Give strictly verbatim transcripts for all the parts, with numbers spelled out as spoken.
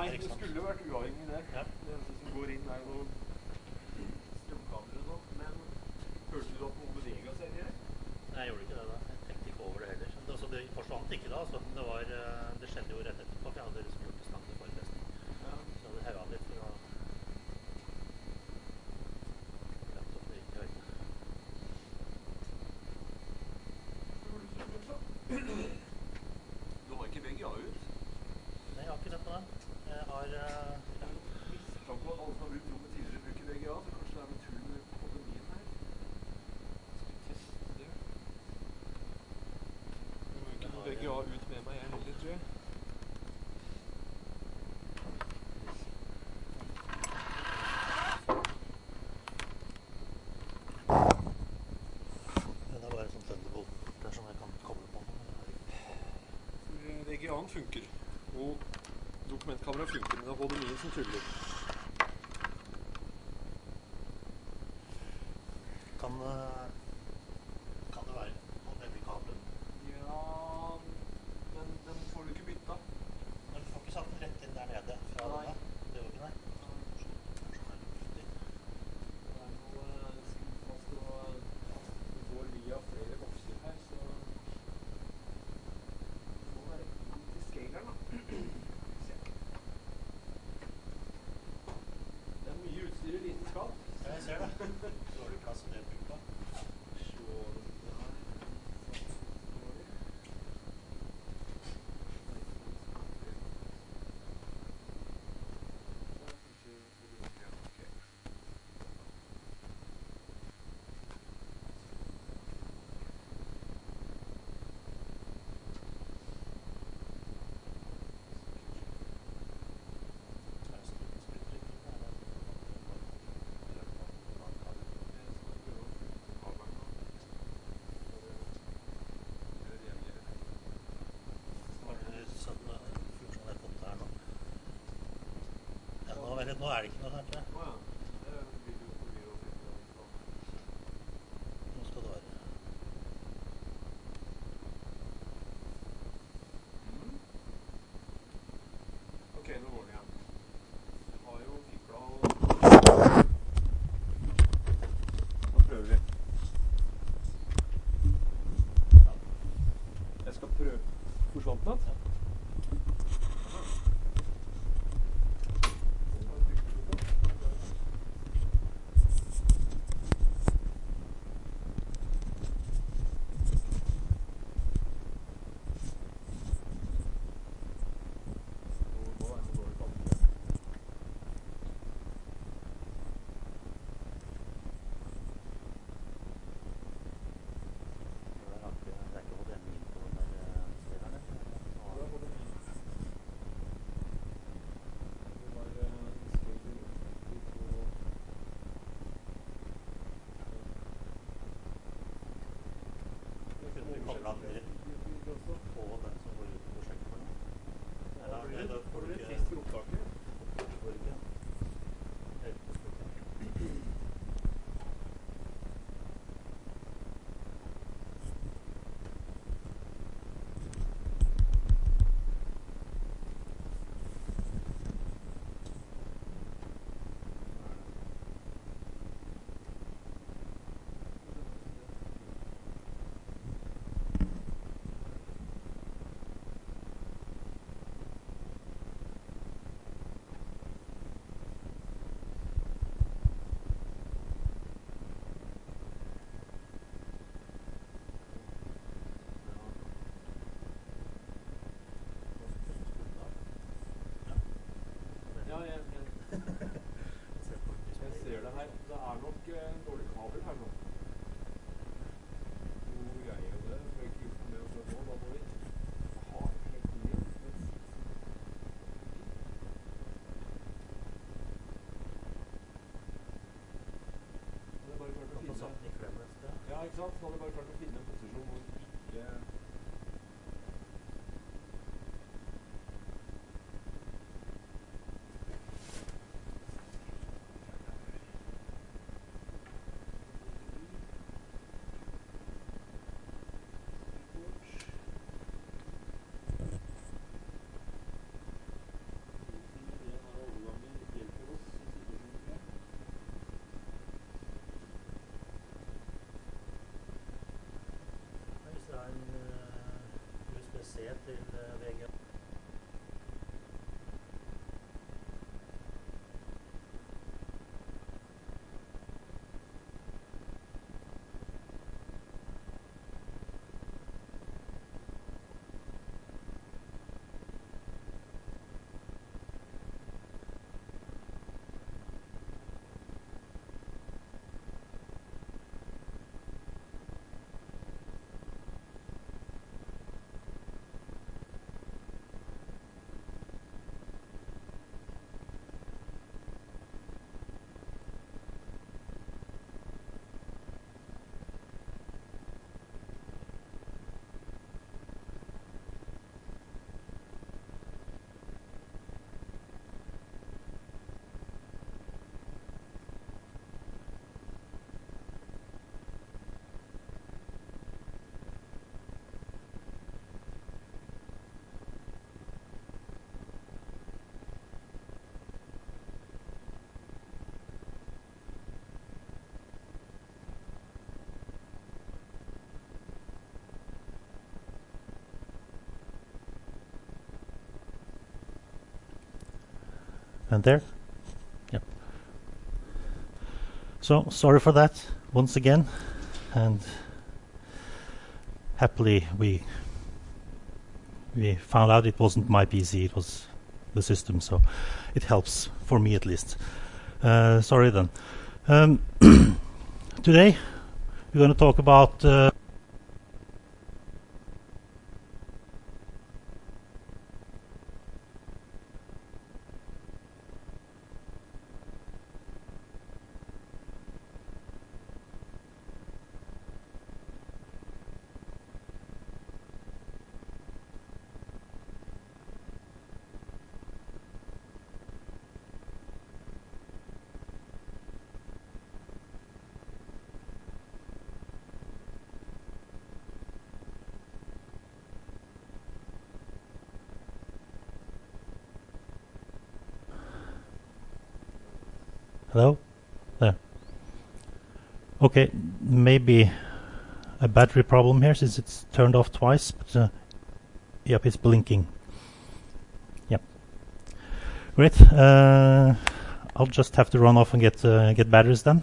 Nei, det skulle vært uavhengig der. Ja. Det eneste som går inn er noen strømkabler og sånt. Men hørte du at noen beveget seg i det? Nei, jeg gjorde ikke det da. Jeg tenkte ikke over det heller. Det, altså, det forsvant ikke da, altså. Det, var, det skjedde jo rett etterpå, for jeg hadde liksom gjort det stangen for resten. Ja. Så jeg hadde hevet litt for å lagt opp det ikke høyt. Du har ikke V G A ut? Nei, jeg har ikke sett på den. Jeg har... Uh, ja. Takk for at alle som har brukt rommet tidligere bruker V G A, så kanskje det er med tull med pandemien her. Skal vi teste det? Jeg må ikke ha V G A ut med meg, jeg heller, tror jeg. Det er bare sånn Thunderbolt der som jeg kan koble på. V G A-en funker, og dokumentkamera funker, men det er H D M I-en som tuller. Kan, kan det være noen veldig kabler? Ja, men den får du ikke bytta. Men du får ikke satt den rett inn der nede fra denne? Det gjør ikke det? Det er noe skruffast og det går via flere bokser her, så det må være litt i scaleren da. Det er mye utstyr i liten skap. Ja, jeg ser det. Dårlig plass og det er brukt på. Nå er det ikke noe sånt, ja. Åja, det blir jo for mye å finne. Nå skal det være. Mm. Ok, nå går den igjen. Jeg har jo fikla og... Da prøver vi. Jeg skal prøve. Forsvant den? Ja. Ja, jeg, jeg, jeg ser det her. Det er nok en dårlig kabel her nå. Noe greier jo det, så jeg ikke gjort med oss nå. Da må vi ha helt mye. Nå er det bare klart å finne... Ja, ikke sant? Nå er det bare klart å finne en posisjon hvor ikke... til eh, V G. And there. Yep. So sorry for that once again, and happily we we found out it wasn't my P C, it was the system, so it helps for me at least. Uh, sorry then. Um, today we're going to talk about uh, hello? There. Okay, maybe a battery problem here since it's turned off twice, but uh, yep, it's blinking. Yep. Great. Uh, I'll just have to run off and get uh, get batteries then.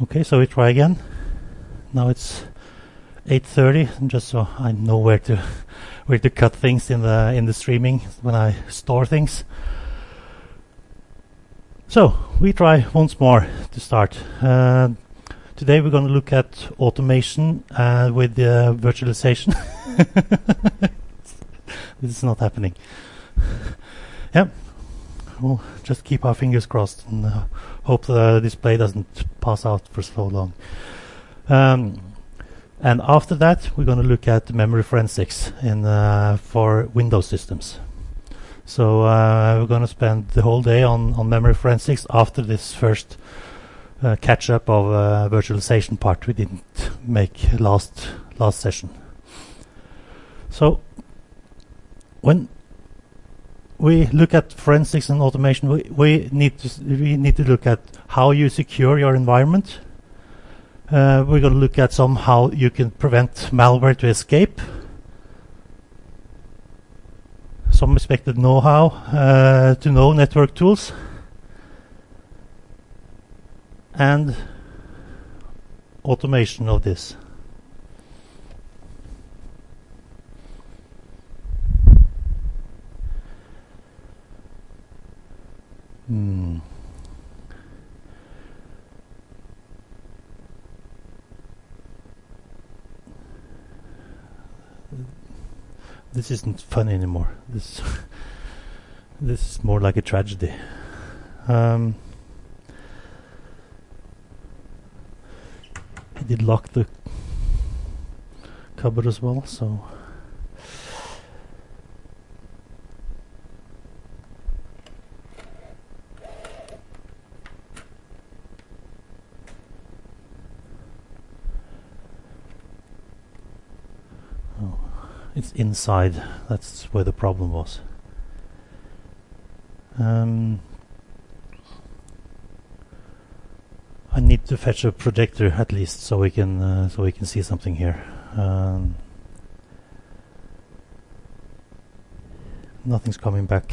Okay, so we try again. Now it's eight thirty, just so I know where to where to cut things in the in the streaming when I store things. So we try once more to start. Uh, today we're going to look at automation uh, with the virtualization. This is not happening. Yep. We'll just keep our fingers crossed and uh, hope the display doesn't pass out for so long. Um, and after that, we're going to look at memory forensics in uh, for Windows systems. So uh, we're going to spend the whole day on, on memory forensics after this first uh, catch-up of uh, virtualization part we didn't make last last session. So when we look at forensics and automation, we, we need to s- we need to look at how you secure your environment. Uh, we're going to look at some how you can prevent malware to escape. Some expected know-how uh, to know network tools, and automation of this. Hmm. This isn't fun anymore. This this is more like a tragedy. Um, I did lock the cupboard as well, so. It's inside. That's where the problem was. Um, I need to fetch a projector at least, so we can uh, so we can see something here. Um, nothing's coming back.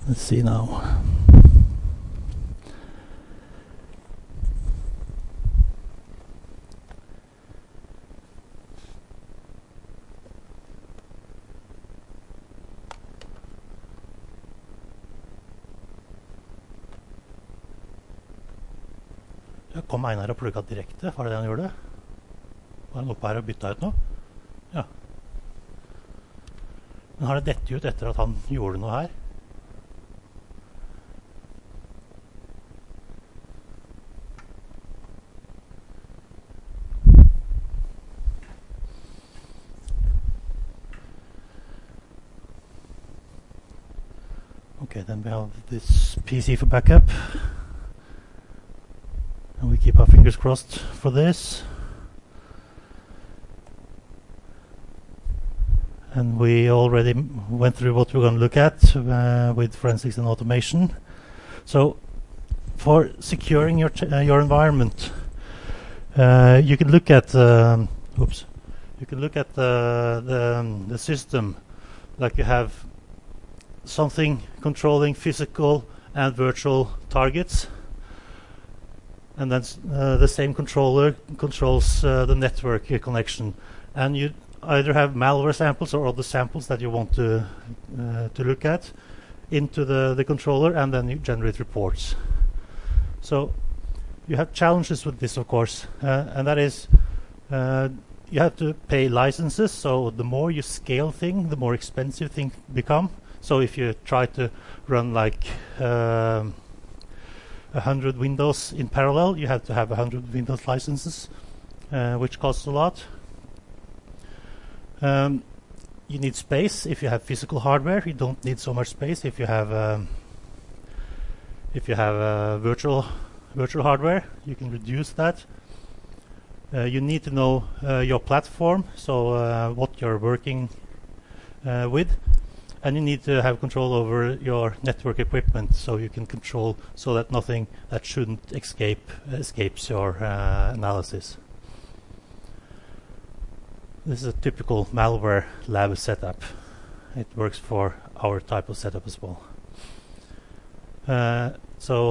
Let's see now. Kom Einar og plugga direkte, var det det han gjorde? Var han oppe her og bytta ut noe? Ja. Men har det dette ut etter at han gjorde noe her? Okay, then we have this P C for backup. And we keep our fingers crossed for this. And we already m went through what we're going to look at uh, with forensics and automation. So, for securing your uh, your environment, uh, you can look at um, oops, you can look at the the, um, the system, like you have something controlling physical and virtual targets. And then uh, the same controller controls uh, the network uh, connection, and you either have malware samples or other samples that you want to uh, to look at into the the controller, and then you generate reports. So you have challenges with this, of course, uh, and that is uh, you have to pay licenses. So the more you scale thing, the more expensive things become. So if you try to run like um, a hundred Windows in parallel, you have to have a hundred Windows licenses, uh, which costs a lot. Um, you need space if you have physical hardware. You don't need so much space if you have um, if you have uh, virtual virtual hardware. You can reduce that. Uh, you need to know uh, your platform, so uh, what you're working uh, with. And you need to have control over your network equipment, so you can control so that nothing that shouldn't escape escapes your uh, analysis. This is a typical malware lab setup. It works for our type of setup as well. Uh, so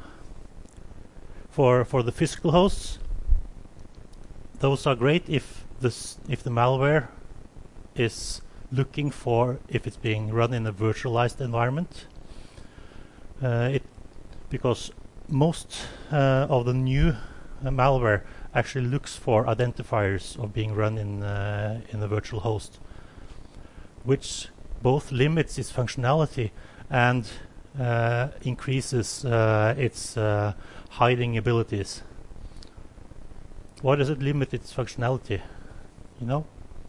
for for the physical hosts, those are great if this if the malware is looking for if it's being run in a virtualized environment. Uh, it because most uh, of the new uh, malware actually looks for identifiers of being run in uh, in a virtual host, which both limits its functionality and uh, increases uh, its uh, hiding abilities. Why does it limit its functionality? You know?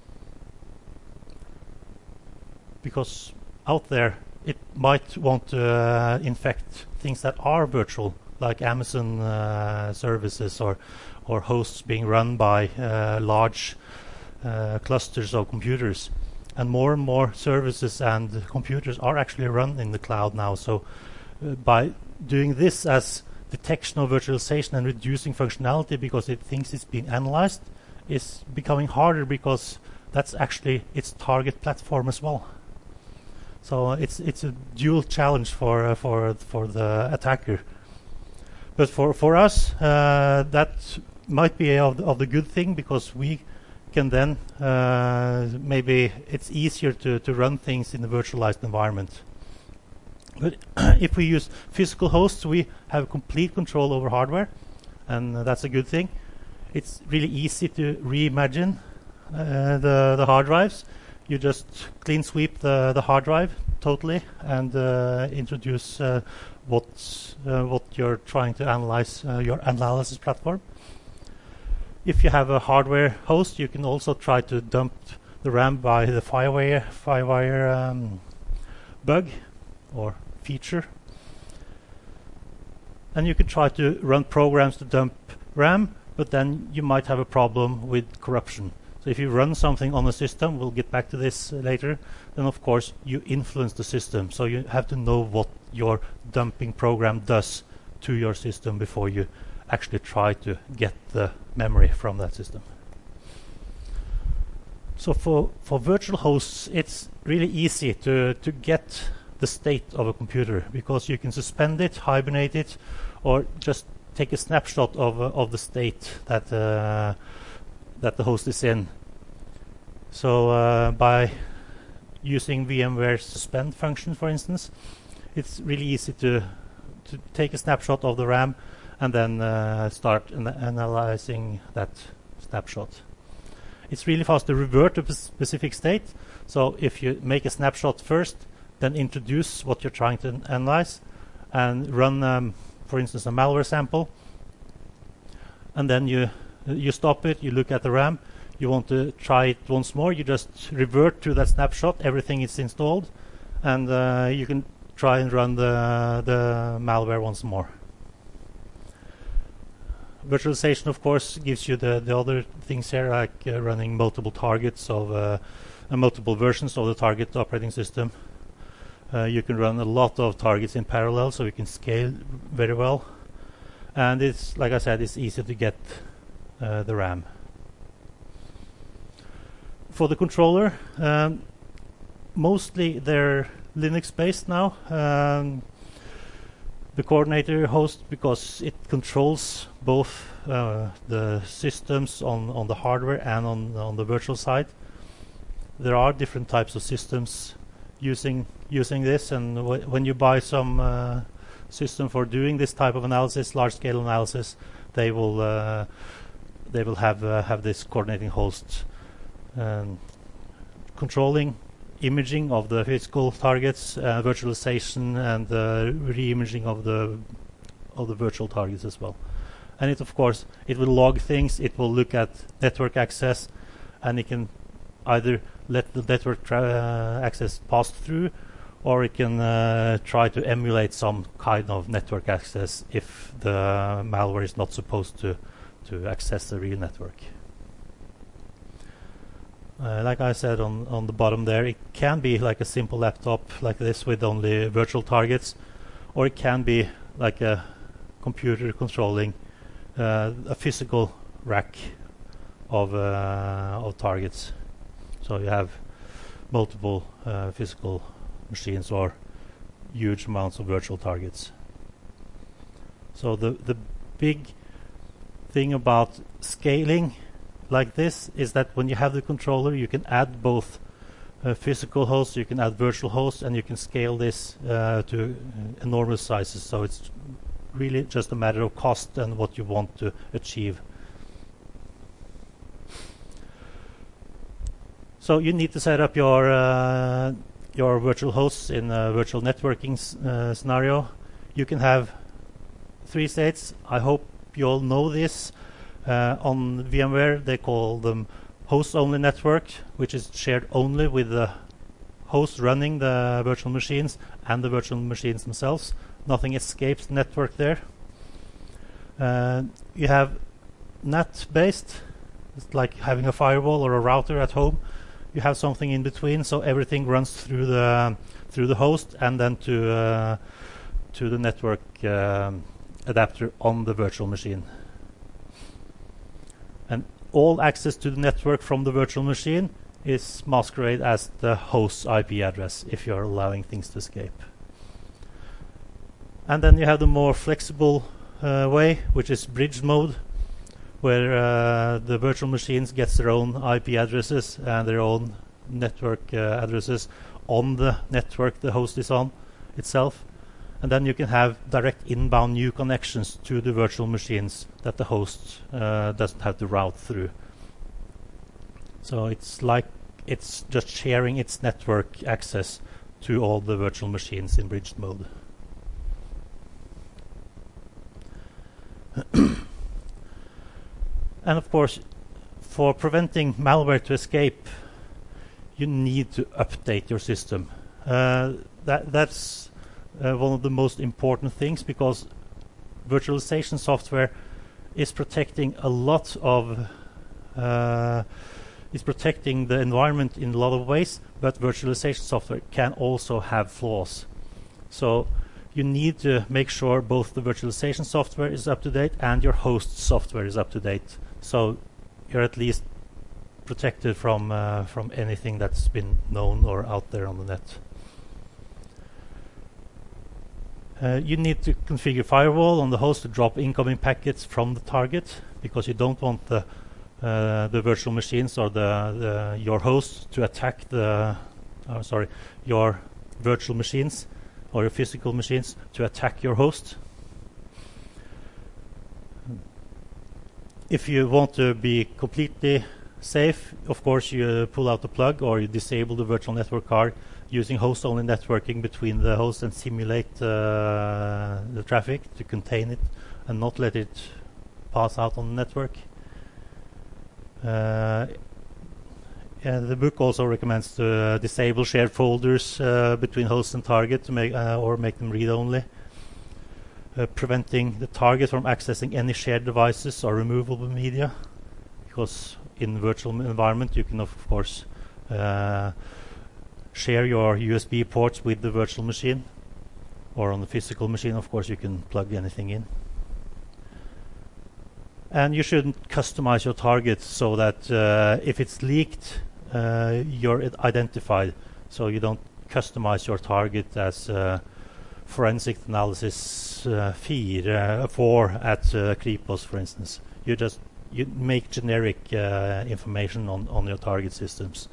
Because out there it might want to uh, infect things that are virtual, like Amazon uh, services or or hosts being run by uh, large uh, clusters of computers. And more and more services and computers are actually run in the cloud now. So uh, by doing this as detection of virtualization and reducing functionality because it thinks it's being analyzed is becoming harder, because that's actually its target platform as well. So it's it's a dual challenge for uh, for for the attacker. But for for us, uh, that might be of the, of the good thing, because we can then uh, maybe it's easier to to run things in a virtualized environment. But if we use physical hosts, we have complete control over hardware, and uh, that's a good thing. It's really easy to reimagine uh, the the hard drives. You just clean sweep the, the hard drive totally and uh, introduce uh, what's, uh, what you're trying to analyze, uh, your analysis platform. If you have a hardware host, you can also try to dump the RAM by the FireWire, FireWire um, bug or feature. And you can try to run programs to dump RAM, but then you might have a problem with corruption. So if you run something on the system, we'll get back to this uh, later, then of course you influence the system. So you have to know what your dumping program does to your system before you actually try to get the memory from that system. So for, for virtual hosts, it's really easy to, to get the state of a computer, because you can suspend it, hibernate it, or just take a snapshot of uh, of the state that uh, that the host is in. So uh, by using VMware suspend function, for instance, it's really easy to to take a snapshot of the RAM and then uh, start an analyzing that snapshot. It's really fast to revert to a specific state. So if you make a snapshot first, then introduce what you're trying to analyze and run, um, for instance, a malware sample, and then you you stop it, you look at the RAM, you want to try it once more, you just revert to that snapshot, everything is installed, and uh, you can try and run the, the malware once more. Virtualization, of course, gives you the, the other things here, like uh, running multiple targets of uh, uh, multiple versions of the target operating system. Uh, you can run a lot of targets in parallel, so you can scale very well. And it's, like I said, it's easy to get uh, the RAM. For the controller, um, mostly they're Linux-based now. Um, the coordinator host, because it controls both uh, the systems on, on the hardware and on, on the virtual side. There are different types of systems using using this, and w when you buy some uh, system for doing this type of analysis, large-scale analysis, they will uh, they will have uh, have this coordinating host um, controlling imaging of the physical targets, uh, virtualization, and uh, re-imaging of the of the virtual targets as well. And it, of course, it will log things. It will look at network access, and it can either let the network tra uh, access pass through, or it can uh, try to emulate some kind of network access if the malware is not supposed to to access the real network. Uh, like I said on, on the bottom there, it can be like a simple laptop like this with only virtual targets, or it can be like a computer controlling uh, a physical rack of, uh, of targets. So you have multiple uh, physical machines or huge amounts of virtual targets. So the, the big thing about scaling like this is that when you have the controller, you can add both uh, physical hosts, you can add virtual hosts, and you can scale this uh, to uh, enormous sizes. So it's really just a matter of cost and what you want to achieve. So you need to set up your uh, your virtual hosts in a virtual networking s uh, scenario. You can have three states. I hope you all know this. Uh, on VMware, they call them host-only network, which is shared only with the host running the virtual machines and the virtual machines themselves. Nothing escapes the network there. Uh, you have N A T-based. It's like having a firewall or a router at home. You have something in between, so everything runs through the through the host and then to uh, to the network um, adapter on the virtual machine. And all access to the network from the virtual machine is masqueraded as the host's I P address if you're allowing things to escape. And then you have the more flexible uh, way, which is bridge mode, where uh, the virtual machines gets their own I P addresses and their own network uh, addresses on the network the host is on itself. And then you can have direct inbound new connections to the virtual machines that the host uh, doesn't have to route through. So it's like it's just sharing its network access to all the virtual machines in bridged mode. And of course, for preventing malware to escape, you need to update your system. Uh, that that's Uh, one of the most important things, because virtualization software is protecting a lot of uh, is protecting the environment in a lot of ways, but virtualization software can also have flaws. So you need to make sure both the virtualization software is up to date and your host software is up to date, so you're at least protected from uh, from anything that's been known or out there on the net. Uh, you need to configure firewall on the host to drop incoming packets from the target, because you don't want the uh, the virtual machines or the, the your host to attack the uh, sorry your virtual machines or your physical machines to attack your host. If you want to be completely safe, of course you pull out the plug or you disable the virtual network card using host-only networking between the host and simulate uh, the traffic to contain it and not let it pass out on the network. Uh, and the book also recommends to uh, disable shared folders uh, between host and target to make uh, or make them read-only. Uh, preventing the target from accessing any shared devices or removable media, because in virtual environment you can of course uh, share your U S B ports with the virtual machine, or on the physical machine of course you can plug anything in. And you shouldn't customize your target so that uh, if it's leaked uh, you're identified, so you don't customize your target as uh, forensic analysis uh, feed uh, for at uh, Kripos, for instance. You just you make generic uh, information on, on your target systems.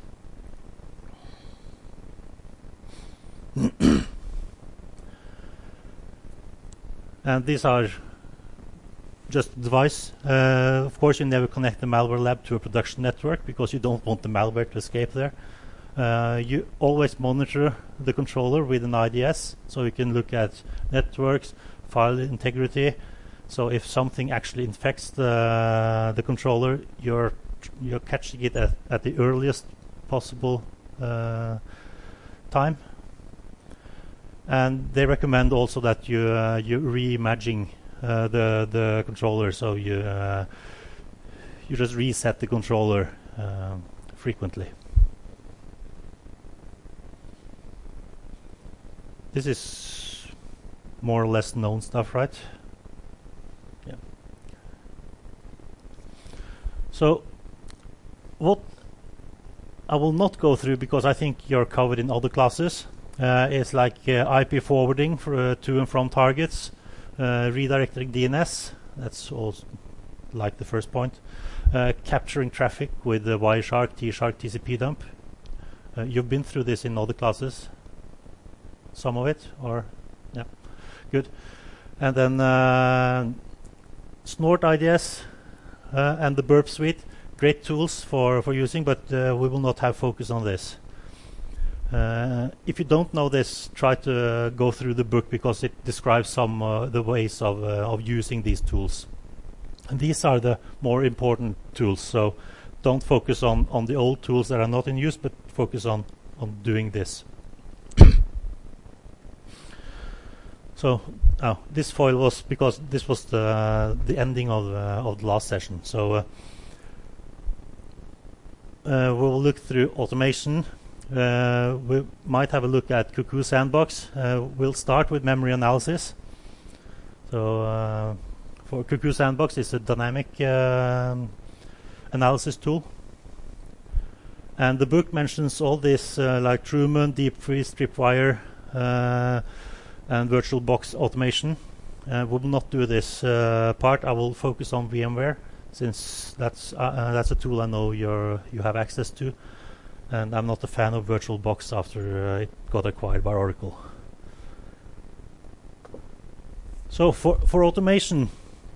And these are just device. Uh, of course, you never connect the malware lab to a production network because you don't want the malware to escape there. Uh, you always monitor the controller with an I D S, so you can look at networks, file integrity. So if something actually infects the the controller, you're you're catching it at, at the earliest possible uh, time. And they recommend also that you uh, you reimaging uh, the the controller, so you uh, you just reset the controller uh, frequently. This is more or less known stuff, right? Yeah. So what I will not go through, because I think you're covered in other classes, uh, is like uh, I P forwarding for, uh, to and from targets, uh, redirecting D N S. That's also like the first point. Uh, capturing traffic with the Wireshark, T-Shark, T C P dump. Uh, you've been through this in other classes. Some of it, or yeah, good. And then uh, Snort I D S uh, and the Burp Suite, great tools for for using, but uh, we will not have focus on this. Uh, if you don't know this, try to uh, go through the book, because it describes some uh, the ways of uh, of using these tools. And these are the more important tools. So don't focus on on the old tools that are not in use, but focus on on doing this. So oh, this foil was because this was the uh, the ending of uh, of the last session. So uh, uh, we'll look through automation. Uh, we might have a look at Cuckoo Sandbox. Uh, we'll start with memory analysis. So uh, for Cuckoo Sandbox, it's a dynamic uh, analysis tool. And the book mentions all this uh, like Truman, Deep Freeze, Tripwire, uh, and VirtualBox automation. Uh, we will not do this uh, part. I will focus on VMware, since that's uh, uh, that's a tool I know you're you have access to, and I'm not a fan of VirtualBox after uh, it got acquired by Oracle. So for for automation,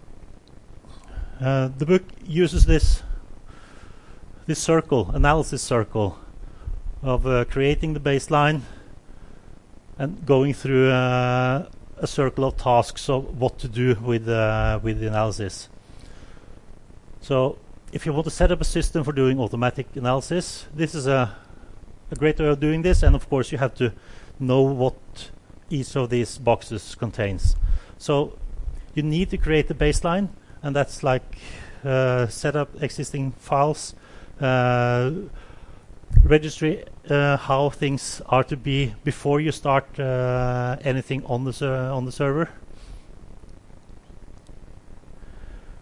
uh, the book uses this this circle, analysis circle, of uh, creating the baseline and going through uh, a circle of tasks of what to do with uh, with the analysis. So if you want to set up a system for doing automatic analysis, this is a, a great way of doing this, and of course you have to know what each of these boxes contains. So you need to create a baseline, and that's like uh, set up existing files, uh, registry uh, how things are to be before you start uh, anything on the ser on the server.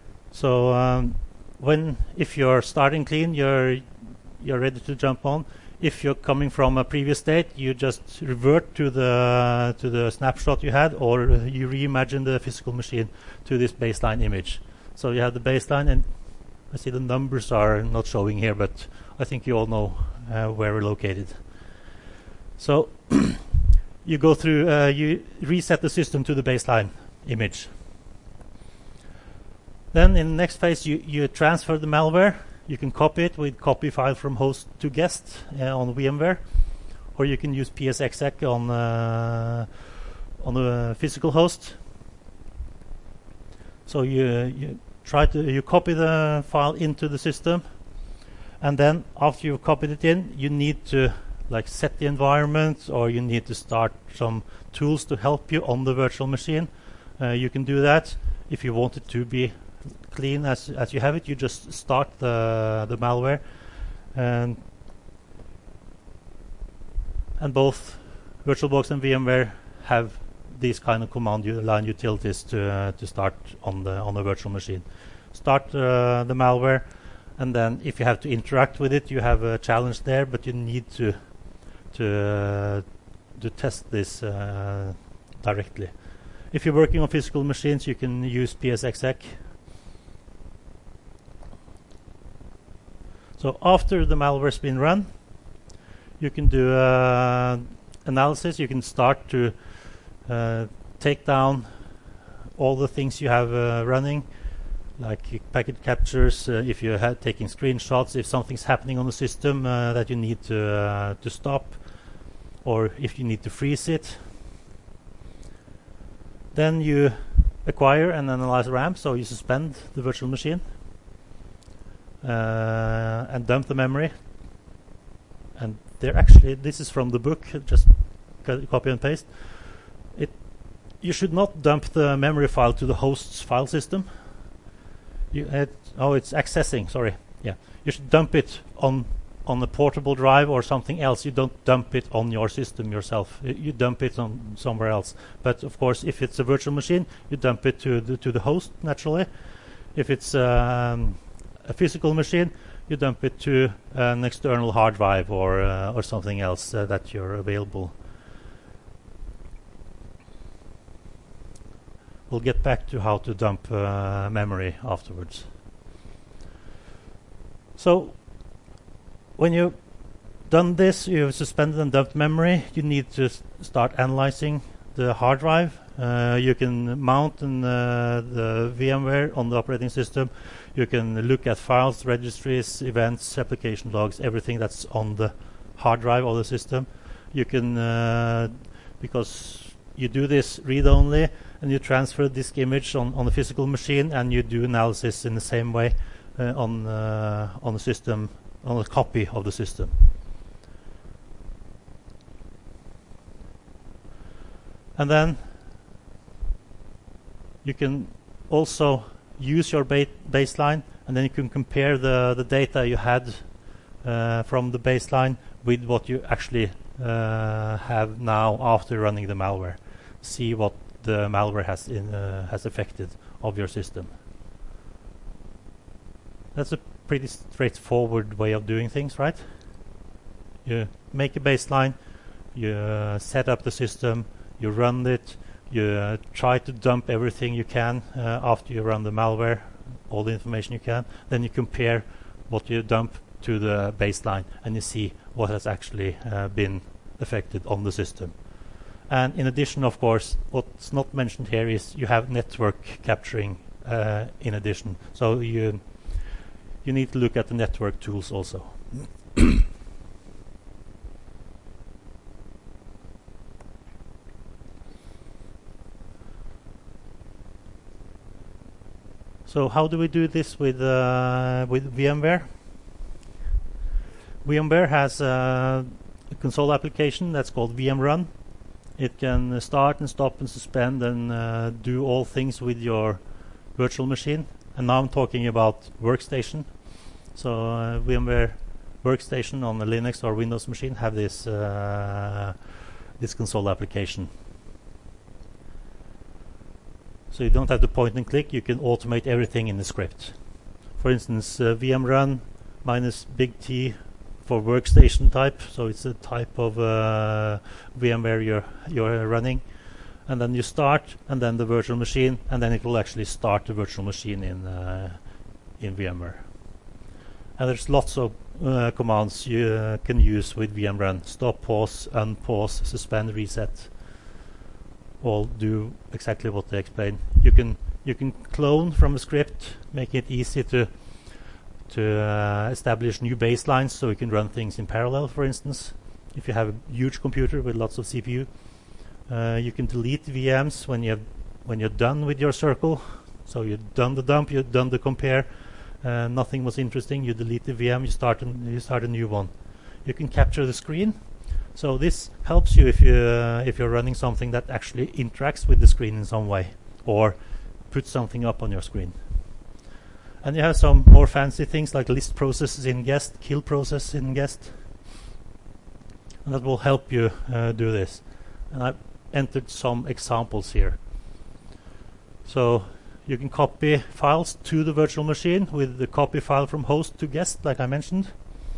So um, when if you're starting clean, you're you're ready to jump on. if you're coming from a previous state, you just revert to the to the snapshot you had, or you reimagine the physical machine to this baseline image. So you have the baseline, and I see the numbers are not showing here, but I think you all know uh, where we're located. So you go through, uh, you reset the system to the baseline image. Then in the next phase, you, you transfer the malware. You can copy it with copy file from host to guest uh, on VMware, or you can use P S exec on uh, on the physical host. So you you try to you copy the file into the system, and then after you've copied it in, you need to like set the environment, or you need to start some tools to help you on the virtual machine. Uh, you can do that. If you want it to be clean as as you have it, you just start the the malware, and and both VirtualBox and VMware have these kind of command line utilities to uh, to start on the on the virtual machine. Start uh, the malware, and then if you have to interact with it, you have a challenge there, but you need to to uh, to test this uh, directly. If you're working on physical machines, you can use P S exec. So after the malware's been run, you can do uh, analysis. You can start to uh, take down all the things you have uh, running, like packet captures, uh, if you're ha taking screenshots, if something's happening on the system uh, that you need to, uh, to stop, or if you need to freeze it. Then you acquire and analyze RAM, so you suspend the virtual machine uh, and dump the memory. And there actually, this is from the book, just copy and paste. It, you should not dump the memory file to the host's file system. You had, oh, it's accessing, sorry. Yeah, you should dump it on on a portable drive or something else. You don't dump it on your system yourself. You, you dump it on somewhere else. But of course, if it's a virtual machine, you dump it to the to the host naturally. If it's um, a physical machine, you dump it to an external hard drive or uh, or something else uh, that you're available. We'll get back to how to dump uh, memory afterwards. So when you've done this, you've suspended and dumped memory, you need to start analyzing the hard drive. Uh, you can mount an, uh, the VMware on the operating system. You can look at files, registries, events, application logs, everything that's on the hard drive of the system. You can, uh, because you do this read-only, and you transfer disk image on, on the physical machine, and you do analysis in the same way uh, on uh, on the system, on a copy of the system. And then you can also use your ba baseline, and then you can compare the the data you had uh, from the baseline with what you actually uh, have now after running the malware. See what the malware has in uh, has affected of your system. That's a pretty straightforward way of doing things, right? You make a baseline, you uh, set up the system, you run it, you uh, try to dump everything you can uh, after you run the malware, all the information you can. Then you compare what you dump to the baseline, and you see what has actually uh, been affected on the system. And in addition, of course, what's not mentioned here is you have network capturing uh, in addition. So you you need to look at the network tools also. So how do we do this with uh, with VMware? VMware has uh, a console application that's called V M Run. It can uh, start and stop and suspend and uh, do all things with your virtual machine. And now I'm talking about workstation. So uh, VMware Workstation on a Linux or Windows machine have this uh, this console application. So you don't have to point and click. You can automate everything in the script. For instance, uh, V M Run minus big T for workstation type, so it's a type of uh, VMware you're you're running, and then you start, and then the virtual machine, and then it will actually start the virtual machine in uh, in VMware. And there's lots of uh, commands you uh, can use with V M Run: stop, pause, unpause, suspend, reset. All do exactly what they explain. You can you can clone from a script, make it easy to to uh, establish new baselines, so you can run things in parallel. For instance, if you have a huge computer with lots of C P U, uh, you can delete V Ms when you have when you're done with your circle. So you've done the dump, you've done the compare. Uh, nothing was interesting. You delete the V M. You start an, you start a new one. You can capture the screen. So this helps you if you uh, if you're running something that actually interacts with the screen in some way, or put something up on your screen. And you have some more fancy things like list processes in guest, kill process in guest, and that will help you uh, do this. And I've entered some examples here. So you can copy files to the virtual machine with the copy file from host to guest, like I mentioned.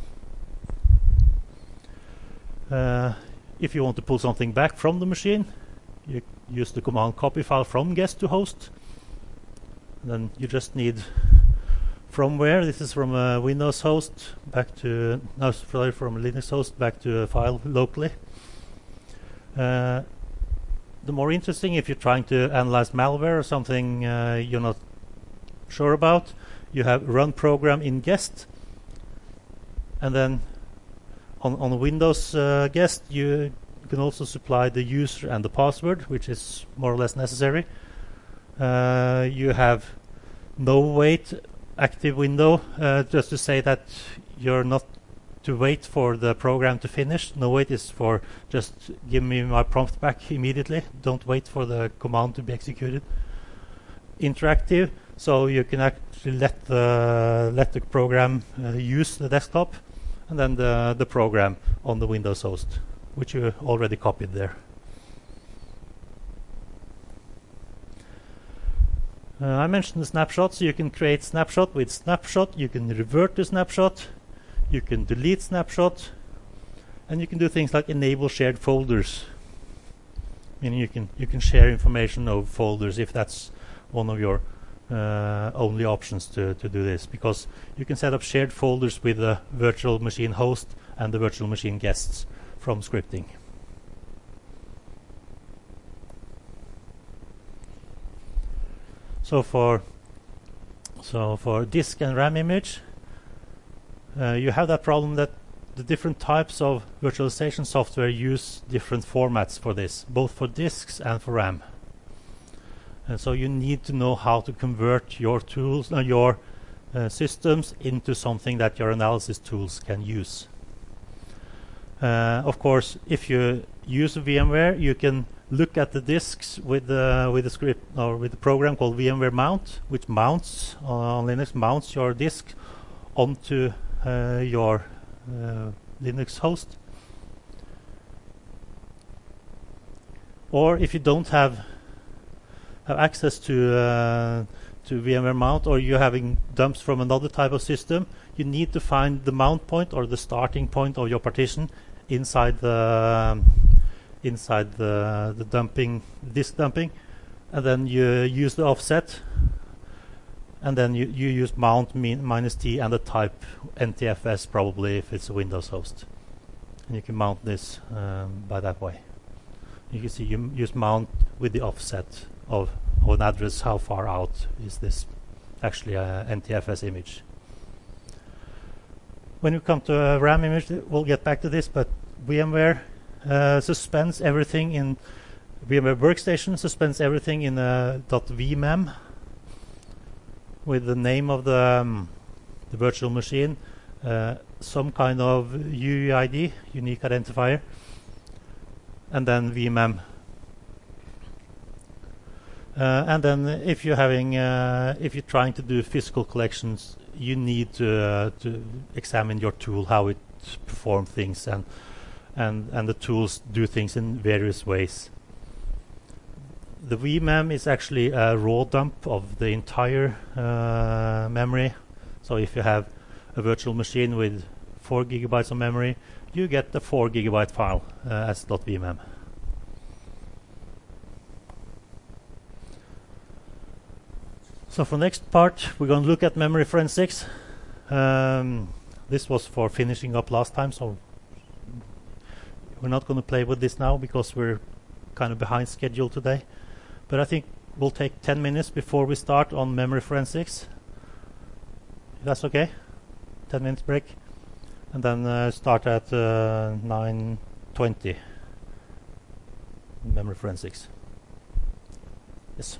Uh, if you want to pull something back from the machine, you use the command copy file from guest to host. And then you just need from where. This is from a Windows host back to, no, sorry, from a Linux host back to a file locally. Uh, the more interesting, if you're trying to analyze malware or something uh, you're not sure about, you have run program in guest, and then on, on a Windows uh, guest you can also supply the user and the password, which is more or less necessary. Uh, you have no wait active window, uh, just to say that you're not to wait for the program to finish. No wait is for just give me my prompt back immediately. Don't wait for the command to be executed. Interactive, so you can actually let the let the program uh, use the desktop, and then the the program on the Windows host, which you already copied there. Uh, I mentioned the snapshot, so you can create snapshot with snapshot, you can revert to snapshot, you can delete snapshot, and you can do things like enable shared folders. Meaning you can you can share information of folders if that's one of your uh, only options to, to do this, because you can set up shared folders with the virtual machine host and the virtual machine guests from scripting. So for so for disk and RAM image, uh, you have that problem that the different types of virtualization software use different formats for this, both for disks and for RAM. And so you need to know how to convert your tools, uh, your uh, systems into something that your analysis tools can use. Uh, of course, if you use VMware, you can look at the disks with the with the script or with the program called VMware Mount, which mounts uh, on Linux mounts your disk onto uh, your uh, Linux host. Or if you don't have have access to uh, to VMware Mount, or you're having dumps from another type of system, you need to find the mount point or the starting point of your partition inside the um, inside the the dumping disk dumping, and then you use the offset, and then you, you use mount min minus T and the type N T F S probably if it's a Windows host, and you can mount this um, by that way. You can see you use mount with the offset of, of an address. How far out is this actually a N T F S image? When we come to a RAM image, we'll get back to this, but VMware uh, suspends everything in VMware Workstation, suspends everything in a .vmem with the name of the, um, the virtual machine, uh, some kind of U U I D, unique identifier, and then vmem. Uh, and then if you're having, uh, if you're trying to do physical collections, you need to uh, to examine your tool, how it performs things, and and and the tools do things in various ways. The vmem is actually a raw dump of the entire uh, memory. So if you have a virtual machine with four gigabytes of memory, you get the four gigabyte file uh, as .vmm. So for next part, we're going to look at memory forensics. Um, this was for finishing up last time, so we're not going to play with this now because we're kind of behind schedule today. But I think we'll take ten minutes before we start on memory forensics. If that's okay? ten minutes break. And then uh, start at uh, nine twenty. Memory forensics. Yes.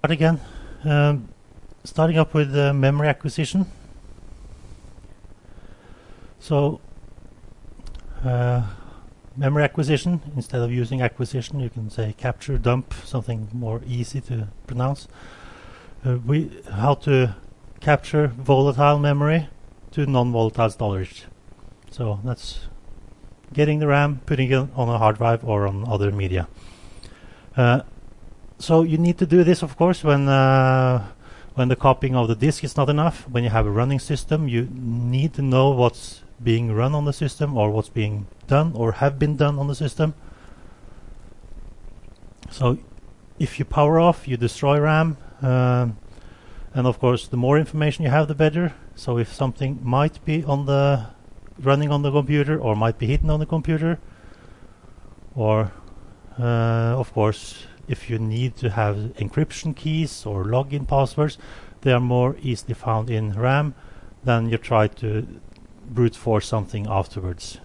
again. Um, starting up with uh, memory acquisition. So, uh, memory acquisition, instead of using acquisition, you can say capture, dump, something more easy to pronounce. Uh, we how to capture volatile memory to non-volatile storage. So that's getting the RAM, putting it on a hard drive or on other media. Uh, so you need to do this, of course, when uh, when the copying of the disk is not enough. When you have a running system, you need to know what's being run on the system or what's being done or have been done on the system. So if you power off, you destroy RAM, um, and of course the more information you have, the better. So if something might be on the running on the computer or might be hidden on the computer, or uh, of course if you need to have encryption keys or login passwords, they are more easily found in RAM than you try to brute force something afterwards.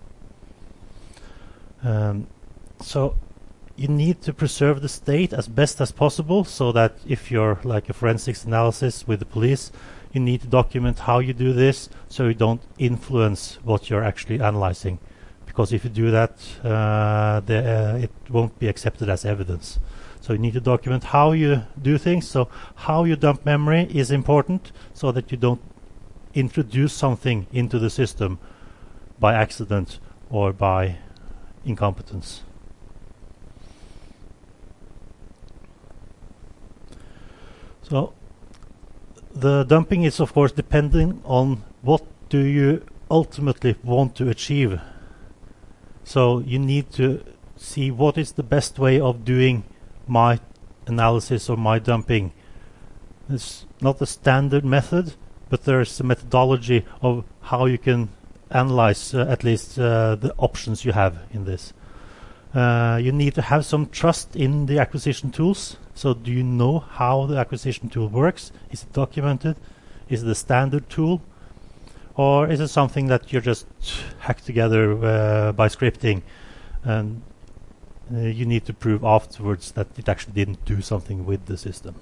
Um, so you need to preserve the state as best as possible, so that if you're like a forensics analysis with the police, you need to document how you do this so you don't influence what you're actually analyzing. Because if you do that, uh, the, uh, it won't be accepted as evidence. So you need to document how you do things. So how you dump memory is important, so that you don't introduce something into the system by accident or by incompetence. So the dumping is of course depending on what do you ultimately want to achieve. So you need to see what is the best way of doing my analysis or my dumping. It's not a standard method, but there's a methodology of how you can analyze uh, at least uh, the options you have in this. Uh, you need to have some trust in the acquisition tools. So do you know how the acquisition tool works? Is it documented? Is it a standard tool? Or is it something that you just hack together uh, by scripting, and uh, you need to prove afterwards that it actually didn't do something with the system?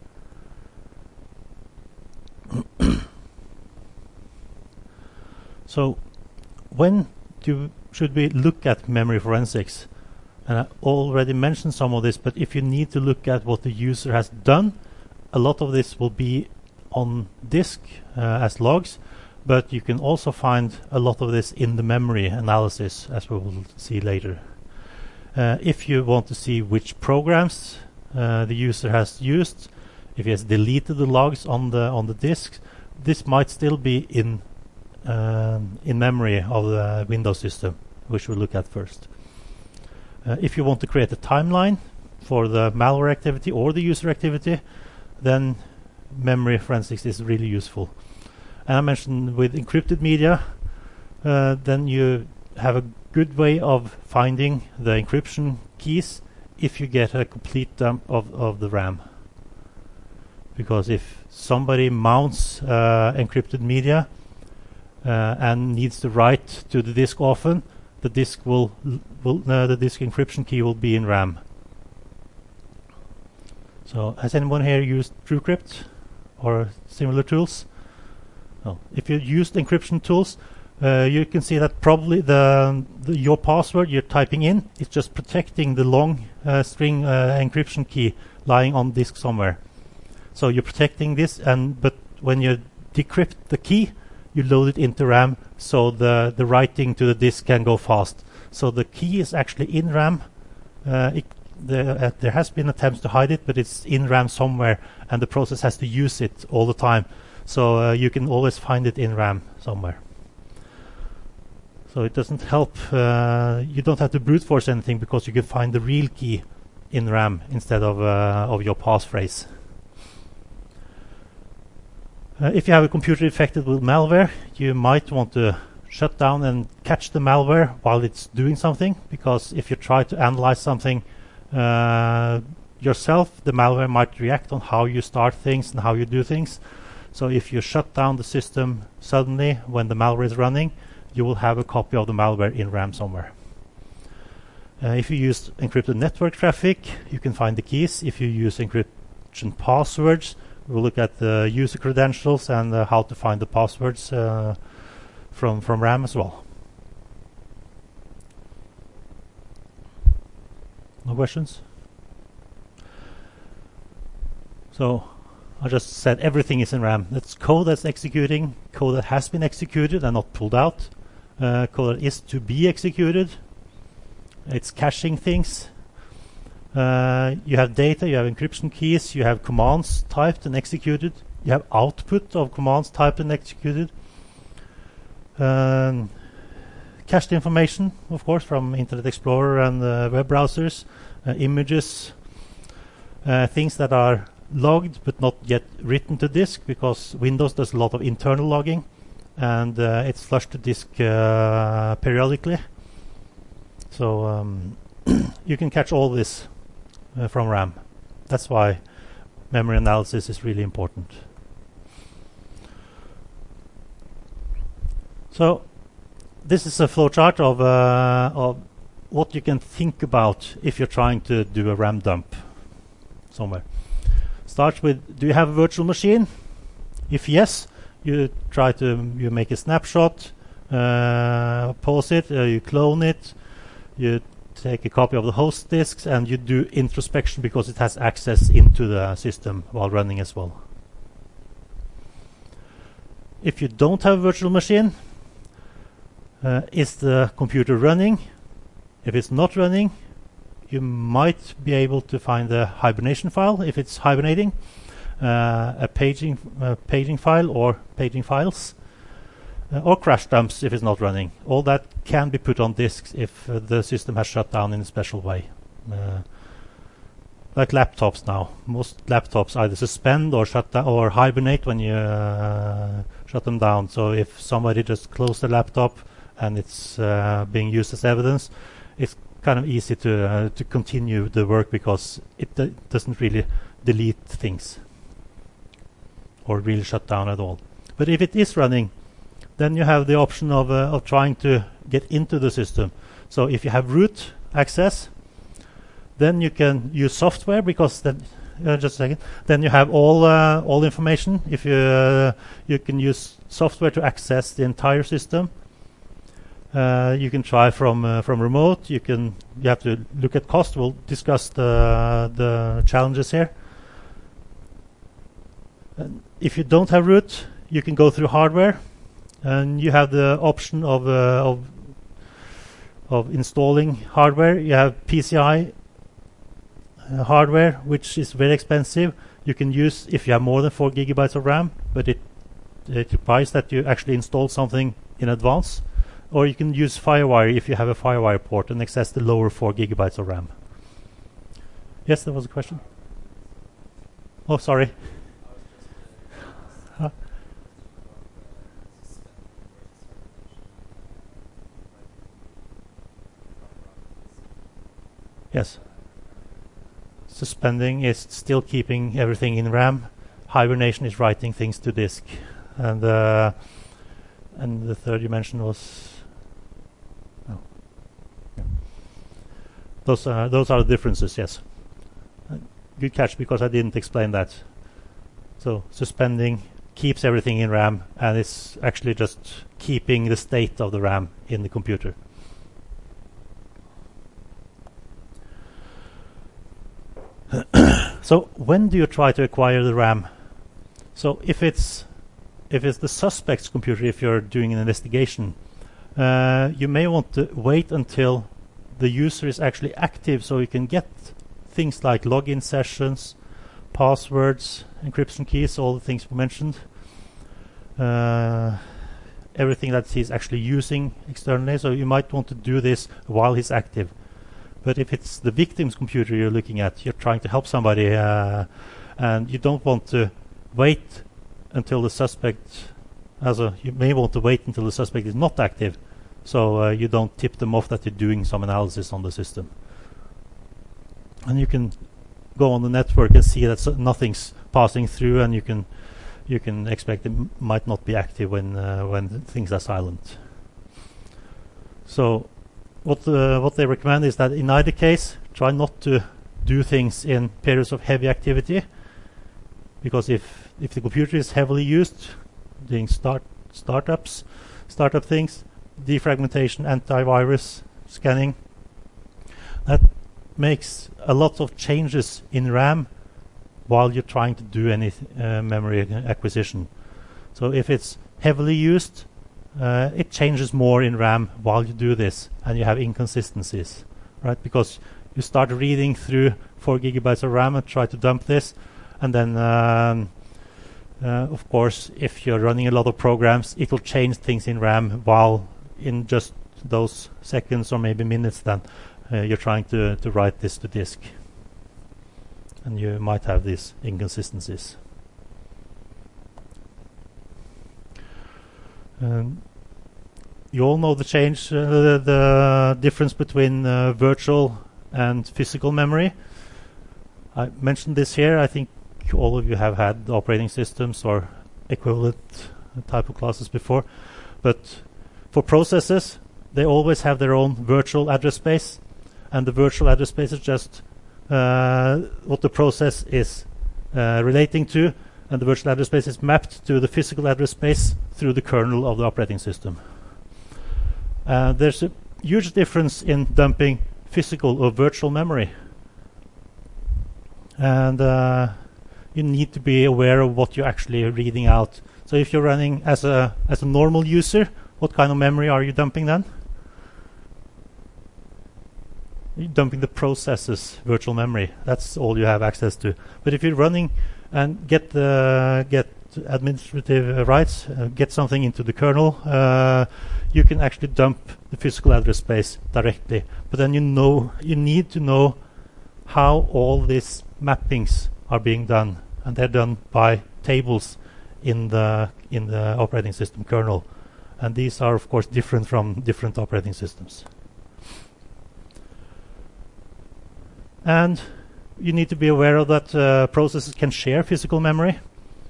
So when do, should we look at memory forensics? And I already mentioned some of this, but if you need to look at what the user has done, a lot of this will be on disk uh, as logs, but you can also find a lot of this in the memory analysis, as we will see later. Uh, if you want to see which programs uh, the user has used, if he has deleted the logs on the on the disk, this might still be in um, in memory of the Windows system, which we'll look at first. Uh, if you want to create a timeline for the malware activity or the user activity, then memory forensics is really useful. And I mentioned with encrypted media, uh, then you have a good way of finding the encryption keys if you get a complete dump of, of the RAM. Because if somebody mounts uh, encrypted media uh, and needs to write to the disk often, the disk will, will uh, the disk encryption key will be in RAM. So has anyone here used TrueCrypt or similar tools? No. If you used encryption tools, uh, you can see that probably the, the your password you're typing in is just protecting the long uh, string uh, encryption key lying on disk somewhere. So you're protecting this, and but when you decrypt the key, you load it into RAM, so the the writing to the disk can go fast. So the key is actually in RAM. Uh, it, the, uh, there has been attempts to hide it, but it's in RAM somewhere, and the process has to use it all the time. So uh, you can always find it in RAM somewhere. So it doesn't help. Uh, you don't have to brute force anything, because you can find the real key in RAM instead of uh, of your passphrase. Uh, if you have a computer infected with malware, you might want to shut down and catch the malware while it's doing something, because if you try to analyze something uh, yourself, the malware might react on how you start things and how you do things. So if you shut down the system suddenly when the malware is running, you will have a copy of the malware in RAM somewhere. Uh, if you use encrypted network traffic, you can find the keys. If you use encrypt mention passwords. We'll look at the user credentials and uh, how to find the passwords uh, from from RAM as well. No questions? So I just said everything is in RAM. That's code that's executing, code that has been executed and not pulled out, uh, code that is to be executed. It's caching things. Uh, you have data, you have encryption keys, you have commands typed and executed, you have output of commands typed and executed. Um, cached information, of course, from Internet Explorer and uh, web browsers, uh, images, uh, things that are logged but not yet written to disk, because Windows does a lot of internal logging and uh, it's flushed to disk uh, periodically. So um, you can catch all this uh, from RAM. That's why memory analysis is really important. So this is a flowchart of, uh, of what you can think about if you're trying to do a RAM dump somewhere. Starts with, do you have a virtual machine? If yes, you try to you make a snapshot, uh, pause it, uh, you clone it, you take a copy of the host disks, and you do introspection because it has access into the system while running as well. If you don't have a virtual machine, uh, is the computer running? If it's not running, you might be able to find the hibernation file if it's hibernating, uh, a paging uh, paging file or paging files, uh, or crash dumps if it's not running. All that can be put on disks if uh, the system has shut down in a special way. Uh, like laptops now. Most laptops either suspend or shut down or hibernate when you uh, shut them down. So if somebody just closed the laptop and it's uh, being used as evidence, it's kind of easy to uh, to continue the work because it uh, doesn't really delete things or really shut down at all. But if it is running, then you have the option of uh, of trying to get into the system. So if you have root access, then you can use software, because then uh, just a second, then you have all uh, all information. If you uh, you can use software to access the entire system. Uh, you can try from uh, from remote. You can you have to look at cost. We'll discuss the the challenges here. And if you don't have root, you can go through hardware, and you have the option of uh, of of installing hardware. You have P C I uh, hardware, which is very expensive. You can use if you have more than four gigabytes of RAM, but it it requires that you actually install something in advance. Or you can use FireWire if you have a FireWire port and access the lower four gigabytes of RAM. Yes, there was a question. Oh, sorry. Huh? Yes. Suspending is still keeping everything in RAM. Hibernation is writing things to disk. And uh, and the third you mentioned was... Oh. Yeah. Those, uh, those are the differences, yes. Uh, good catch, because I didn't explain that. So suspending keeps everything in RAM, and it's actually just keeping the state of the RAM in the computer. So when do you try to acquire the RAM? So if it's if it's the suspect's computer, if you're doing an investigation, uh, you may want to wait until the user is actually active, so you can get things like login sessions, passwords, encryption keys, all the things we mentioned, uh, everything that he's actually using externally. So you might want to do this while he's active. But if it's the victim's computer you're looking at, you're trying to help somebody, uh, and you don't want to wait until the suspect, as a, you may want to wait until the suspect is not active, so uh, you don't tip them off that you're doing some analysis on the system. And you can go on the network and see that so nothing's passing through, and you can you can expect it m might not be active when uh, when things are silent. So what uh, what they recommend is that in either case, try not to do things in periods of heavy activity. because if if the computer is heavily used, doing start startups, startup things, defragmentation, antivirus scanning, that makes a lot of changes in RAM while you're trying to do any uh, memory acquisition. So if it's heavily used, uh, it changes more in RAM while you do this, and you have inconsistencies, right? Because you start reading through four gigabytes of RAM and try to dump this, and then um, uh, of course if you're running a lot of programs, it will change things in RAM while in just those seconds or maybe minutes then uh, you're trying to, to write this to disk, and you might have these inconsistencies. Um, you all know the change, uh, the, the difference between uh, virtual and physical memory. I mentioned this here. I think all of you have had operating systems or equivalent type of classes before, but for processes, they always have their own virtual address space, and the virtual address space is just uh, what the process is uh, relating to, and the virtual address space is mapped to the physical address space through the kernel of the operating system. Uh, there's a huge difference in dumping physical or virtual memory, and uh, you need to be aware of what you're actually reading out. So if you're running as a as a normal user, what kind of memory are you dumping then? You're dumping the process's virtual memory. That's all you have access to. But if you're running and get the get administrative uh, rights, uh, get something into the kernel, uh, you can actually dump the physical address space directly. But then you know you need to know how all these mappings are being done, and they're done by tables in the in the operating system kernel, and these are of course different from different operating systems. And you need to be aware of that uh, processes can share physical memory.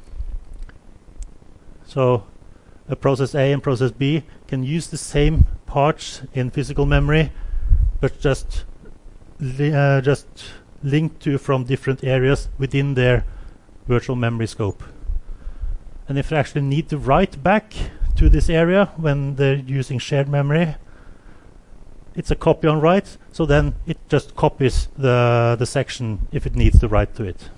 So a process A and process B can use the same parts in physical memory, but just li uh, just linked to from different areas within their virtual memory scope. And if they actually need to write back to this area when they're using shared memory, it's a copy on write, so then it just copies the, the section if it needs to write to it.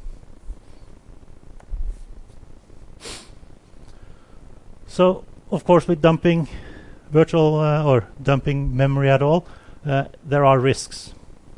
So, of course, with dumping virtual uh, or dumping memory at all, uh, there are risks.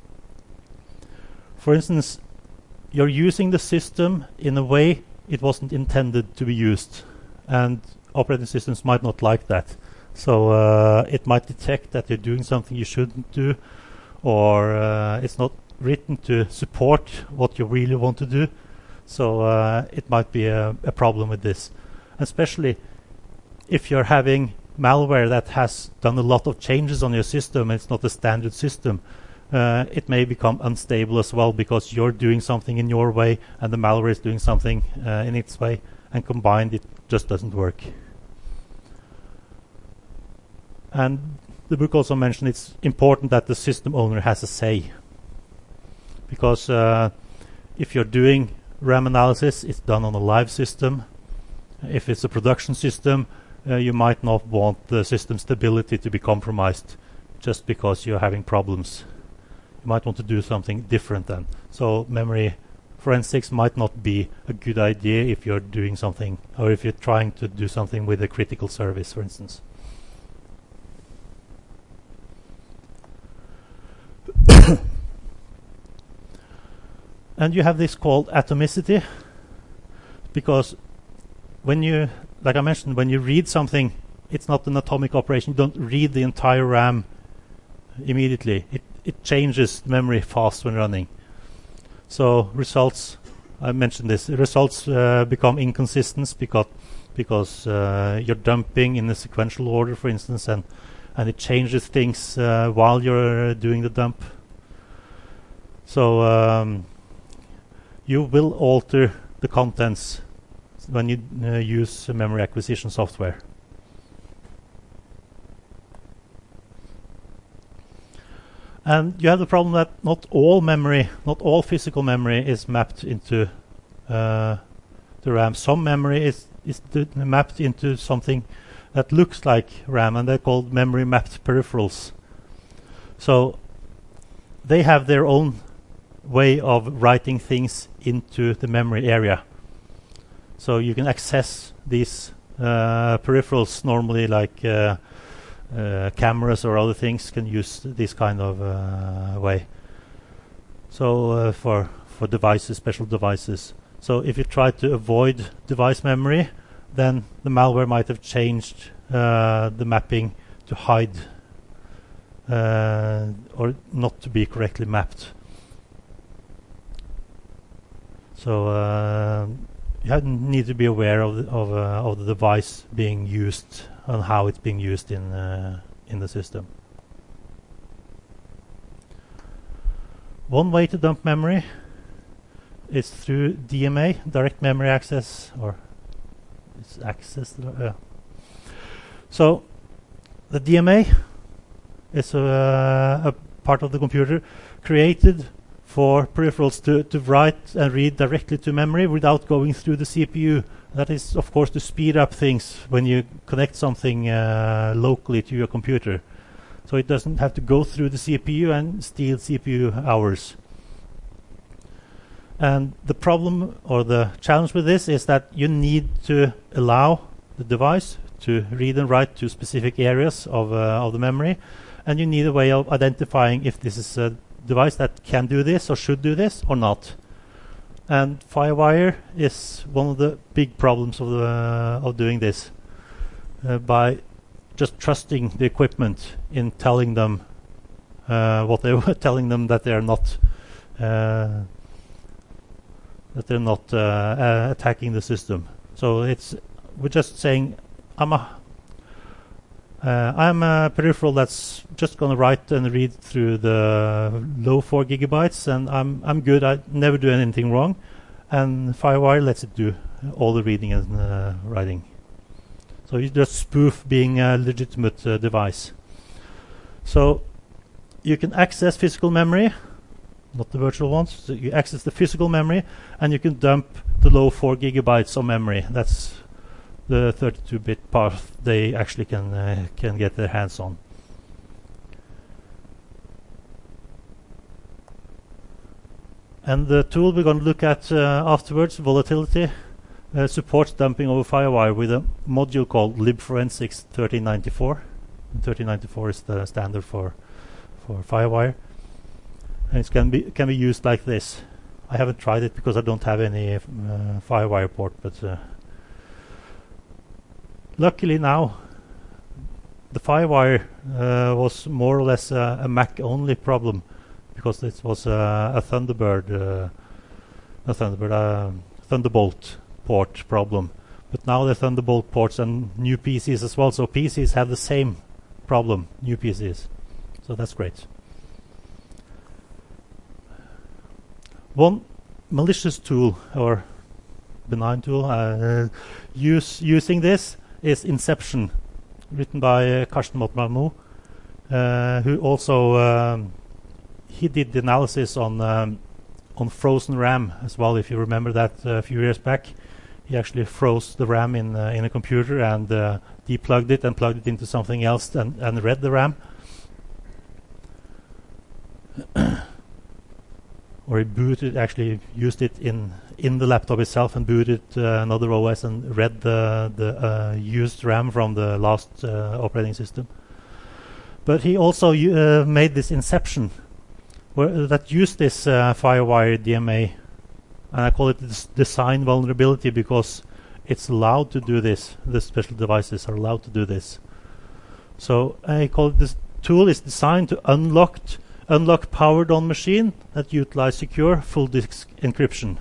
For instance, you're using the system in a way it wasn't intended to be used, and operating systems might not like that. So uh, it might detect that you're doing something you shouldn't do, or uh, it's not written to support what you really want to do. So uh, it might be a, a problem with this, especially if you're having malware that has done a lot of changes on your system and it's not a standard system. Uh, it may become unstable as well, because you're doing something in your way and the malware is doing something uh, in its way, and combined it just doesn't work. And the book also mentioned it's important that the system owner has a say, because uh, if you're doing RAM analysis, it's done on a live system. If it's a production system, uh, you might not want the system stability to be compromised just because you're having problems. You might want to do something different then. So memory forensics might not be a good idea if you're doing something, or if you're trying to do something with a critical service, for instance. And you have this called atomicity, because when you, like I mentioned, when you read something, it's not an atomic operation. You don't read the entire RAM immediately. It, it changes memory fast when running. So results, I mentioned this, results uh, become inconsistent because, because uh, you're dumping in a sequential order, for instance, and, and it changes things uh, while you're doing the dump. So um, you will alter the contents when you uh, use uh, memory acquisition software. And you have the problem that not all memory, not all physical memory is mapped into uh, the RAM. Some memory is is mapped into something that looks like RAM, and they're called memory mapped peripherals. So they have their own way of writing things into the memory area. So you can access these uh, peripherals normally, like uh, uh, cameras or other things can use this kind of uh, way. So uh, for for devices, special devices. So if you try to avoid device memory, then the malware might have changed uh, the mapping to hide uh, or not to be correctly mapped. So uh, you have need to be aware of the, of, uh, of the device being used and how it's being used in uh, in the system. One way to dump memory is through D M A, direct memory access, or it's access. Uh. So the D M A is a, a part of the computer created for peripherals to, to write and read directly to memory without going through the C P U. That is, of course, to speed up things when you connect something uh, locally to your computer. So it doesn't have to go through the C P U and steal C P U hours. And the problem or the challenge with this is that you need to allow the device to read and write to specific areas of, uh, of the memory, and you need a way of identifying if this is a device that can do this or should do this or not. And FireWire is one of the big problems of, the, uh, of doing this uh, by just trusting the equipment in telling them uh, what they were telling them that they are not uh, that they're not uh, uh, attacking the system. So it's we're just saying I'm a uh, I'm a peripheral that's just going to write and read through the low four gigabytes, and I'm I'm good. I never do anything wrong, and FireWire lets it do all the reading and uh, writing. So you just spoof being a legitimate uh, device. So you can access physical memory, not the virtual ones. So you access the physical memory, and you can dump the low four gigabytes of memory. That's the thirty-two bit part they actually can uh, can get their hands on. And the tool we're going to look at uh, afterwards, Volatility, uh, supports dumping over FireWire with a module called libforensics thirteen ninety-four. thirteen ninety-four is the standard for for FireWire, and it can be can be used like this. I haven't tried it because I don't have any uh, FireWire port, but uh, luckily now the FireWire uh, was more or less uh, a Mac-only problem, because it was uh, a Thunderbird, uh, a Thunderbird, uh, Thunderbolt port problem. But now the Thunderbolt ports and new P Cs as well, so P Cs have the same problem, new P Cs. So that's great. One malicious tool or benign tool uh, use using this is Inception, written by uh, Karsten Motmarmo, uh, who also um, he did the analysis on um, on frozen RAM as well. If you remember that uh, a few years back, he actually froze the RAM in uh, in a computer and uh, deplugged it and plugged it into something else and, and read the RAM. Or he booted, actually used it in in the laptop itself and booted uh, another O S and read the the uh, used RAM from the last uh, operating system. But he also uh, made this Inception, where uh, that used this uh, FireWire D M A, and I call it this design vulnerability because it's allowed to do this. The special devices are allowed to do this. So I call it this tool is designed to unlock unlock powered on machine that utilize secure full disk encryption.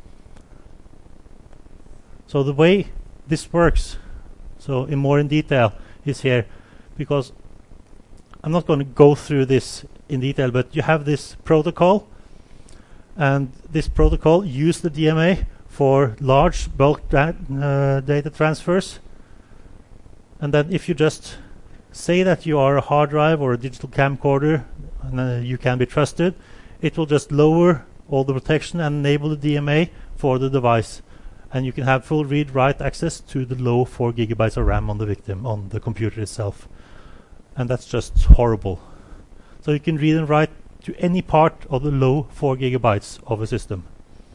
So the way this works, so in more in detail, is here, because I'm not going to go through this in detail, but you have this protocol, and this protocol uses the D M A for large bulk da uh, data transfers. And then if you just say that you are a hard drive or a digital camcorder and uh, you can be trusted, it will just lower all the protection and enable the D M A for the device, and you can have full read-write access to the low four gigabytes of RAM on the victim, on the computer itself. And that's just horrible. So you can read and write to any part of the low four gigabytes of a system.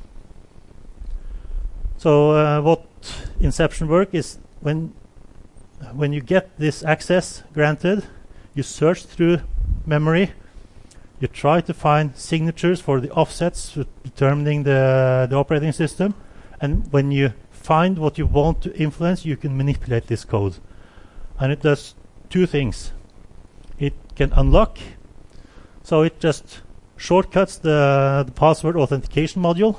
So uh, what Inception work is, when when you get this access granted, you search through memory, you try to find signatures for the offsets for determining the, the operating system, and when you find what you want to influence, you can manipulate this code. And it does two things. It can unlock, so it just shortcuts the, the password authentication module.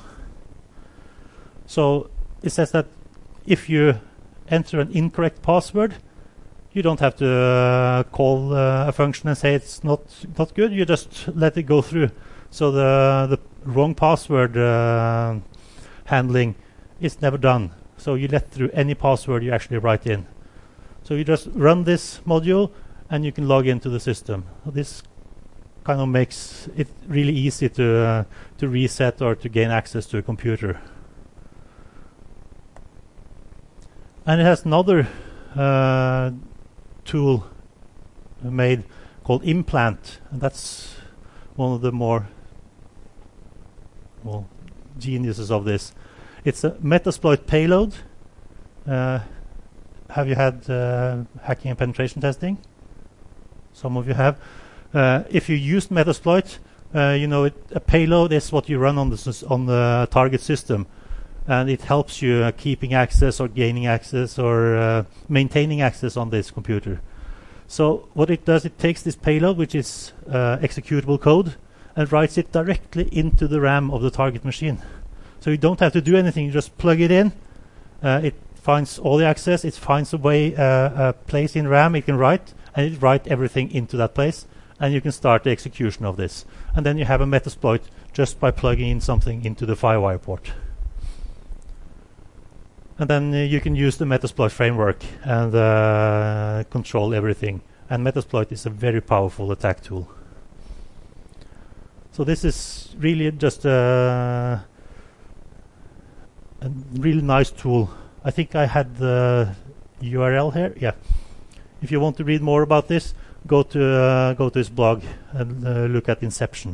So it says that if you enter an incorrect password, you don't have to uh, call uh, a function and say it's not not good. You just let it go through. So the the wrong password uh, handling is never done. So you let through any password you actually write in. So you just run this module and you can log into the system. This kind of makes it really easy to uh, to reset or to gain access to a computer. And it has another uh, tool made called Implant, and that's one of the more well geniuses of this. It's a Metasploit payload. Uh, have you had uh, hacking and penetration testing? Some of you have. Uh, if you use Metasploit, uh, you know it, a payload is what you run on the on the target system, and it helps you uh, keeping access or gaining access or uh, maintaining access on this computer. So what it does, it takes this payload, which is uh, executable code, and writes it directly into the RAM of the target machine. So you don't have to do anything, you just plug it in, uh, it finds all the access, it finds a way, uh, a place in RAM it can write, and it writes everything into that place, and you can start the execution of this. And then you have a Metasploit just by plugging in something into the FireWire port. And then uh, you can use the Metasploit framework and uh, control everything. And Metasploit is a very powerful attack tool. So this is really just a, a really nice tool. I think I had the U R L here. Yeah. If you want to read more about this, go to uh, go to his blog and uh, look at Inception.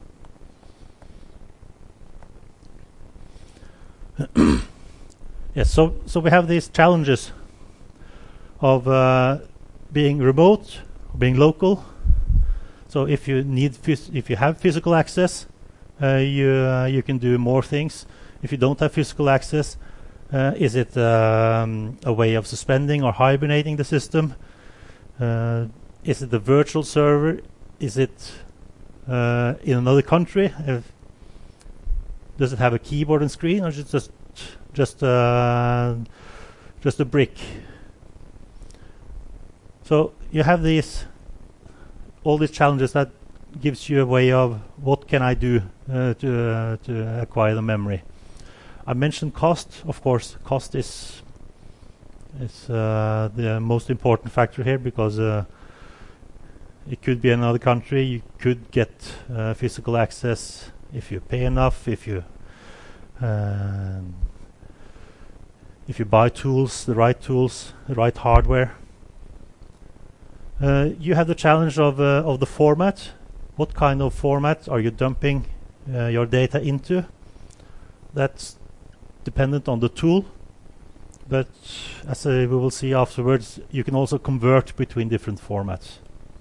Yes, so so we have these challenges of uh, being remote, being local. So if you need, if you have physical access, uh, you uh, you can do more things. If you don't have physical access, uh, is it um, a way of suspending or hibernating the system? Uh, is it a virtual server? Is it uh, in another country? If does it have a keyboard and screen, or is it just just uh, just a brick? So you have these all these challenges that gives you a way of what can I do uh, to uh, to acquire the memory. I mentioned cost. Of course, cost is is uh, the most important factor here, because uh, it could be another country. You could get uh, physical access if you pay enough, if you um, if you buy tools, the right tools, the right hardware. Uh, you have the challenge of uh, of the format. What kind of format are you dumping uh, your data into? That's dependent on the tool, but as uh, we will see afterwards, you can also convert between different formats.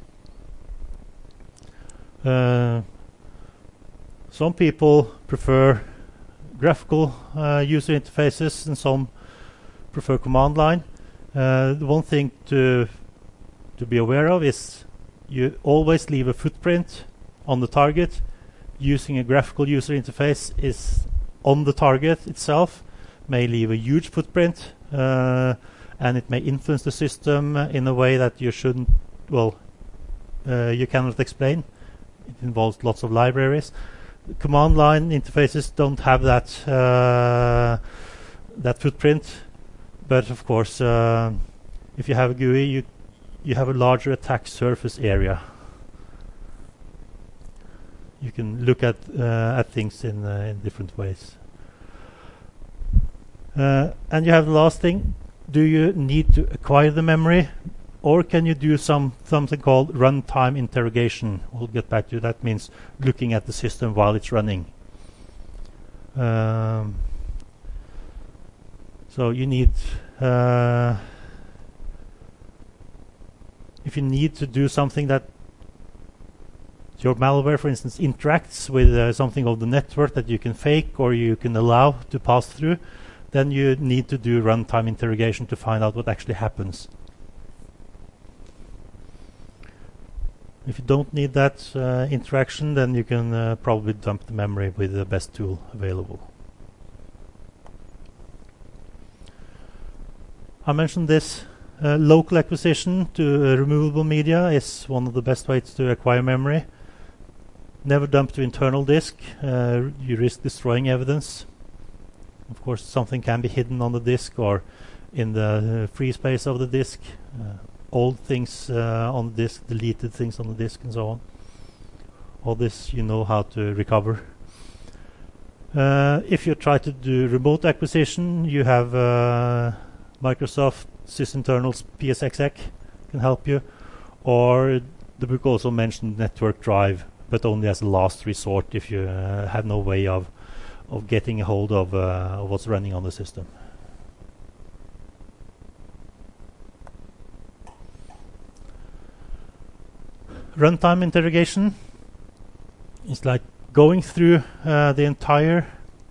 Uh, some people prefer graphical uh, user interfaces, and some prefer command line. Uh, the one thing to to be aware of is you always leave a footprint on the target. Using a graphical user interface is on the target itself, may leave a huge footprint, uh, and it may influence the system uh, in a way that you shouldn't, well, uh, you cannot explain. It involves lots of libraries. Command line interfaces don't have that uh, that footprint, but of course, uh, if you have a G U I, you you have a larger attack surface area. You can look at uh, at things in uh, in different ways. Uh, and you have the last thing. Do you need to acquire the memory, or can you do some something called runtime interrogation? We'll get back to that. Means looking at the system while it's running. Um, so you need uh, if you need to do something that your malware, for instance, interacts with uh, something of the network that you can fake or you can allow to pass through, then you need to do runtime interrogation to find out what actually happens. If you don't need that uh, interaction, then you can uh, probably dump the memory with the best tool available. I mentioned this. Uh, local acquisition to uh, removable media is one of the best ways to acquire memory. Never dump to internal disk. Uh, you risk destroying evidence. Of course, something can be hidden on the disk or in the uh, free space of the disk. Uh, old things uh, on the disk, deleted things on the disk, and so on. All this you know how to recover. Uh, if you try to do remote acquisition, you have uh, Microsoft sysinternals P S X E C can help you, or the book also mentioned network drive, but only as a last resort if you uh, have no way of of getting a hold of, uh, of what's running on the system. Runtime interrogation is like going through uh, the entire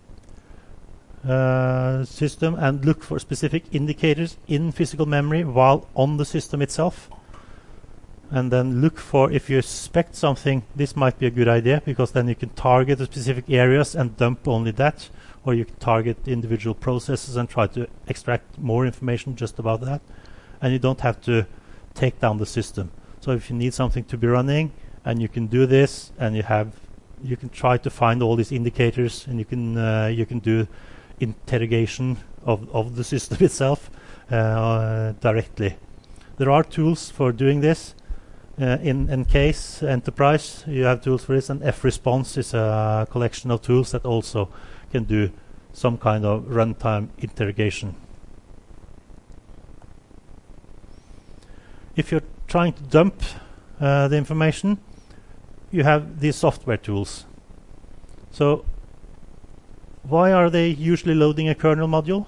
uh, system and look for specific indicators in physical memory while on the system itself, and then look for, if you suspect something, this might be a good idea, because then you can target the specific areas and dump only that, or you can target individual processes and try to extract more information just about that, and you don't have to take down the system. So if you need something to be running, and you can do this, and you have, you can try to find all these indicators, and you can uh, you can do interrogation of of the system itself uh, directly. There are tools for doing this. Uh, in Encase Enterprise, you have tools for this, and F-Response is a collection of tools that also can do some kind of runtime interrogation. If you're trying to dump uh, the information, you have these software tools. So why are they usually loading a kernel module?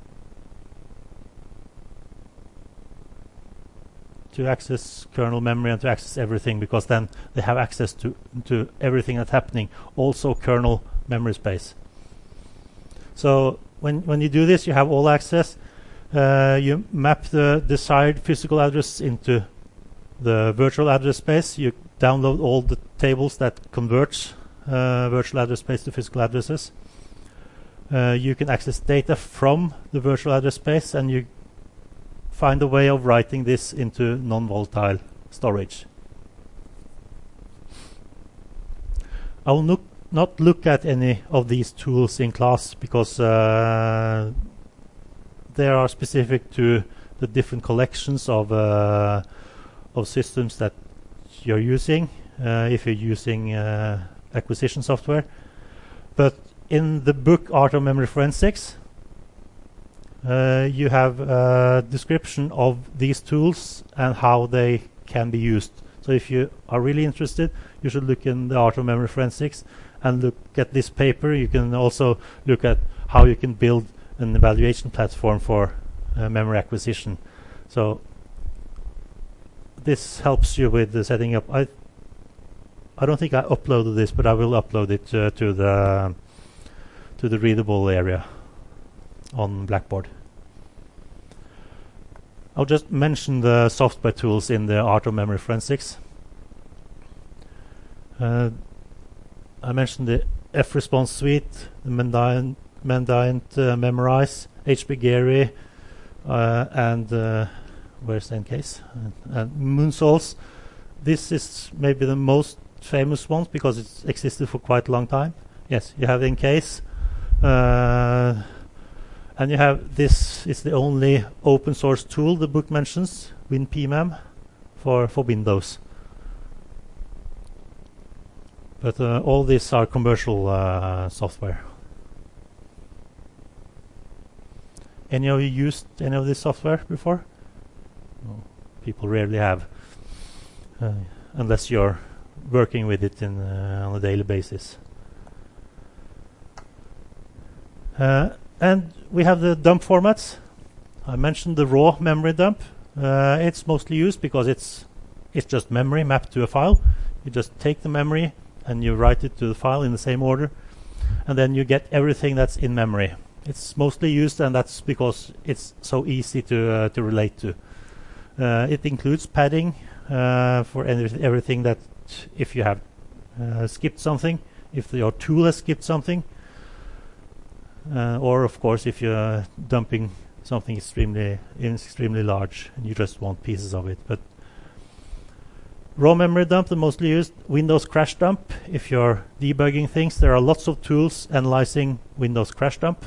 To access kernel memory and to access everything, because then they have access to, to everything that's happening, also kernel memory space. So when, when you do this, you have all access. Uh, you map the desired physical address into the virtual address space. You download all the tables that converts uh, virtual address space to physical addresses. Uh, you can access data from the virtual address space, and you find a way of writing this into non-volatile storage. I will no not look at any of these tools in class, because uh, they are specific to the different collections of uh, of systems that you're using, uh, if you're using uh, acquisition software. But in the book Art of Memory Forensics, Uh, you have a description of these tools and how they can be used. So if you are really interested, you should look in the Art of Memory Forensics and look at this paper. You can also look at how you can build an evaluation platform for uh, memory acquisition. So this helps you with the setting up. I I don't think I uploaded this, but I will upload it uh, to the to the readable area on Blackboard. I'll just mention the software tools in the Art of Memory Forensics. Uh, I mentioned the F-Response suite, the Mandiant, Mandiant uh, Memorize, H B Gary, uh, and uh, where's Encase? And, and Moonsols. This is maybe the most famous one because it's existed for quite a long time. Yes, you have Encase. Uh, And you have this is the only open source tool the book mentions, WinPMem, for, for Windows. But uh, all these are commercial uh, software. Any of you used any of this software before? No, people rarely have, uh, unless you're working with it in, uh, on a daily basis. Uh, and we have the dump formats. I mentioned the raw memory dump. Uh, it's mostly used because it's it's just memory mapped to a file. You just take the memory and you write it to the file in the same order, and then you get everything that's in memory. It's mostly used, and that's because it's so easy to uh, to relate to. Uh, it includes padding uh, for everything that if you have uh, skipped something, if your tool has skipped something, uh, or of course if you're dumping something extremely extremely large and you just want pieces of it. But raw memory dump, the mostly used. Windows crash dump, if you're debugging things, there are lots of tools analyzing Windows crash dump.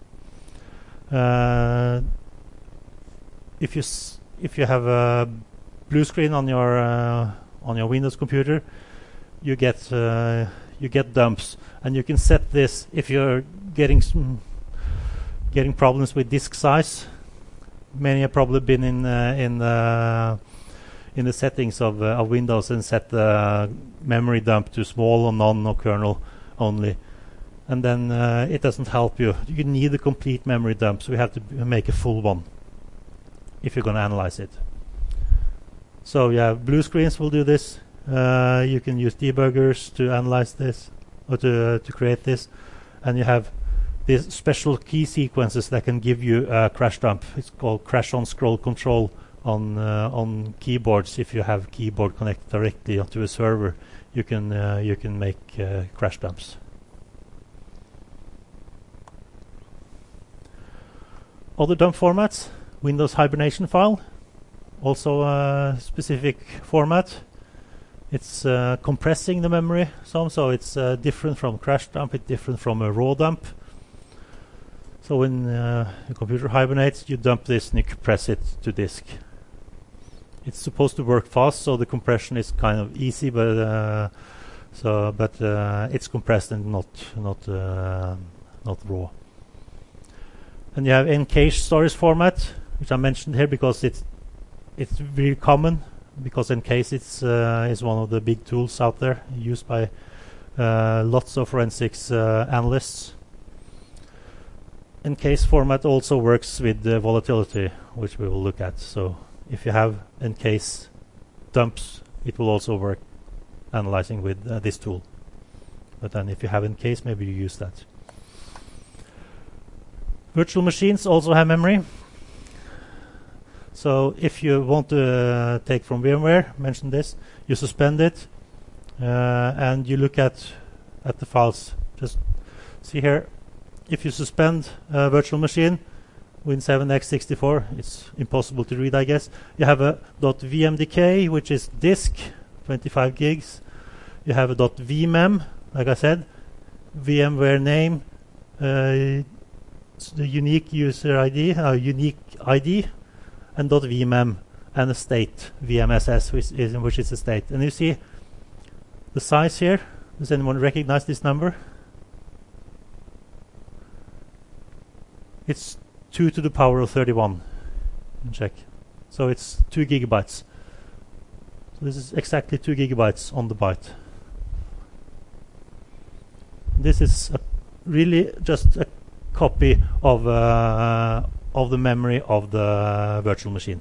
Uh, if you s if you have a blue screen on your uh, on your Windows computer, you get uh, you get dumps, and you can set this if you're getting some getting problems with disk size. Many have probably been in uh, in the in the settings of, uh, of Windows and set the memory dump to small or none or kernel only, and then uh, it doesn't help you. You need a complete memory dump, so you have to b make a full one if you're going to analyze it. So yeah, blue screens will do this. Uh, you can use debuggers to analyze this or to uh, to create this, and you have these special key sequences that can give you a crash dump. It's called crash on scroll control on uh, on keyboards. If you have keyboard connected directly onto a server, you can uh, you can make uh, crash dumps. Other dump formats: Windows hibernation file, also a specific format. It's uh, compressing the memory some, so it's uh, different from crash dump. It's different from a raw dump. So when uh, the computer hibernates, you dump this and you compress it to disk. It's supposed to work fast, so the compression is kind of easy, but uh, so but uh, it's compressed and not not uh, not raw. And you have Encache storage format, which I mentioned here because it's it's very common, because Encache it's uh, is one of the big tools out there used by uh, lots of forensics uh, analysts. Encache format also works with the volatility, which we will look at. So if you have Encache dumps, it will also work analyzing with uh, this tool. But then if you have Encache, maybe you use that. Virtual machines also have memory. So if you want to uh, take from VMware, mention this, you suspend it uh, and you look at at the files. Just see here. If you suspend a virtual machine, Win seven x sixty-four, it's impossible to read, I guess. You have a .vmdk, which is disk, twenty-five gigs. You have a .vmem, like I said, VMware name, uh, the unique user I D, uh, unique I D, and .vmem, and a state, vmss, which is, which is a state. And you see the size here. Does anyone recognize this number? It's two to the power of thirty-one. Check. So it's two gigabytes. So this is exactly two gigabytes on the byte. This is a really just a copy of uh, of the memory of the virtual machine.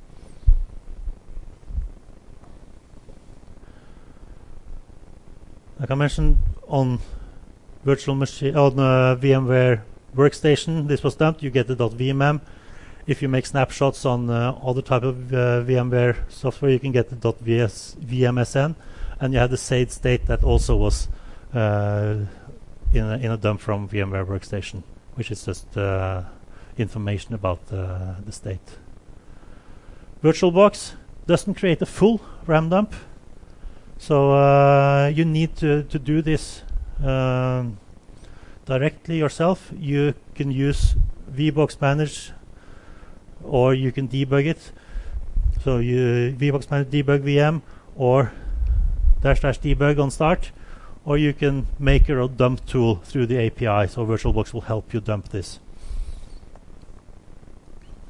Like I mentioned, on virtual machine on uh, VMware Workstation, this was dumped. You get the .vmem. If you make snapshots on uh, other type of uh, VMware software, you can get the .vs .vmsn, and you have the saved state that also was uh, in a, in a dump from VMware Workstation, which is just uh, information about uh, the state. VirtualBox doesn't create a full RAM dump, so uh, you need to to do this um, directly yourself. You can use VBox Manage, or you can debug it. So you VBox Manage debug V M, or dash dash debug on start, or you can make your own dump tool through the A P I. So VirtualBox will help you dump this.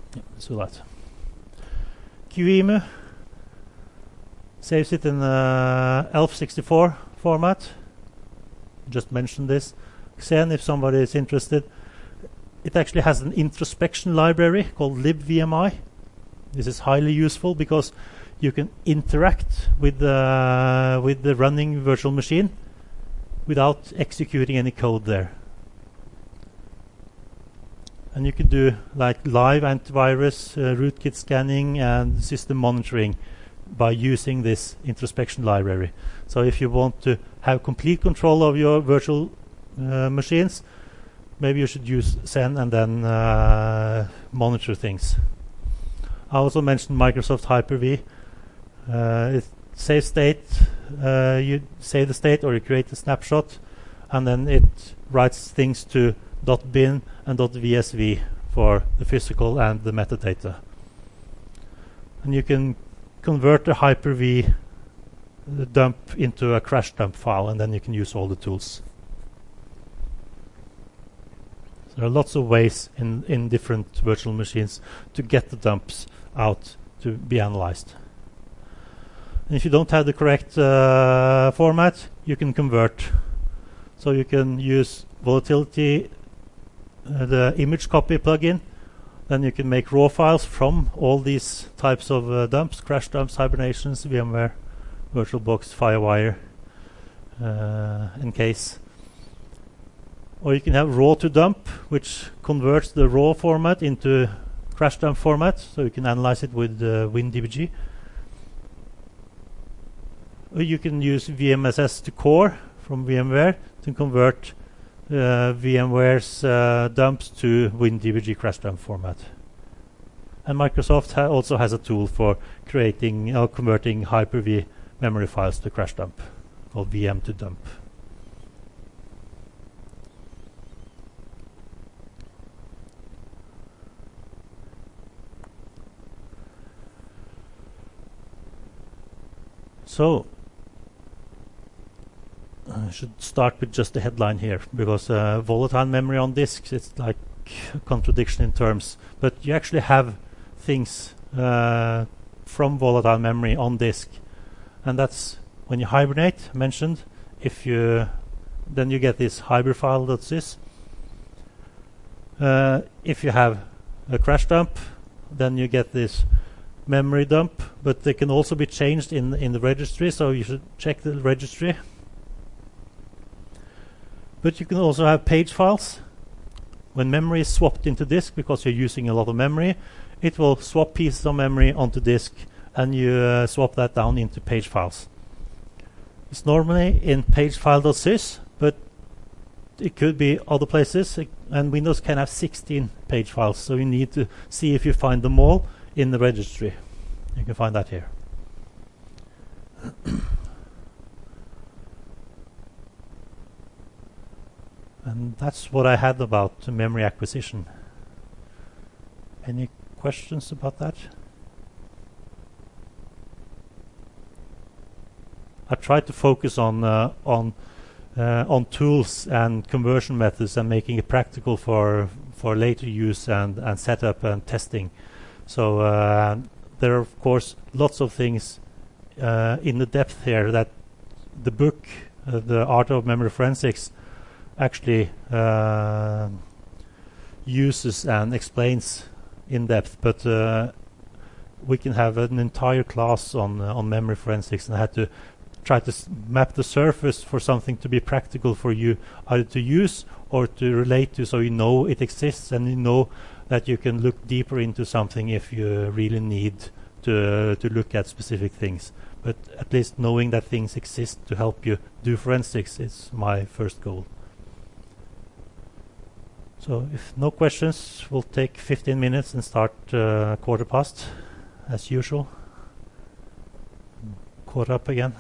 Yeah, let's do that. QEMU saves it in uh, E L F sixty-four format. Just mentioned this. Xen, if somebody is interested, it actually has an introspection library called libvmi. This is highly useful because you can interact with the with the running virtual machine without executing any code there. And you can do like live antivirus, uh, rootkit scanning, and system monitoring by using this introspection library. So if you want to have complete control of your virtual uh, machines, maybe you should use Xen and then uh, monitor things. I also mentioned Microsoft Hyper-V. Uh, it saves state, uh, you save the state or you create a snapshot, and then it writes things to .bin and .vsv for the physical and the metadata. And you can convert the Hyper-V dump into a crash dump file, and then you can use all the tools. So there are lots of ways in, in different virtual machines to get the dumps out to be analyzed. And if you don't have the correct uh, format, you can convert. So you can use volatility, uh, the image copy plugin. Then you can make raw files from all these types of uh, dumps: crash dumps, hibernations, VMware, VirtualBox, FireWire, uh, Encase. Or you can have raw to dump, which converts the raw format into crash dump format, so you can analyze it with uh, WinDBG. Or you can use V M S S to core from VMware to convert uh, VMware's uh, dumps to WinDBG crash dump format. And Microsoft ha also has a tool for creating or uh, converting Hyper-V memory files to crash dump, called V M to dump. So I should start with just the headline here, because uh, volatile memory on disks, it's like a contradiction in terms, but you actually have things uh, from volatile memory on disk, and that's when you hibernate, mentioned. If you then you get this hyberfile.sys. Uh, if you have a crash dump, then you get this memory dump, but they can also be changed in in the registry, so you should check the registry. But you can also have page files. When memory is swapped into disk, because you're using a lot of memory, it will swap pieces of memory onto disk, and you uh, swap that down into page files. It's normally in pagefile.sys, but it could be other places, and Windows can have sixteen page files, so you need to see if you find them all in the registry. You can find that here. And that's what I had about memory acquisition. Any questions about that? I tried to focus on uh, on uh, on tools and conversion methods and making it practical for for later use and and setup and testing. So uh, there are of course lots of things uh, in the depth here that the book, uh, The Art of Memory Forensics, actually uh, uses and explains in depth, but uh, we can have an entire class on uh, on memory forensics, and I had to try to s map the surface for something to be practical for you either to use or to relate to, so you know it exists and you know that you can look deeper into something if you really need to uh, to look at specific things. But at least knowing that things exist to help you do forensics is my first goal. So if no questions, we'll take fifteen minutes and start uh, quarter past as usual. Caught up again.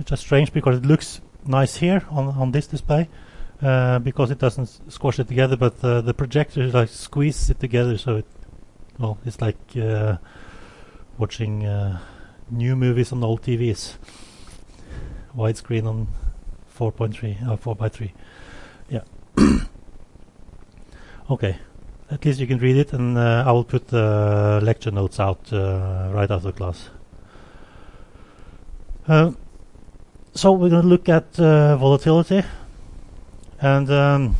just strange because it looks nice here on on this display uh, because it doesn't s- squash it together, but uh, the projector like squeezes it together, so it well it's like uh, watching uh, new movies on old T Vs, widescreen on four point three or four by three. Yeah. Okay. At least you can read it, and uh, I will put the lecture notes out uh, right after class. Uh, so we're going to look at uh, volatility, and um,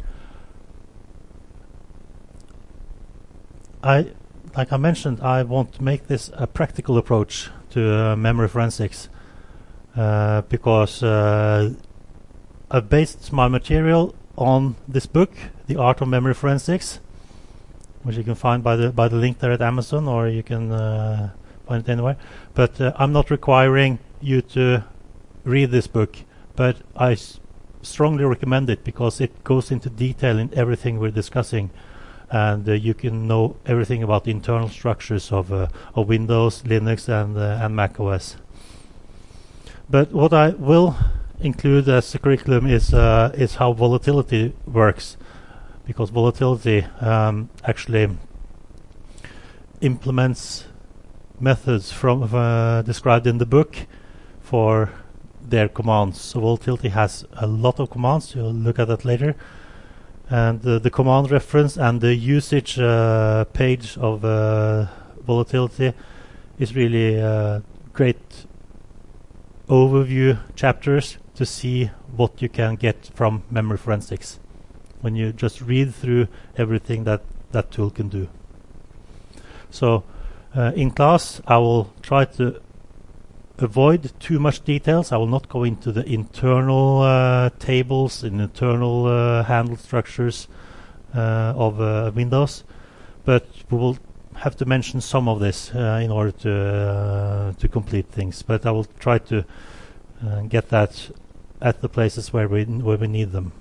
I, like I mentioned, I want to make this a practical approach to uh, memory forensics uh, because uh, I've based my material on this book, The Art of Memory Forensics, which you can find by the by the link there at Amazon, or you can uh, find it anywhere. But uh, I'm not requiring you to read this book, but I s- strongly recommend it because it goes into detail in everything we're discussing, and uh, you can know everything about the internal structures of uh, of Windows, Linux, and uh, and Mac O S. But what I will include as a curriculum is uh, is how volatility works, because volatility um, actually implements methods from uh, described in the book for their commands. So volatility has a lot of commands. You'll look at that later, and uh, the command reference and the usage uh, page of uh, volatility is really uh, great overview chapters to see what you can get from memory forensics when you just read through everything that that tool can do. So uh, in class I will try to avoid too much details. I will not go into the internal uh, tables and internal uh, handle structures uh, of uh, Windows, but we will have to mention some of this uh, in order to uh, to complete things. But I will try to uh, get that at the places where we where we need them.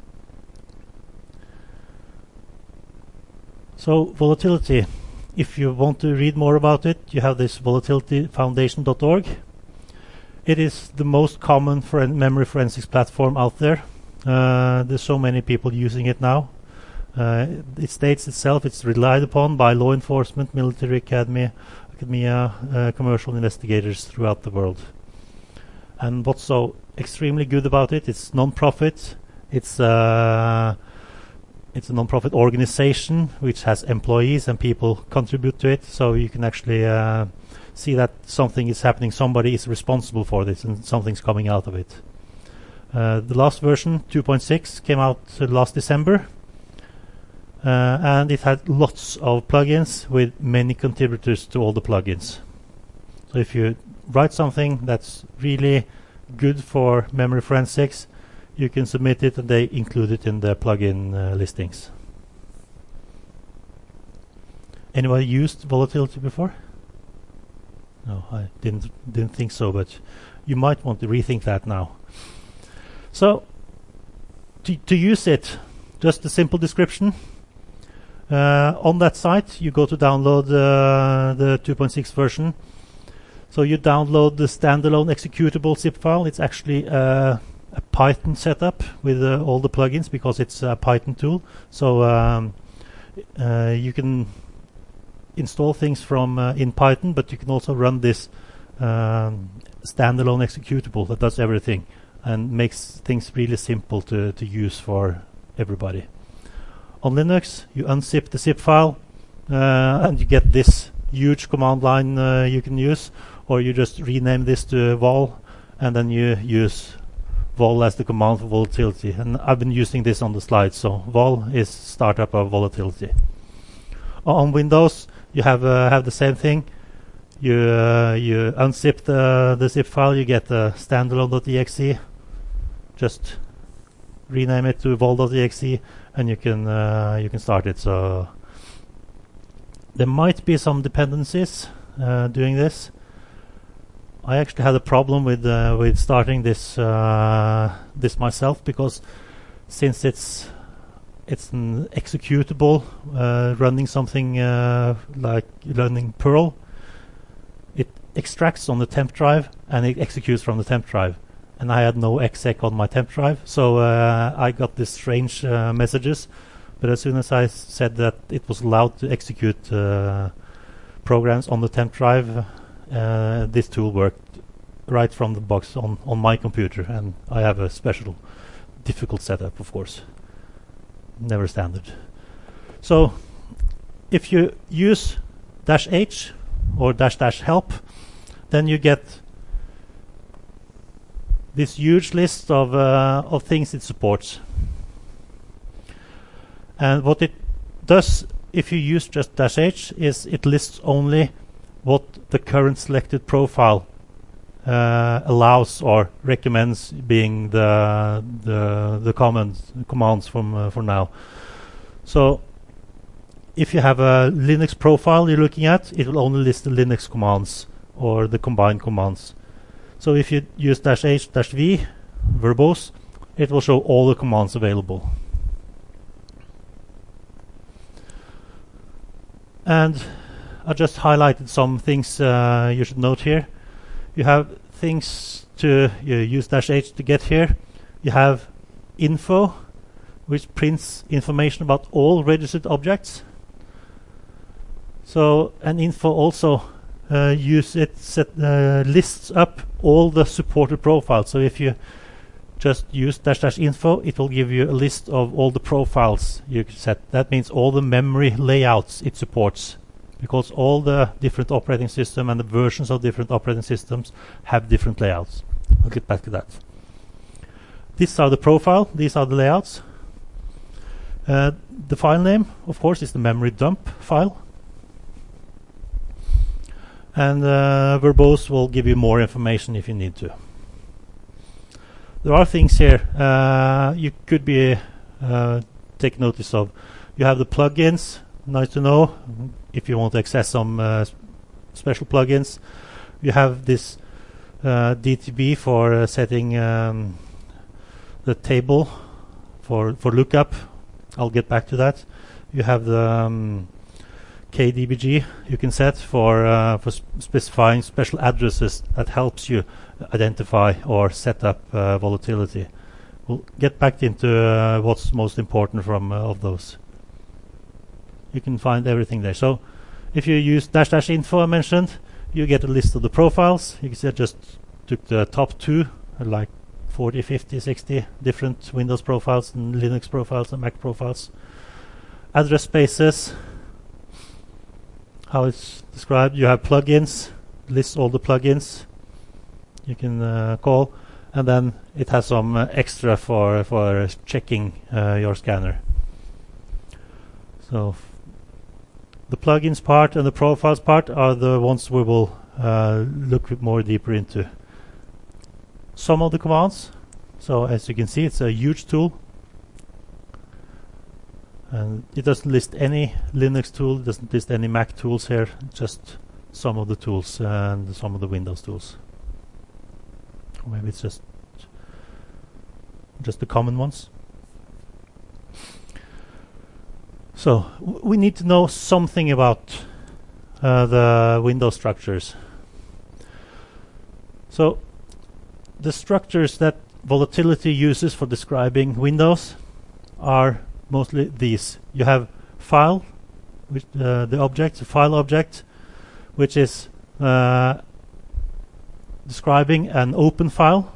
So volatility, if you want to read more about it, you have this volatility foundation dot org. It is the most common for memory forensics platform out there. Uh, there's so many people using it now. Uh, it states itself it's relied upon by law enforcement, military academy, academia, uh, commercial investigators throughout the world. And what's so extremely good about it, it's non-profit. It's uh, it's a non-profit organization which has employees and people contribute to it. So you can actually uh, see that something is happening. Somebody is responsible for this, and something's coming out of it. Uh, the last version, two point six, came out uh, last December. Uh, and it had lots of plugins with many contributors to all the plugins. So if you write something that's really good for memory forensics, you can submit it and they include it in the plugin uh, listings. Anyone used volatility before? No, I didn't didn't think so, but you might want to rethink that now. So to, to use it, just a simple description. Uh, on that site, you go to download uh, the two point six version. So you download the standalone executable zip file. It's actually uh, a Python setup with uh, all the plugins because it's a Python tool. So um, uh, you can install things from uh, in Python, but you can also run this um, standalone executable that does everything and makes things really simple to, to use for everybody. On Linux, you unzip the zip file uh, and you get this huge command line uh, you can use, or you just rename this to vol and then you use vol as the command for volatility. And I've been using this on the slides, so vol is startup of volatility. On Windows, you have uh, have the same thing. You uh, you unzip the, the zip file, you get the standalone.exe, just rename it to vol.exe, and you can uh, you can start it. So there might be some dependencies uh, doing this. I actually had a problem with uh, with starting this uh, this myself, because since it's it's an executable uh, running something uh, like running Perl, it extracts on the temp drive and it executes from the temp drive. And I had no exec on my temp drive, so uh, I got these strange uh, messages. But as soon as I said that it was allowed to execute uh, programs on the temp drive, uh, this tool worked right from the box on, on my computer, and I have a special difficult setup, of course, never standard. So if you use dash H or dash dash help, then you get this huge list of, uh, of things it supports. And what it does if you use just dash H is it lists only what the current selected profile uh, allows or recommends being the the, the commands commands from uh, for now. So if you have a Linux profile you're looking at, it will only list the Linux commands or the combined commands. So if you use dash H dash V verbose, it will show all the commands available. And I just highlighted some things uh, you should note here. You have things to you use dash H to get here. You have info, which prints information about all registered objects. So, and info also uh, use it set, uh, lists up all the supported profiles. So if you just use dash dash info, it will give you a list of all the profiles you can set. That means all the memory layouts it supports, because all the different operating system and the versions of different operating systems have different layouts. I'll get back to that. These are the profile, these are the layouts. Uh, the file name, of course, is the memory dump file. And uh, verbose will give you more information if you need to. There are things here uh, you could be uh, take notice of. You have the plugins, nice to know if you want to access some uh, special plugins. You have this uh, D T B for uh, setting um, the table for for lookup. I'll get back to that. You have the um, K D B G you can set for uh, for sp specifying special addresses that helps you identify or set up uh, volatility. We'll get back into uh, what's most important from uh, of those. You can find everything there. So if you use dash dash info I mentioned, you get a list of the profiles. You can see I just took the top two, like forty, fifty, sixty different Windows profiles and Linux profiles and Mac profiles. Address spaces, how it's described. You have plugins, lists all the plugins you can uh, call, and then it has some uh, extra for for checking uh, your scanner. So the plugins part and the profiles part are the ones we will uh, look more deeper into. Some of the commands, so as you can see, it's a huge tool, and it doesn't list any Linux tool, it doesn't list any Mac tools here, just some of the tools and some of the Windows tools. Or maybe it's just just the common ones. So w we need to know something about uh, the Windows structures. So the structures that Volatility uses for describing Windows are mostly these. You have file, which uh, the object, the file object, which is uh, describing an open file,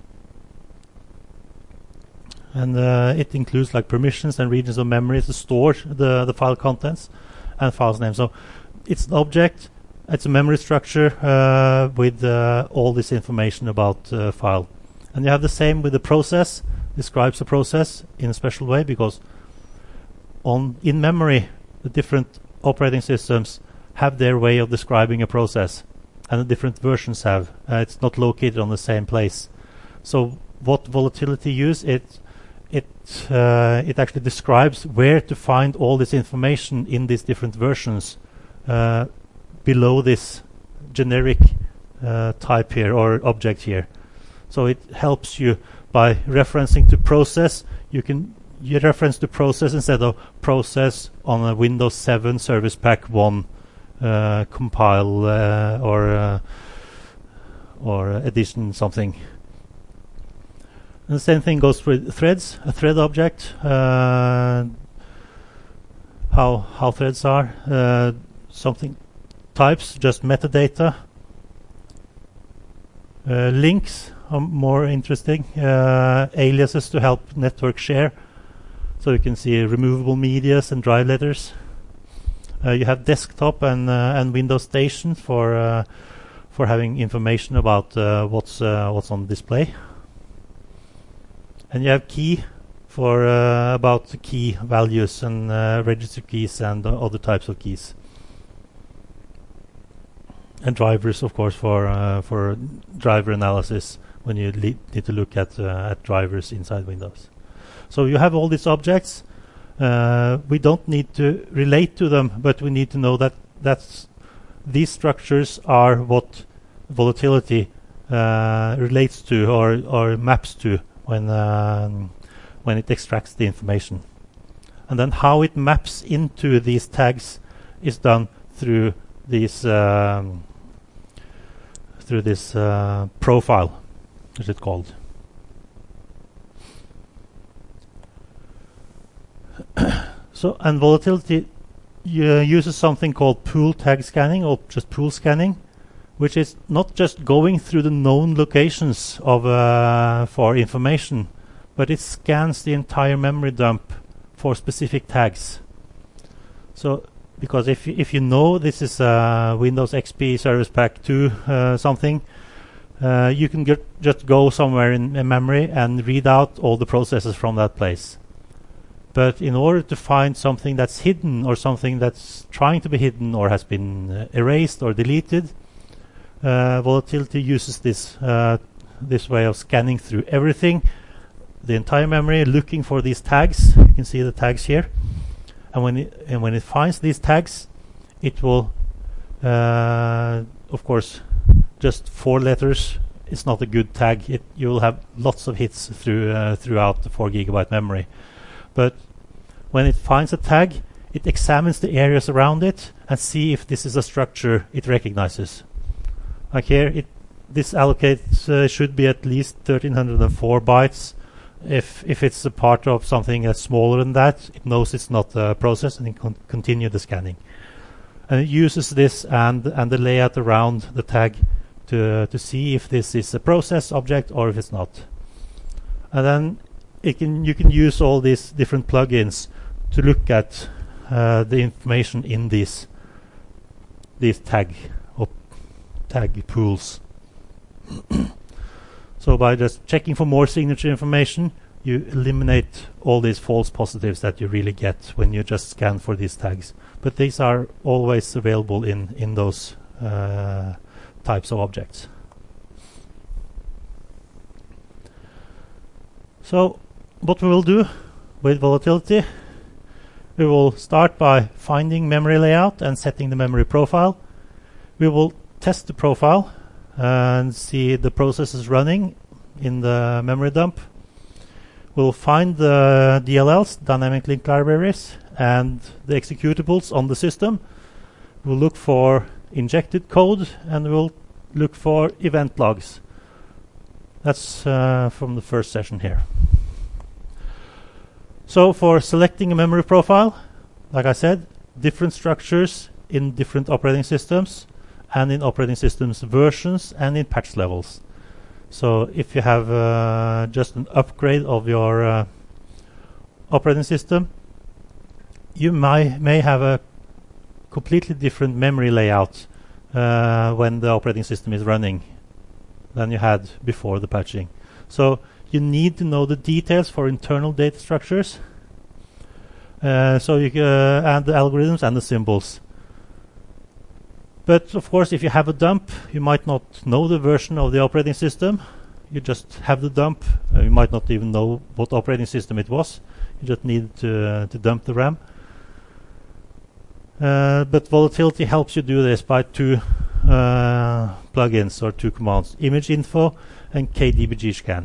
and uh, it includes like permissions and regions of memory to store the the file contents and file's name. So it's an object, it's a memory structure uh, with uh, all this information about uh, file. And you have the same with the process, describes the process in a special way, because on in memory the different operating systems have their way of describing a process, and the different versions have. Uh, it's not located on the same place. So what Volatility use, it it uh, it actually describes where to find all this information in these different versions uh, below this generic uh, type here or object here. So it helps you by referencing to process. You can you reference to process instead of process on a Windows seven Service Pack one uh, compile uh, or uh, or addition something. And the same thing goes for threads. A thread object, uh, how how threads are, uh, something types, just metadata. Uh, links are more interesting. Uh, aliases to help network share, so you can see removable medias and drive letters. Uh, you have desktop and uh, and Windows Station for uh, for having information about uh, what's uh, what's on display. And you have key for uh, about the key values and uh, register keys and uh, other types of keys. And drivers, of course, for uh, for driver analysis when you le need to look at uh, at drivers inside Windows. So you have all these objects. Uh, we don't need to relate to them, but we need to know that that's these structures are what volatility uh, relates to or or maps to when um, when it extracts the information. And then how it maps into these tags is done through these um, through this uh, profile, as it's called. So, and volatility uh, uses something called pool tag scanning, or just pool scanning, which is not just going through the known locations of uh, for information, but it scans the entire memory dump for specific tags. So, because if y if you know this is uh, Windows X P Service Pack two uh, something, uh, you can get just go somewhere in, in memory and read out all the processes from that place. But in order to find something that's hidden or something that's trying to be hidden or has been uh, erased or deleted, uh, volatility uses this uh, this way of scanning through everything, the entire memory, looking for these tags. You can see the tags here, and when it, and when it finds these tags, it will, uh, of course, just four letters. It's not a good tag. It, you will have lots of hits through uh, throughout the four gigabyte memory. But when it finds a tag, it examines the areas around it and see if this is a structure it recognizes. Like here, it this allocates uh, should be at least thirteen oh four bytes. If if it's a part of something that's smaller than that, it knows it's not a process and it can continue the scanning. And it uses this and and the layout around the tag to to see if this is a process object or if it's not. And then It can, you can use all these different plugins to look at uh, the information in these these tag or tag pools. So by just checking for more signature information, you eliminate all these false positives that you really get when you just scan for these tags. But these are always available in in those uh, types of objects. So what we will do with volatility, we will start by finding memory layout and setting the memory profile. We will test the profile and see the processes running in the memory dump. We'll find the D L Ls, dynamic link libraries, and the executables on the system. We'll look for injected code and we'll look for event logs. That's uh, from the first session here. So for selecting a memory profile, like I said, different structures in different operating systems and in operating systems versions and in patch levels. So if you have uh, just an upgrade of your uh, operating system, you may, may have a completely different memory layout uh, when the operating system is running than you had before the patching. So you need to know the details for internal data structures, uh, so you uh, and the algorithms and the symbols. But of course, if you have a dump, you might not know the version of the operating system. You just have the dump. Uh, you might not even know what operating system it was. You just need to uh, to dump the RAM. Uh, but volatility helps you do this by two uh, plugins or two commands: image info and K D B G scan.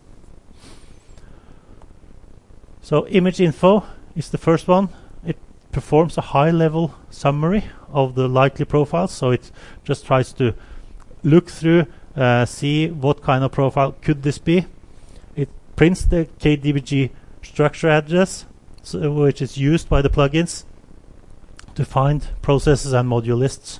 So image info is the first one. It performs a high-level summary of the likely profiles. So it just tries to look through, uh, see what kind of profile could this be. It prints the K D B G structure address, so, which is used by the plugins to find processes and module lists.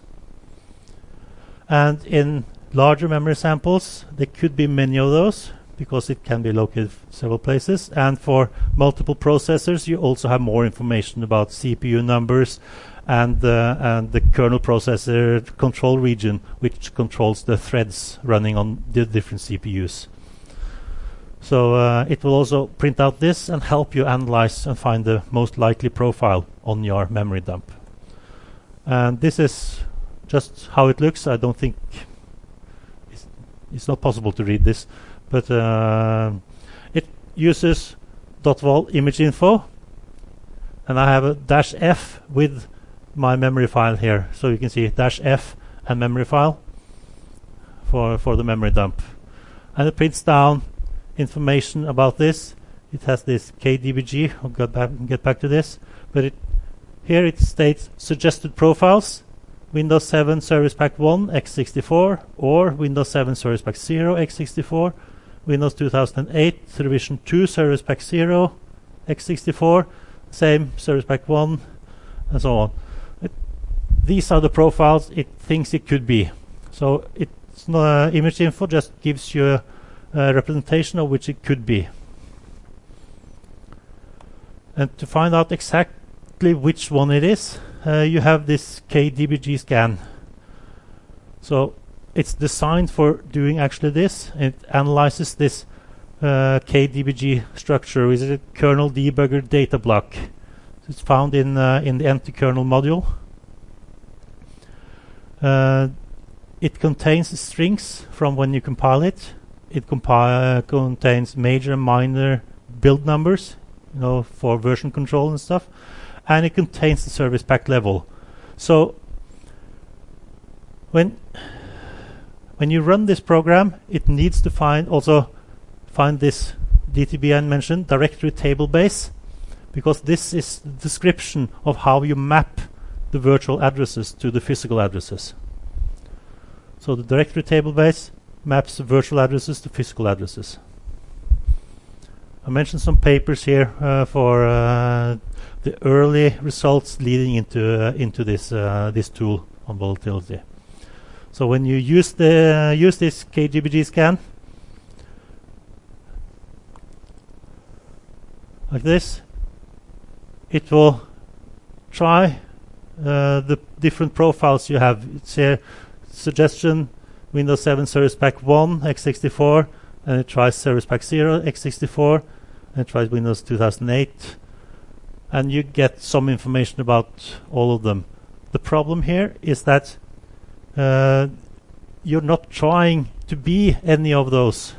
And in larger memory samples, there could be many of those, because it can be located several places. And for multiple processors, you also have more information about C P U numbers and, uh, and the kernel processor control region, which controls the threads running on the different C P Us. So uh, it will also print out this and help you analyze and find the most likely profile on your memory dump. And this is just how it looks. I don't think it's, it's not possible to read this, but uh, it uses .vol image info, and I have a dash F with my memory file here, so you can see dash F and memory file for for the memory dump, and it prints down information about this. It has this K D B G. I'll get back, get back to this, but it here it states suggested profiles: Windows seven Service Pack one x sixty-four or Windows seven Service Pack zero x sixty-four, Windows two thousand eight Revision two Service Pack zero x sixty-four, same Service Pack one, and so on. It, these are the profiles it thinks it could be. So it's not uh, image info, just gives you a, a representation of which it could be. And to find out exactly which one it is, uh, you have this K D B G scan. So it's designed for doing actually this. It analyzes this uh, K D B G structure, which is a kernel debugger data block. It's found in uh, in the empty kernel module. Uh, it contains strings from when you compile it. It compi- uh, contains major and minor build numbers, you know, for version control and stuff, and it contains the service pack level. So when when you run this program, it needs to find also find this D T B I mentioned, directory table base, because this is the description of how you map the virtual addresses to the physical addresses. So the directory table base maps the virtual addresses to physical addresses. I mentioned some papers here uh, for uh, the early results leading into uh, into this uh, this tool on volatility. So when you use the uh, use this K D B G scan like this, it will try uh, the different profiles you have. It's a suggestion Windows seven Service Pack one x sixty-four, and it tries Service Pack zero x sixty-four, and it tries Windows two thousand eight, and you get some information about all of them. The problem here is that uh, you're not trying to be any of those.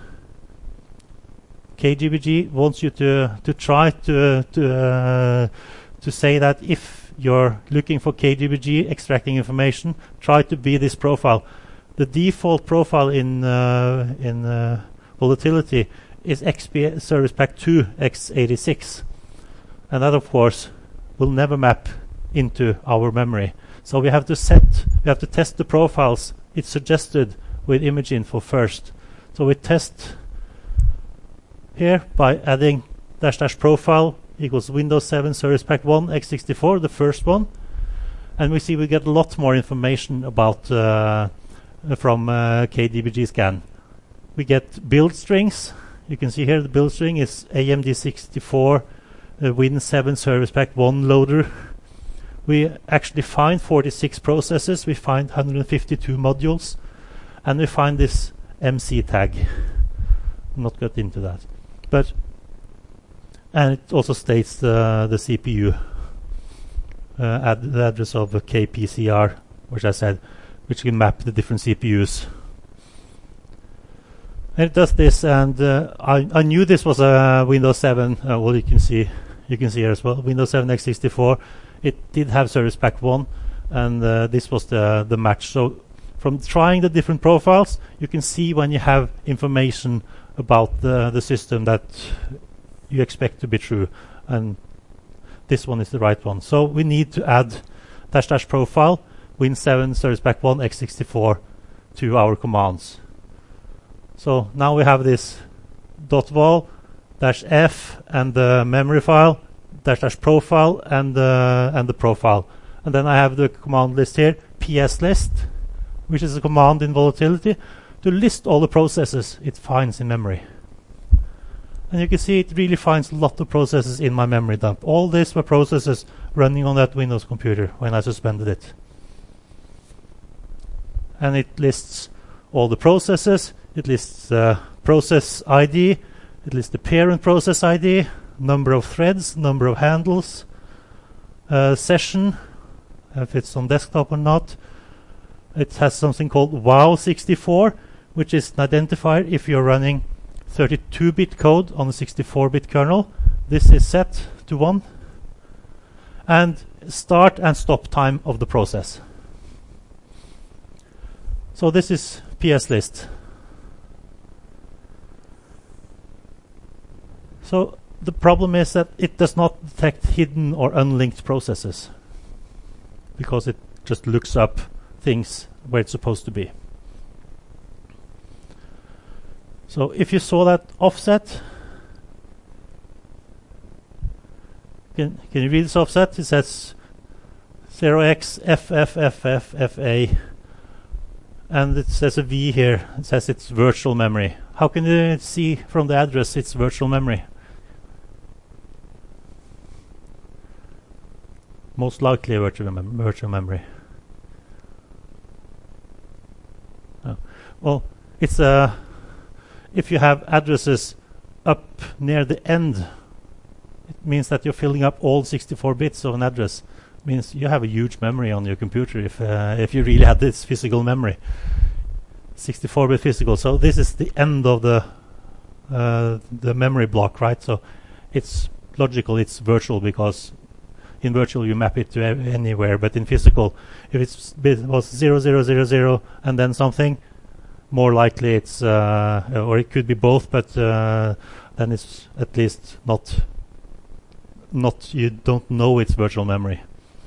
K D B G wants you to to try to to uh, to say that if you're looking for K D B G extracting information, try to be this profile. The default profile in uh, in uh, volatility is X P Service Pack two x eighty-six, and that of course will never map into our memory. So we have to set, we have to test the profiles it's suggested with image info first. So we test here by adding dash dash profile equals Windows seven Service Pack one x sixty-four, the first one, and we see we get a lot more information about uh, from uh, K D B G scan. We get build strings. You can see here the build string is A M D sixty-four uh, Win seven Service Pack one loader. We actually find forty-six processes, we find one hundred fifty-two modules, and we find this M C tag. I'm not got into that, but and it also states the the C P U uh, ad the address of a K P C R, which I said, which can map the different C P Us. And it does this, and uh, I I knew this was a Windows seven. Uh, well, you can see you can see here as well, Windows seven x sixty-four. It did have Service Pack one, and uh, this was the the match. So from trying the different profiles, you can see when you have information about the the system that you expect to be true, and this one is the right one. So we need to add dash dash profile win seven service pack one x sixty-four to our commands. So now we have this dot vol dash f and the memory file dash dash profile and the and the profile, and then I have the command list here, ps list, which is a command in Volatility to list all the processes it finds in memory. And you can see it really finds a lot of processes in my memory dump. All these were processes running on that Windows computer when I suspended it. And it lists all the processes, it lists the uh, process I D, it lists the parent process I D, number of threads, number of handles, uh, session, if it's on desktop or not. It has something called wow sixty-four, which is an identifier if you're running thirty-two bit code on a sixty-four bit kernel. This is set to one. And start and stop time of the process. So this is ps list. So the problem is that it does not detect hidden or unlinked processes, because it just looks up things where it's supposed to be. So if you saw that offset, can, can you read this offset? It says zero x f f f f f a, and it says a V here. It says it's virtual memory. How can you see from the address it's virtual memory? Most likely a virtual, mem virtual memory. Oh. Well, it's a uh, if you have addresses up near the end, it means that you're filling up all sixty-four bits of an address. It means you have a huge memory on your computer if uh, if you really had this physical memory. sixty-four bit physical. So this is the end of the uh, the memory block, right? So it's logical, it's virtual, because in virtual you map it to anywhere, but in physical, if it's bit was zero zero zero zero and then something, more likely it's uh, or it could be both, but uh, then it's at least not not you don't know it's virtual memory.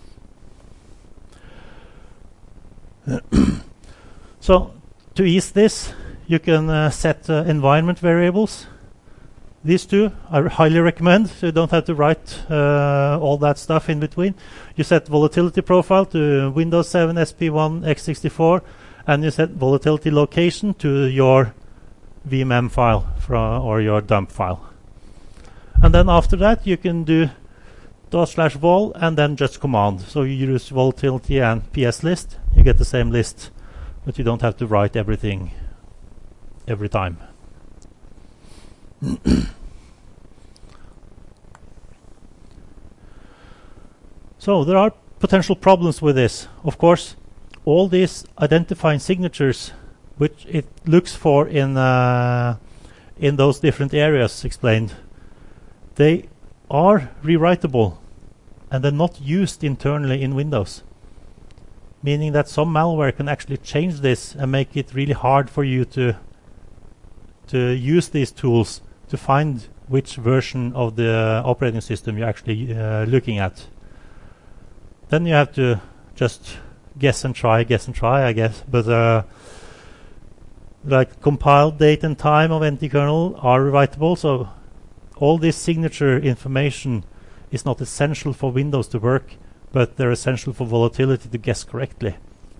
So to ease this, you can uh, set uh, environment variables. These two I highly recommend, so you don't have to write uh, all that stuff in between. You set volatility profile to Windows seven S P one x sixty-four, and you set volatility location to your V M M file from, or your dump file. And then after that you can do dot slash vol and then just command. So you use volatility and ps list, you get the same list, but you don't have to write everything every time. So there are potential problems with this. Of course, all these identifying signatures which it looks for in uh, in those different areas explained, they are rewritable and they're not used internally in Windows, meaning that some malware can actually change this and make it really hard for you to to use these tools to find which version of the operating system you're actually uh, looking at. Then you have to just guess and try, guess and try, I guess. But uh, like compile date and time of anti-kernel are rewritable, so all this signature information is not essential for Windows to work, but they're essential for volatility to guess correctly.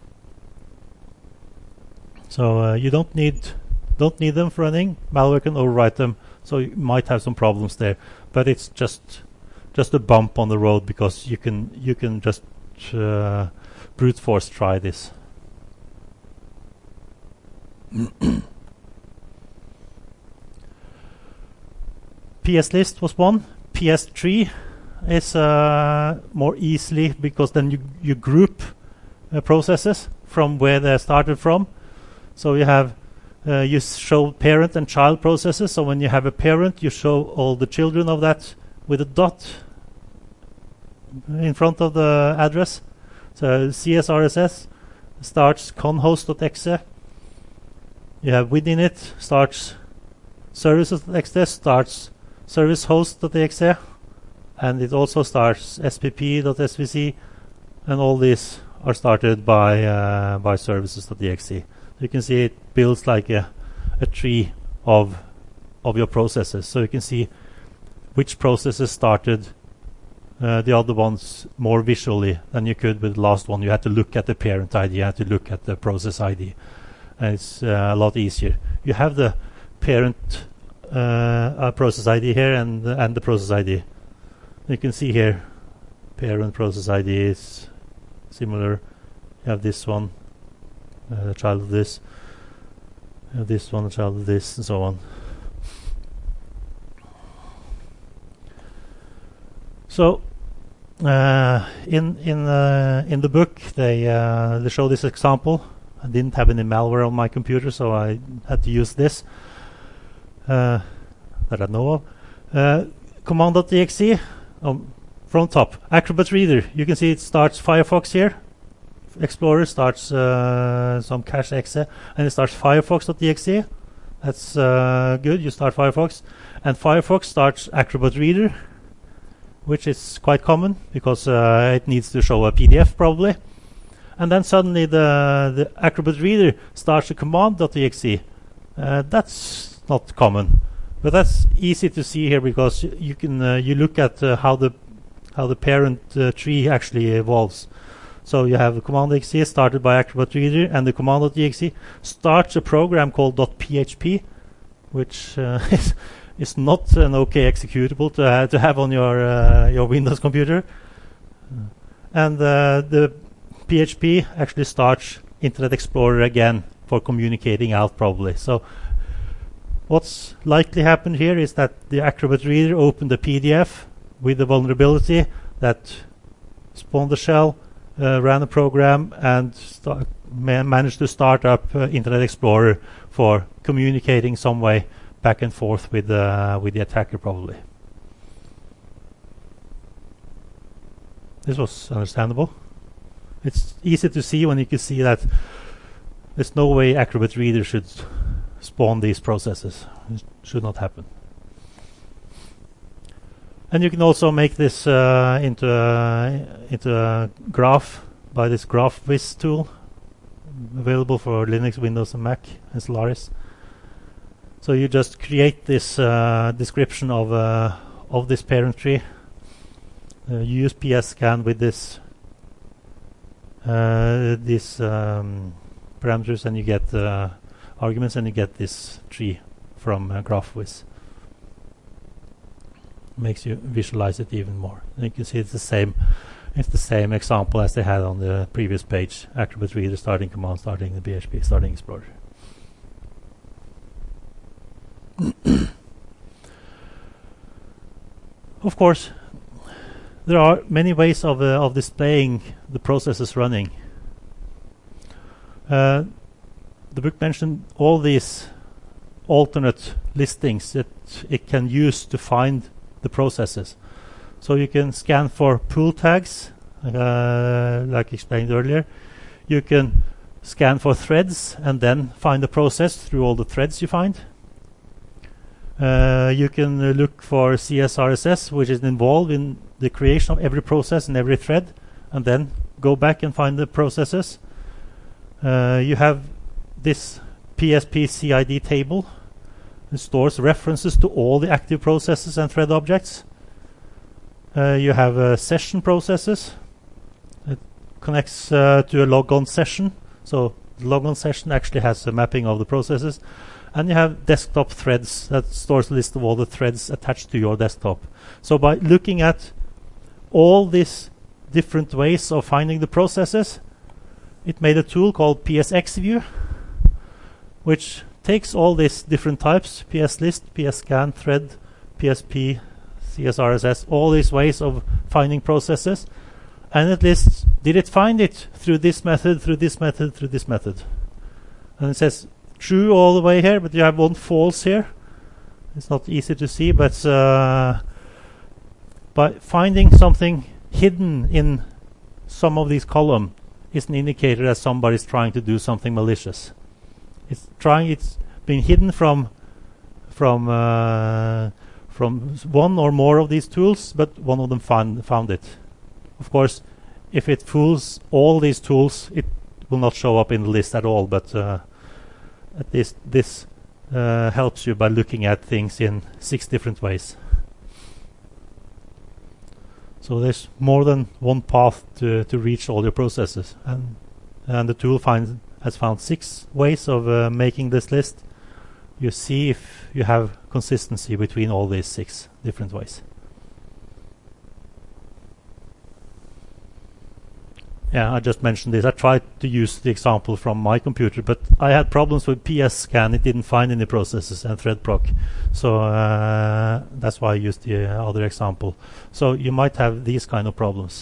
So uh, you don't need don't need them for running. Malware can overwrite them, so you might have some problems there. But it's just just a bump on the road, because you can you can just uh, brute force try this. ps list was one. P S three is uh, more easily, because then you you group uh, processes from where they started from. So you have uh, you show parent and child processes. So when you have a parent, you show all the children of that with a dot in front of the address. So C S R S S starts conhost.exe. You have within it starts services.exe, starts service host.exe, and it also starts S P P.svc, and all these are started by uh, by services.exe. You can see it builds like a, a tree of of your processes, so you can see which processes started uh, the other ones more visually than you could with the last one. You had to look at the parent I D, you had to look at the process I D, and it's uh, a lot easier. You have the parent uh, uh, process I D here and uh, and the process I D. You can see here parent process I D is similar. You have this one, uh, the child of this, you have this one, the child of this, and so on. So uh, in in uh, in the book they uh, they show this example. I didn't have any malware on my computer, so I had to use this uh, that I know of. Uh, command.exe um, from top. Acrobat Reader. You can see it starts Firefox here. Explorer starts uh, some cache exe, and it starts Firefox.exe. That's uh, good. You start Firefox, and Firefox starts Acrobat Reader, which is quite common because uh, it needs to show a P D F probably. And then suddenly the, the Acrobat Reader starts a command.exe. Uh, that's not common, but that's easy to see here because y you can uh, you look at uh, how the how the parent uh, tree actually evolves. So you have the command.exe started by Acrobat Reader, and the command.exe starts a program called .php, which uh, is is not an OK executable to uh, to have on your uh, your Windows computer, uh, and uh, the P H P actually starts Internet Explorer again for communicating out probably. So what's likely happened here is that the Acrobat Reader opened a P D F with the vulnerability that spawned the shell, uh, ran a program, and ma managed to start up uh, Internet Explorer for communicating some way back and forth with uh, with the attacker probably. This was understandable. It's easy to see when you can see that there's no way Acrobat Reader should spawn these processes. It should not happen. And you can also make this uh, into, a, into a graph by this GraphViz tool, available for Linux, Windows, and Mac, and Solaris. So you just create this uh, description of uh, of this parent tree. Uh, you use P S scan with this uh, these um, parameters, and you get uh, arguments, and you get this tree from uh, GraphViz. Makes you visualize it even more. And you can see it's the same. It's the same example as they had on the previous page. Acrobat Reader starting command, starting the P H P, starting Explorer. Of course, there are many ways of uh, of displaying the processes running. Uh, the book mentioned all these alternate listings that it can use to find the processes. So you can scan for pool tags, uh, like explained earlier. You can scan for threads and then find the process through all the threads you find. Uh, you can uh, look for C S R S S, which is involved in the creation of every process and every thread, and then go back and find the processes. Uh, you have this P S P C I D table. It stores references to all the active processes and thread objects. Uh, you have uh, session processes. It connects uh, to a logon session. So the logon session actually has a mapping of the processes. And you have desktop threads that stores a list of all the threads attached to your desktop. So by looking at all these different ways of finding the processes, it made a tool called P S X View, which takes all these different types, P S list, P S scan, thread, P S P, C S R S S, all these ways of finding processes, and it lists, did it find it through this method, through this method, through this method. And it says true all the way here, but you have one false here. It's not easy to see, but uh, by finding something hidden in some of these columns is an indicator that somebody's trying to do something malicious. It's trying. It's been hidden from from uh, from one or more of these tools, but one of them found, found it. Of course, if it fools all these tools, it will not show up in the list at all, but uh, at least this uh, helps you by looking at things in six different ways. So there's more than one path to, to reach all your processes, and, and the tool finds, has found six ways of uh, making this list. You see if you have consistency between all these six different ways. Yeah, I just mentioned this. I tried to use the example from my computer, but I had problems with P S scan. It didn't find any processes and threadproc. So uh, that's why I used the uh, other example. So you might have these kind of problems.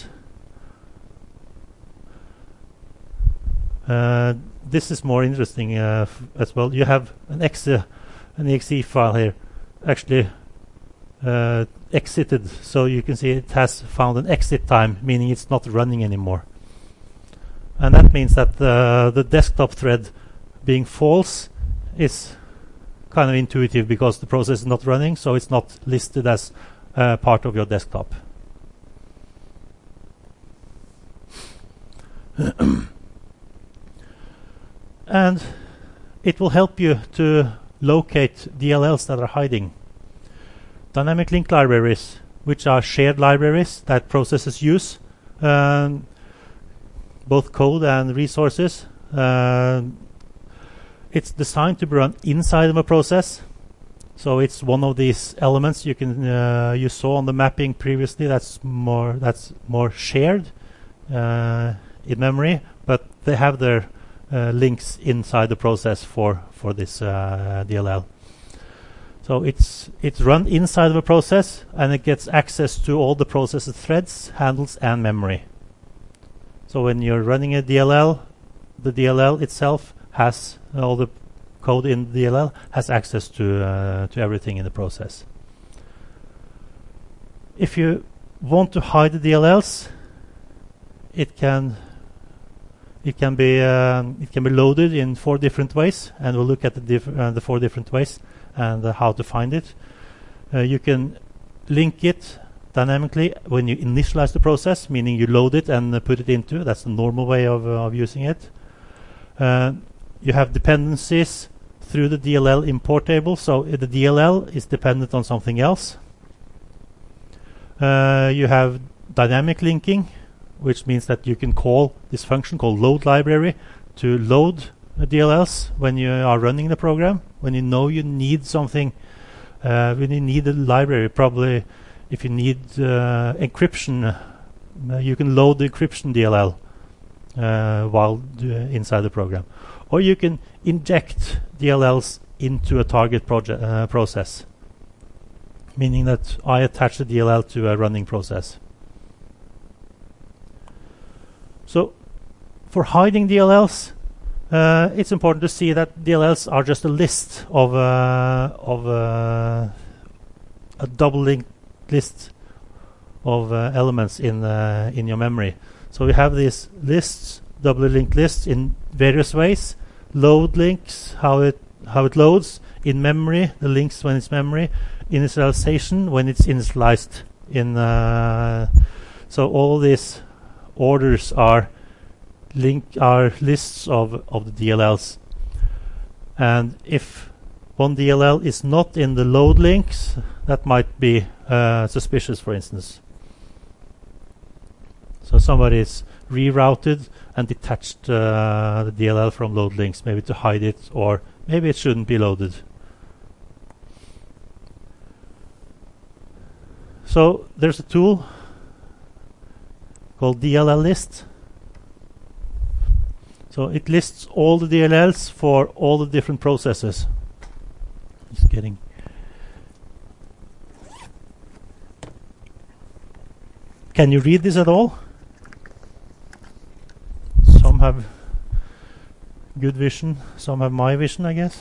Uh, this is more interesting uh, f as well. You have an exe, an exe file here, actually uh, exited. So you can see it has found an exit time, meaning it's not running anymore. And that means that uh, the desktop thread being false is kind of intuitive because the process is not running, so it's not listed as uh, part of your desktop. And it will help you to locate D L Ls that are hiding. Dynamic link libraries, which are shared libraries that processes use, um, both code and resources. Uh, it's designed to be run inside of a process, so it's one of these elements you can uh, you saw on the mapping previously. That's more that's more shared uh, in memory, but they have their uh, links inside the process for for this uh, D L L. So it's it's run inside of a process, and it gets access to all the process's threads, handles, and memory. So when you're running a D L L, the D L L itself has uh, all the code in the D L L has access to uh, to everything in the process. If you want to hide the D L Ls, it can it can be um, it can be loaded in four different ways, and we'll look at the diff uh, the four different ways and uh, how to find it. Uh, you can link it dynamically when you initialize the process, meaning you load it and uh, put it into. That's the normal way of, uh, of using it. Uh, you have dependencies through the D L L import table, so uh, the D L L is dependent on something else. Uh, you have dynamic linking, which means that you can call this function called load library to load uh, D L Ls when you are running the program, when you know you need something, uh, when you need a library. Probably if you need uh, encryption, uh, you can load the encryption D L L uh, while uh, inside the program. Or you can inject D L Ls into a target project uh, process, meaning that I attach the D L L to a running process. So for hiding D L Ls, uh, it's important to see that D L Ls are just a list of, uh, of uh, a double linked list of uh, elements in uh, in your memory. So we have these lists, doubly linked lists in various ways. Load links, how it how it loads in memory, the links when it's memory, initialization when it's initialized in. Uh, so all these orders are link are lists of of the D L Ls, and if one D L L is not in the load links, that might be uh, suspicious, for instance. So somebody is rerouted and detached uh, the D L L from load links, maybe to hide it, or maybe it shouldn't be loaded. So there's a tool called D L L list. So it lists all the D L Ls for all the different processes. Just getting Can you read this at all? Some have good vision, some have my vision, I guess.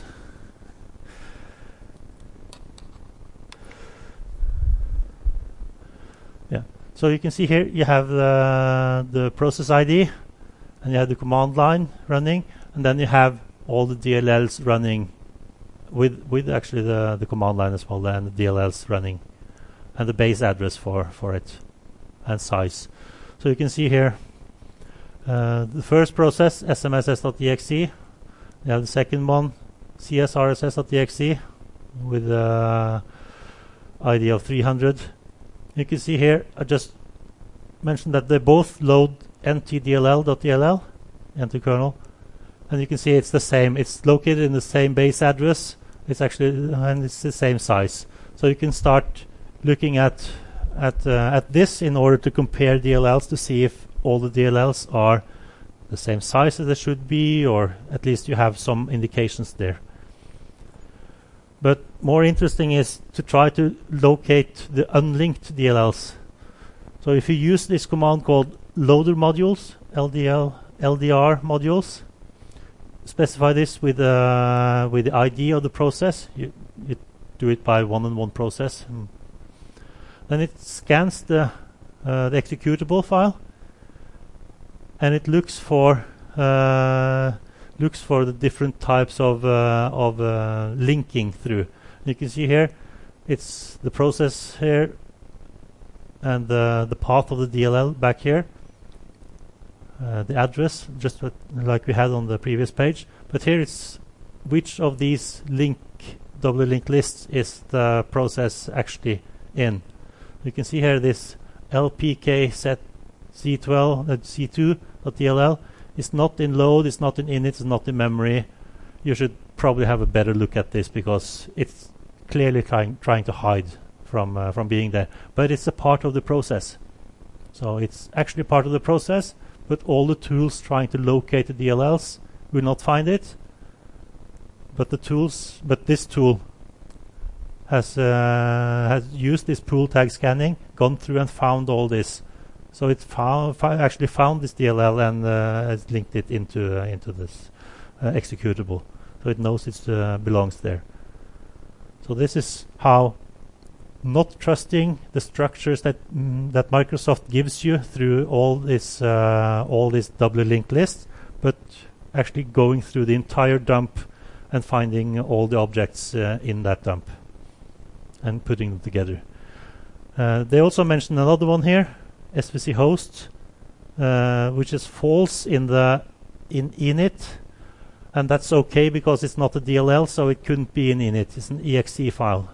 Yeah. So you can see here you have the, the process I D, and you have the command line running, and then you have all the D L Ls running with with actually the the command line as well, and the D L Ls running, and the base address for for it, and size. So you can see here uh, the first process, S M S S dot E X E. You have the second one, C S R S S dot E X E, with uh, I D of three hundred. You can see here, I just mentioned that they both load N T D L L dot D L L, N T kernel, and you can see it's the same. It's located in the same base address. It's actually and it's the same size. So you can start looking at at uh, at this in order to compare D L Ls to see if all the D L Ls are the same size as they should be, or at least you have some indications there. But more interesting is to try to locate the unlinked D L Ls. So if you use this command called loader modules, L D L, L D R modules, specify this with uh, with the I D of the process. You, you do it by one-on-one process. Mm. Then it scans the uh, the executable file, and it looks for uh, looks for the different types of uh, of uh, linking through. You can see here, it's the process here, and uh, the path of the D L L back here, uh, the address, just what, like we had on the previous page. But here it's which of these link doubly linked lists is the process actually in. You can see here this L P K set C twelve uh, C two dot D L L is not in load, it's not in init, it's not in memory. You should probably have a better look at this because it's clearly trying trying to hide from uh, from being there. But it's a part of the process. So it's actually part of the process, but all the tools trying to locate the D L Ls will not find it. But the tools, but this tool has uh, has used this pool tag scanning, gone through and found all this. So it found, fi actually found this D L L and uh, has linked it into uh, into this uh, executable. So it knows it uh, belongs there. So this is how not trusting the structures that mm, that Microsoft gives you through all this uh, all these doubly linked lists, but actually going through the entire dump and finding all the objects uh, in that dump and putting them together. Uh, they also mentioned another one here, S V C host, uh, which is false in the in init, and that's okay because it's not a D L L, so it couldn't be in init. It's an E X E file.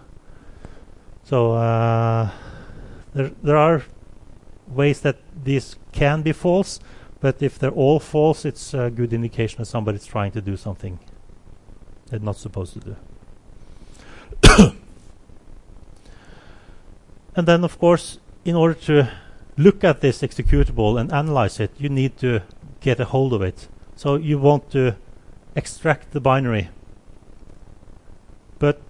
So uh, there there are ways that these can be false, but if they're all false, it's a good indication that somebody's trying to do something they're not supposed to do. And then, of course, in order to look at this executable and analyze it, you need to get a hold of it. So you want to extract the binary. But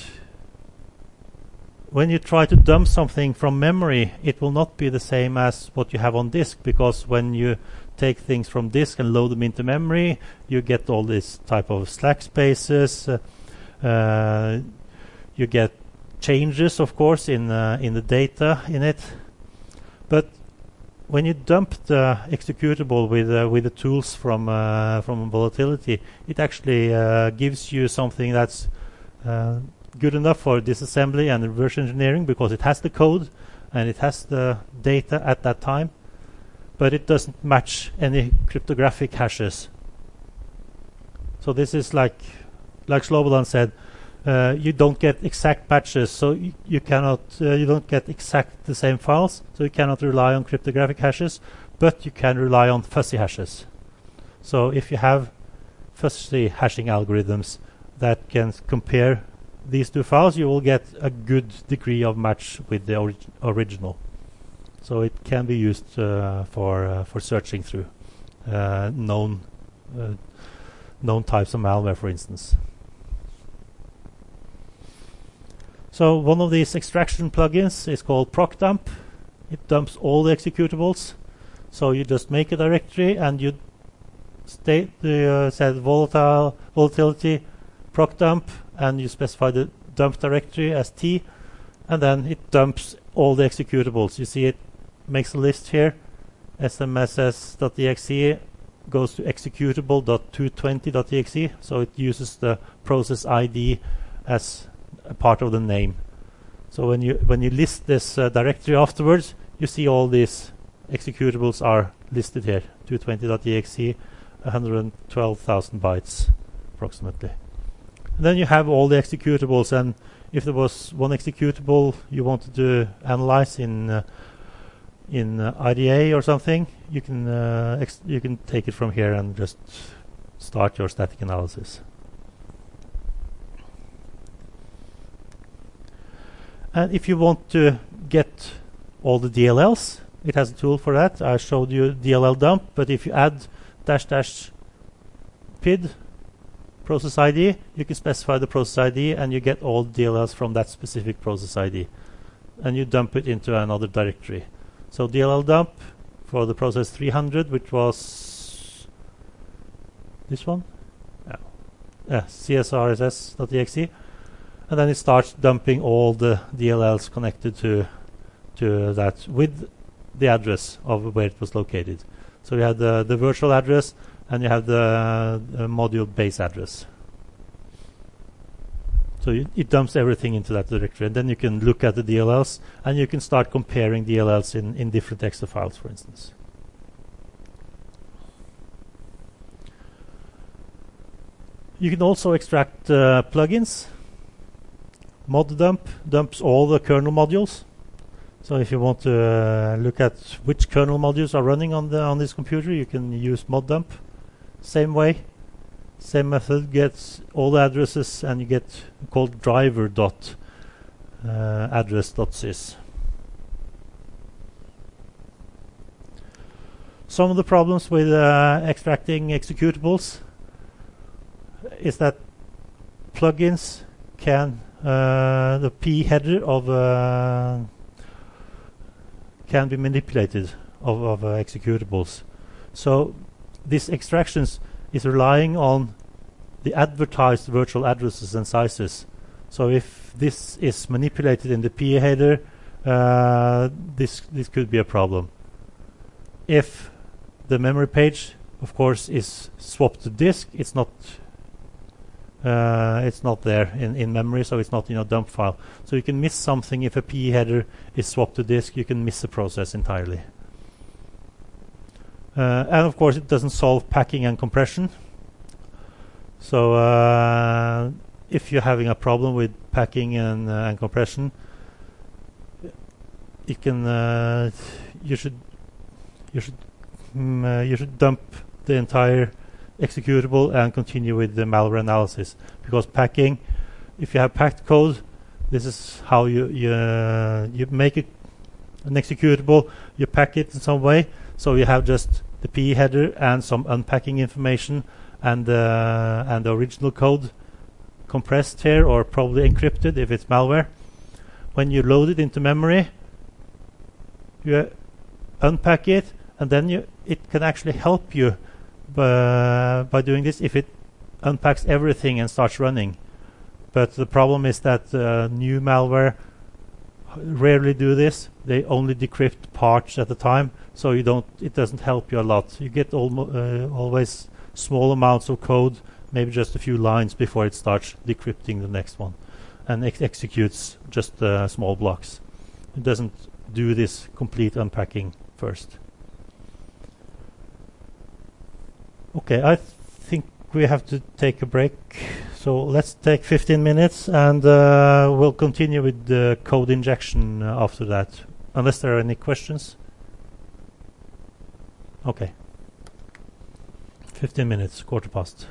when you try to dump something from memory, it will not be the same as what you have on disk, because when you take things from disk and load them into memory, you get all this type of slack spaces. Uh, uh, you get changes, of course, in uh, in the data in it. But when you dump the executable with uh, with the tools from uh, from Volatility, it actually uh, gives you something that's uh, good enough for disassembly and reverse engineering, because it has the code and it has the data at that time, but it doesn't match any cryptographic hashes. So this is like like Slobodan said, uh, you don't get exact patches, so you, you cannot uh, you don't get exact the same files, so you cannot rely on cryptographic hashes, but you can rely on fuzzy hashes. So if you have fuzzy hashing algorithms that can compare these two files, you will get a good degree of match with the orig original. So it can be used uh, for uh, for searching through uh, known uh, known types of malware, for instance. So one of these extraction plugins is called ProcDump. It dumps all the executables. So you just make a directory and you state the uh, said volatile volatility ProcDump, and you specify the dump directory as T, and then it dumps all the executables. You see it makes a list here, S M S S dot E X E, goes to executable dot two twenty dot E X E, so it uses the process I D as a part of the name. So when you when you list this uh, directory afterwards, you see all these executables are listed here. two twenty dot E X E, one hundred twelve thousand bytes approximately. And then you have all the executables, and if there was one executable you wanted to analyze in uh, in uh, I D A or something, you can uh, ex you can take it from here and just start your static analysis. And if you want to get all the D L Ls, it has a tool for that. I showed you D L L dump, but if you add dash dash P I D process I D, you can specify the process I D and you get all D L Ls from that specific process I D. And you dump it into another directory. So D L L dump for the process three hundred, which was this one? Yeah, yeah C S R S S dot E X E. And then it starts dumping all the D L Ls connected to to that with the address of where it was located. So you have the, the virtual address and you have the uh, module base address. So you, it dumps everything into that directory, and then you can look at the D L Ls and you can start comparing D L Ls in, in different Excel files, for instance. You can also extract uh, plugins. Mod dump dumps all the kernel modules. So if you want to uh, look at which kernel modules are running on the on this computer, you can use mod dump. Same way, same method, gets all the addresses, and you get called driver dot uh, address dot sys. Some of the problems with uh, extracting executables is that plugins can uh, the P header of uh, can be manipulated of, of uh, executables. So this extractions is relying on the advertised virtual addresses and sizes. So if this is manipulated in the P header, uh, this this could be a problem. If the memory page, of course, is swapped to disk, it's not uh, it's not there in, in memory, so it's not in a dump file. So you can miss something if a P header is swapped to disk. You can miss the process entirely. Uh, and of course, it doesn't solve packing and compression. So uh, if you're having a problem with packing and, uh, and compression, you can uh, you should you should mm, uh, you should dump the entire executable and continue with the malware analysis, because packing, if you have packed code, this is how you you uh, you make it an executable. You pack it in some way, so you have just the P header and some unpacking information, and uh, and the original code compressed here, or probably encrypted if it's malware. When you load it into memory, you uh, unpack it, and then you it can actually help you uh, by doing this if it unpacks everything and starts running. But the problem is that uh, new malware rarely do this. They only decrypt parts at a time, so you don't. It doesn't help you a lot. You get almo uh, always small amounts of code, maybe just a few lines before it starts decrypting the next one, and ex executes just uh, small blocks. It doesn't do this complete unpacking first. Okay, I th think we have to take a break. So let's take fifteen minutes, and uh, we'll continue with the code injection uh, after that, unless there are any questions. Okay. fifteen minutes, quarter past.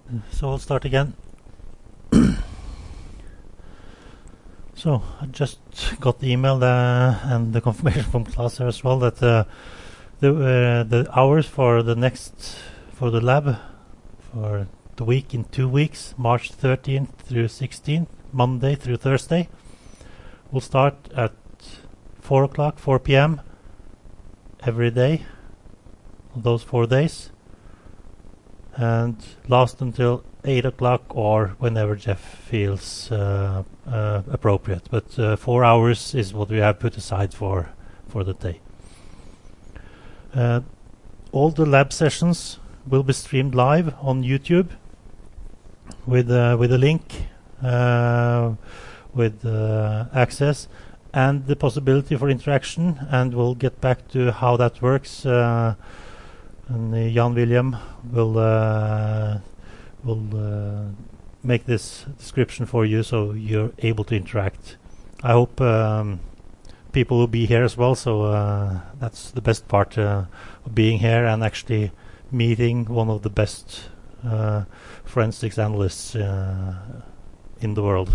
So we'll start again. So I just got the email uh, and the confirmation from class here as well that uh, the uh, the hours for the next for the lab for the week in two weeks, March thirteenth through sixteenth, Monday through Thursday, will start at four o'clock, four p m every day, those four days, and last until eight o'clock or whenever Jeff feels uh, uh, appropriate. But uh, four hours is what we have put aside for for the day. Uh, all the lab sessions will be streamed live on YouTube with uh, with a link, uh, with uh, access, and the possibility for interaction. And we'll get back to how that works. Uh, and uh, Jan William will uh, will uh, make this description for you, so you're able to interact. I hope um, people will be here as well. So uh, that's the best part uh, of being here and actually meeting one of the best uh, forensics analysts uh, in the world.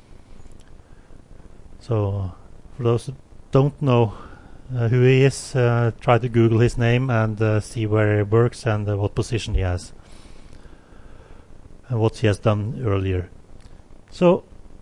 So for those who don't know uh, who he is, uh, try to Google his name and uh, see where he works and uh, what position he has and what he has done earlier. So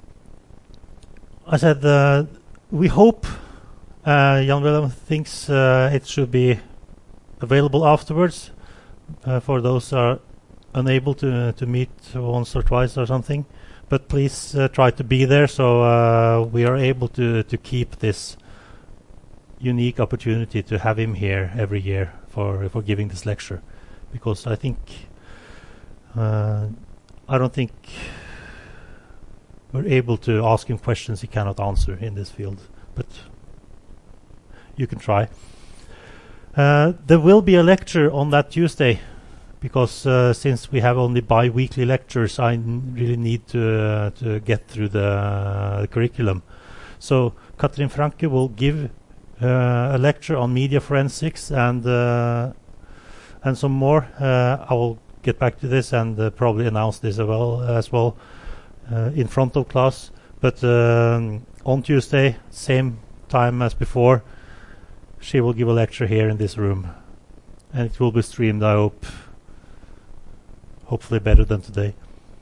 I said uh, we hope uh, Jan Willem thinks uh, it should be available afterwards uh, for those who are unable to uh, to meet once or twice or something. But please uh, try to be there, so uh, we are able to to keep this unique opportunity to have him here every year for for giving this lecture, because I think uh, I don't think we're able to ask him questions he cannot answer in this field, but you can try. Uh, there will be a lecture on that Tuesday, because uh, since we have only bi-weekly lectures, I n really need to uh, to get through the, uh, the curriculum. So Katrin Franke will give uh, a lecture on media forensics and uh, and some more. Uh, I will get back to this and uh, probably announce this as well as well uh, in front of class. But um, on Tuesday, same time as before, she will give a lecture here in this room, and it will be streamed, I hope. Hopefully better than today.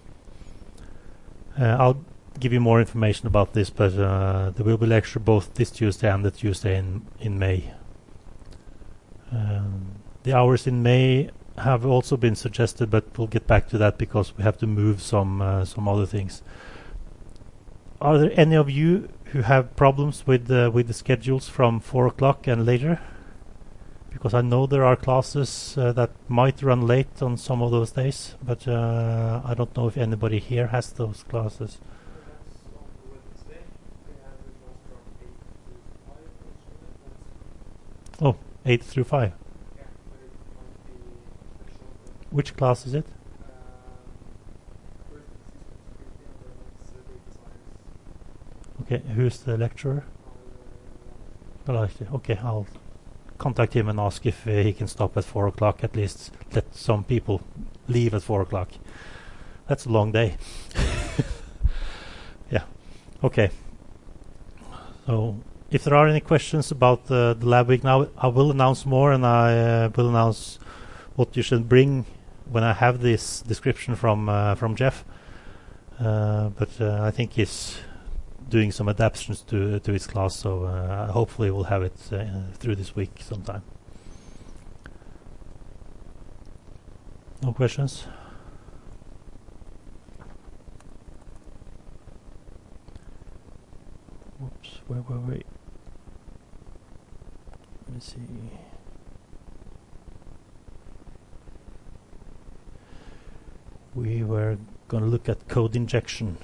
Uh, I'll give you more information about this, but uh, there will be a lecture both this Tuesday and the Tuesday in, in May. Um, the hours in May have also been suggested, but we'll get back to that because we have to move some uh, some other things. Are there any of you who have problems with uh, with the schedules from four o'clock and later? Because I know there are classes uh, that might run late on some of those days, but uh, I don't know if anybody here has those classes. Oh, eight through five. Which class is it? Okay, who's the lecturer? Okay, I'll contact him and ask if uh, he can stop at four o'clock. At least let some people leave at four o'clock. That's a long day. Yeah. Okay. So if there are any questions about uh, the lab week now, I will announce more, and I uh, will announce what you should bring when I have this description from uh, from Jeff. Uh, but uh, I think he's doing some adaptations to to his class, so uh, hopefully we'll have it uh, through this week sometime. No questions? Whoops, where were we? Let me see. We were going to look at code injection.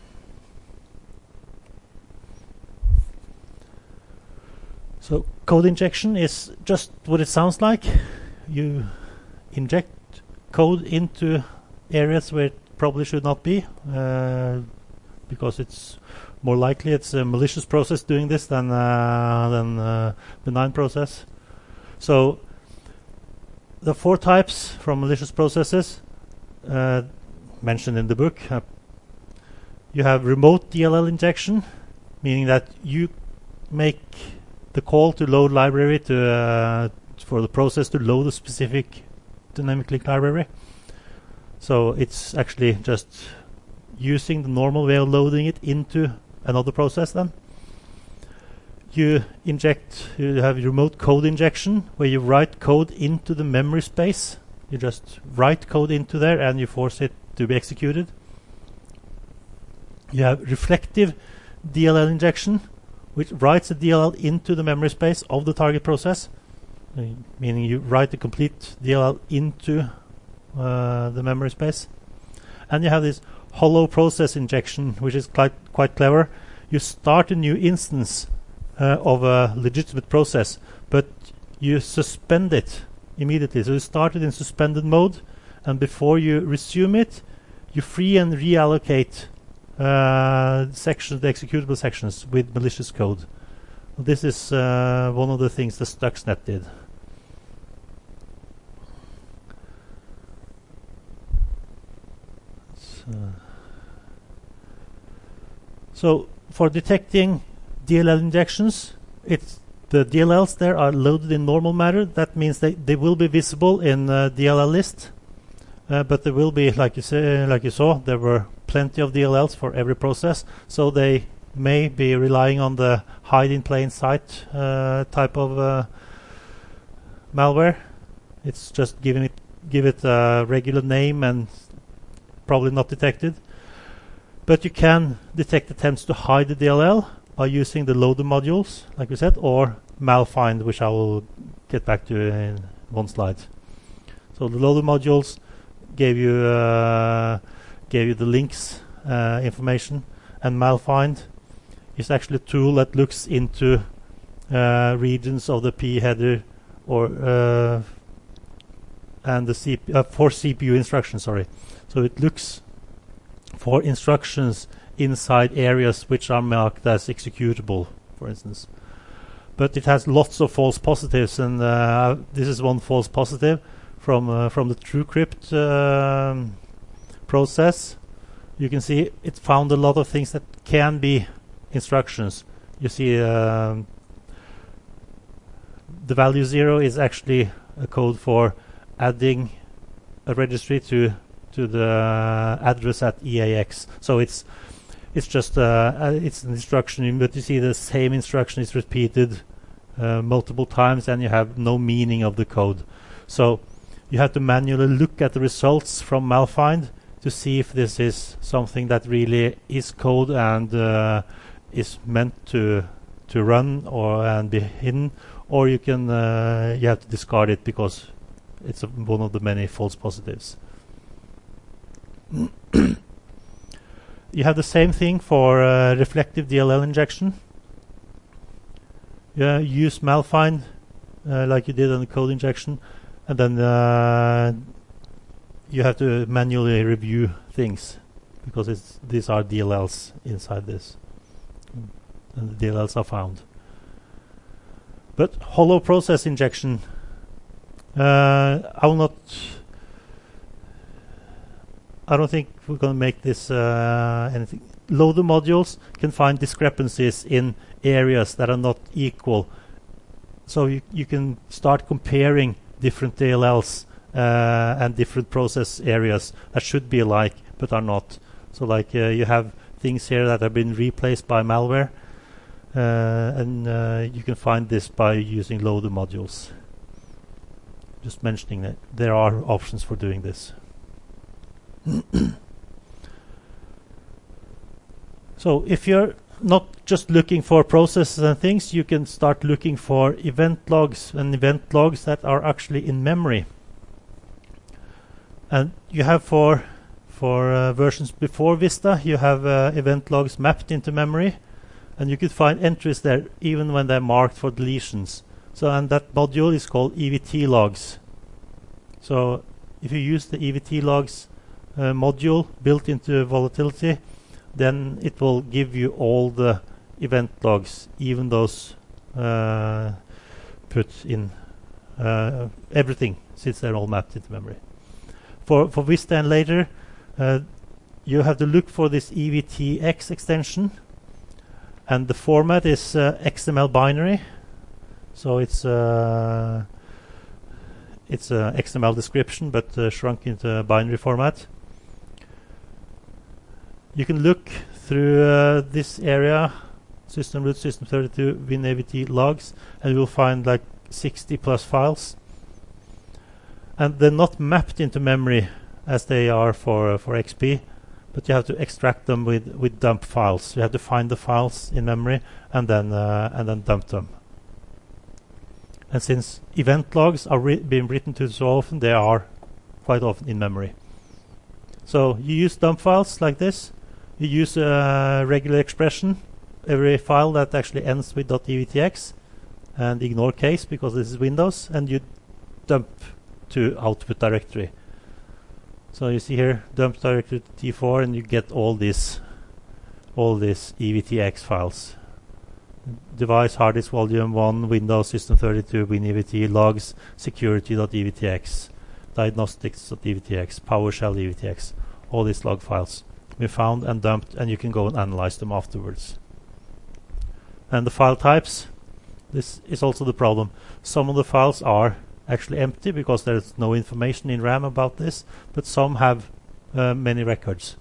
So code injection is just what it sounds like. You inject code into areas where it probably should not be, uh, because it's more likely it's a malicious process doing this than uh, than a benign process. So the four types from malicious processes. Uh, mentioned in the book. Uh, you have remote D L L injection, meaning that you make the call to load library to uh, for the process to load a specific dynamic link library. So it's actually just using the normal way of loading it into another process then. You inject, you have remote code injection where you write code into the memory space. You just write code into there and you force it to be executed. You have reflective D L L injection, which writes the D L L into the memory space of the target process, uh, meaning you write the complete D L L into uh, the memory space. And you have this hollow process injection, which is quite, quite clever. You start a new instance uh, of a legitimate process, but you suspend it immediately. So you start it in suspended mode, and before you resume it, you free and reallocate uh, sections, the executable sections, with malicious code. This is uh, one of the things that Stuxnet did. So, so for detecting D L L injections, it's the D L Ls there are loaded in normal manner. That means they, they will be visible in uh, D L L list, uh, but there will be, like you say, like you saw, there were plenty of D L Ls for every process, so they may be relying on the hide in plain sight uh, type of uh, malware. It's just giving it give it a regular name and probably not detected. But you can detect attempts to hide the D L L by using the loader modules, like we said, or malfind, which I will get back to in one slide. So the loader modules gave you uh, gave you the links uh, information, and malfind is actually a tool that looks into uh, regions of the P header or uh, and the C P, uh, for C P U instructions. Sorry, so it looks for instructions inside areas which are marked as executable, for instance. But it has lots of false positives, and uh, this is one false positive from uh, from the TrueCrypt um, process. You can see it found a lot of things that can be instructions. You see um, the value zero is actually a code for adding a registry to to the address at E A X. So it's it's just uh, uh, it's an instruction, but you see the same instruction is repeated uh, multiple times, and you have no meaning of the code. So you have to manually look at the results from malfind to see if this is something that really is code and uh, is meant to to run or and be hidden, or you can uh, you have to discard it because it's a, one of the many false positives. You have the same thing for uh, reflective D L L injection. You uh, use malfind uh, like you did on the code injection, and then uh, you have to manually review things because it's, these are D L Ls inside this, and the D L Ls are found. But hollow process injection, uh, I will not. I don't think we're going to make this uh, anything. Loader modules can find discrepancies in areas that are not equal. So you, you can start comparing different D L Ls uh, and different process areas that should be alike but are not. So like uh, you have things here that have been replaced by malware, uh, and uh, you can find this by using loader modules. Just mentioning that there are options for doing this. So if you're not just looking for processes and things, you can start looking for event logs and event logs that are actually in memory. And you have for for uh, versions before Vista, you have uh, event logs mapped into memory, and you could find entries there even when they're marked for deletions. So and that module is called E V T logs. So if you use the E V T logs Uh, module built into volatility, then it will give you all the event logs, even those uh, put in uh, everything, since they're all mapped into memory. For for Vista and later, uh, you have to look for this E V T X extension, and the format is uh, X M L binary, so it's uh, it's a X M L description but uh, shrunk into a binary format. You can look through uh, this area, system root, system thirty-two, WinAVT logs, and you will find like sixty plus files, and they're not mapped into memory as they are for uh, for X P, but you have to extract them with with dump files. You have to find the files in memory and then uh, and then dump them. And since event logs are ri being written to so often, they are quite often in memory. So you use dump files like this. You use a regular expression, every file that actually ends with .evtx, and ignore case because this is Windows, and you dump to output directory. So you see here, dump directory to T four, and you get all these all these E V T X files. Device, hard disk, volume one, Windows, system thirty-two, WinAVT, logs, security.evtx, diagnostics.evtx, PowerShell E V T X. All these log files we found and dumped, and you can go and analyze them afterwards. And the file types, this is also the problem. Some of the files are actually empty because there's no information in RAM about this, but some have uh, many records.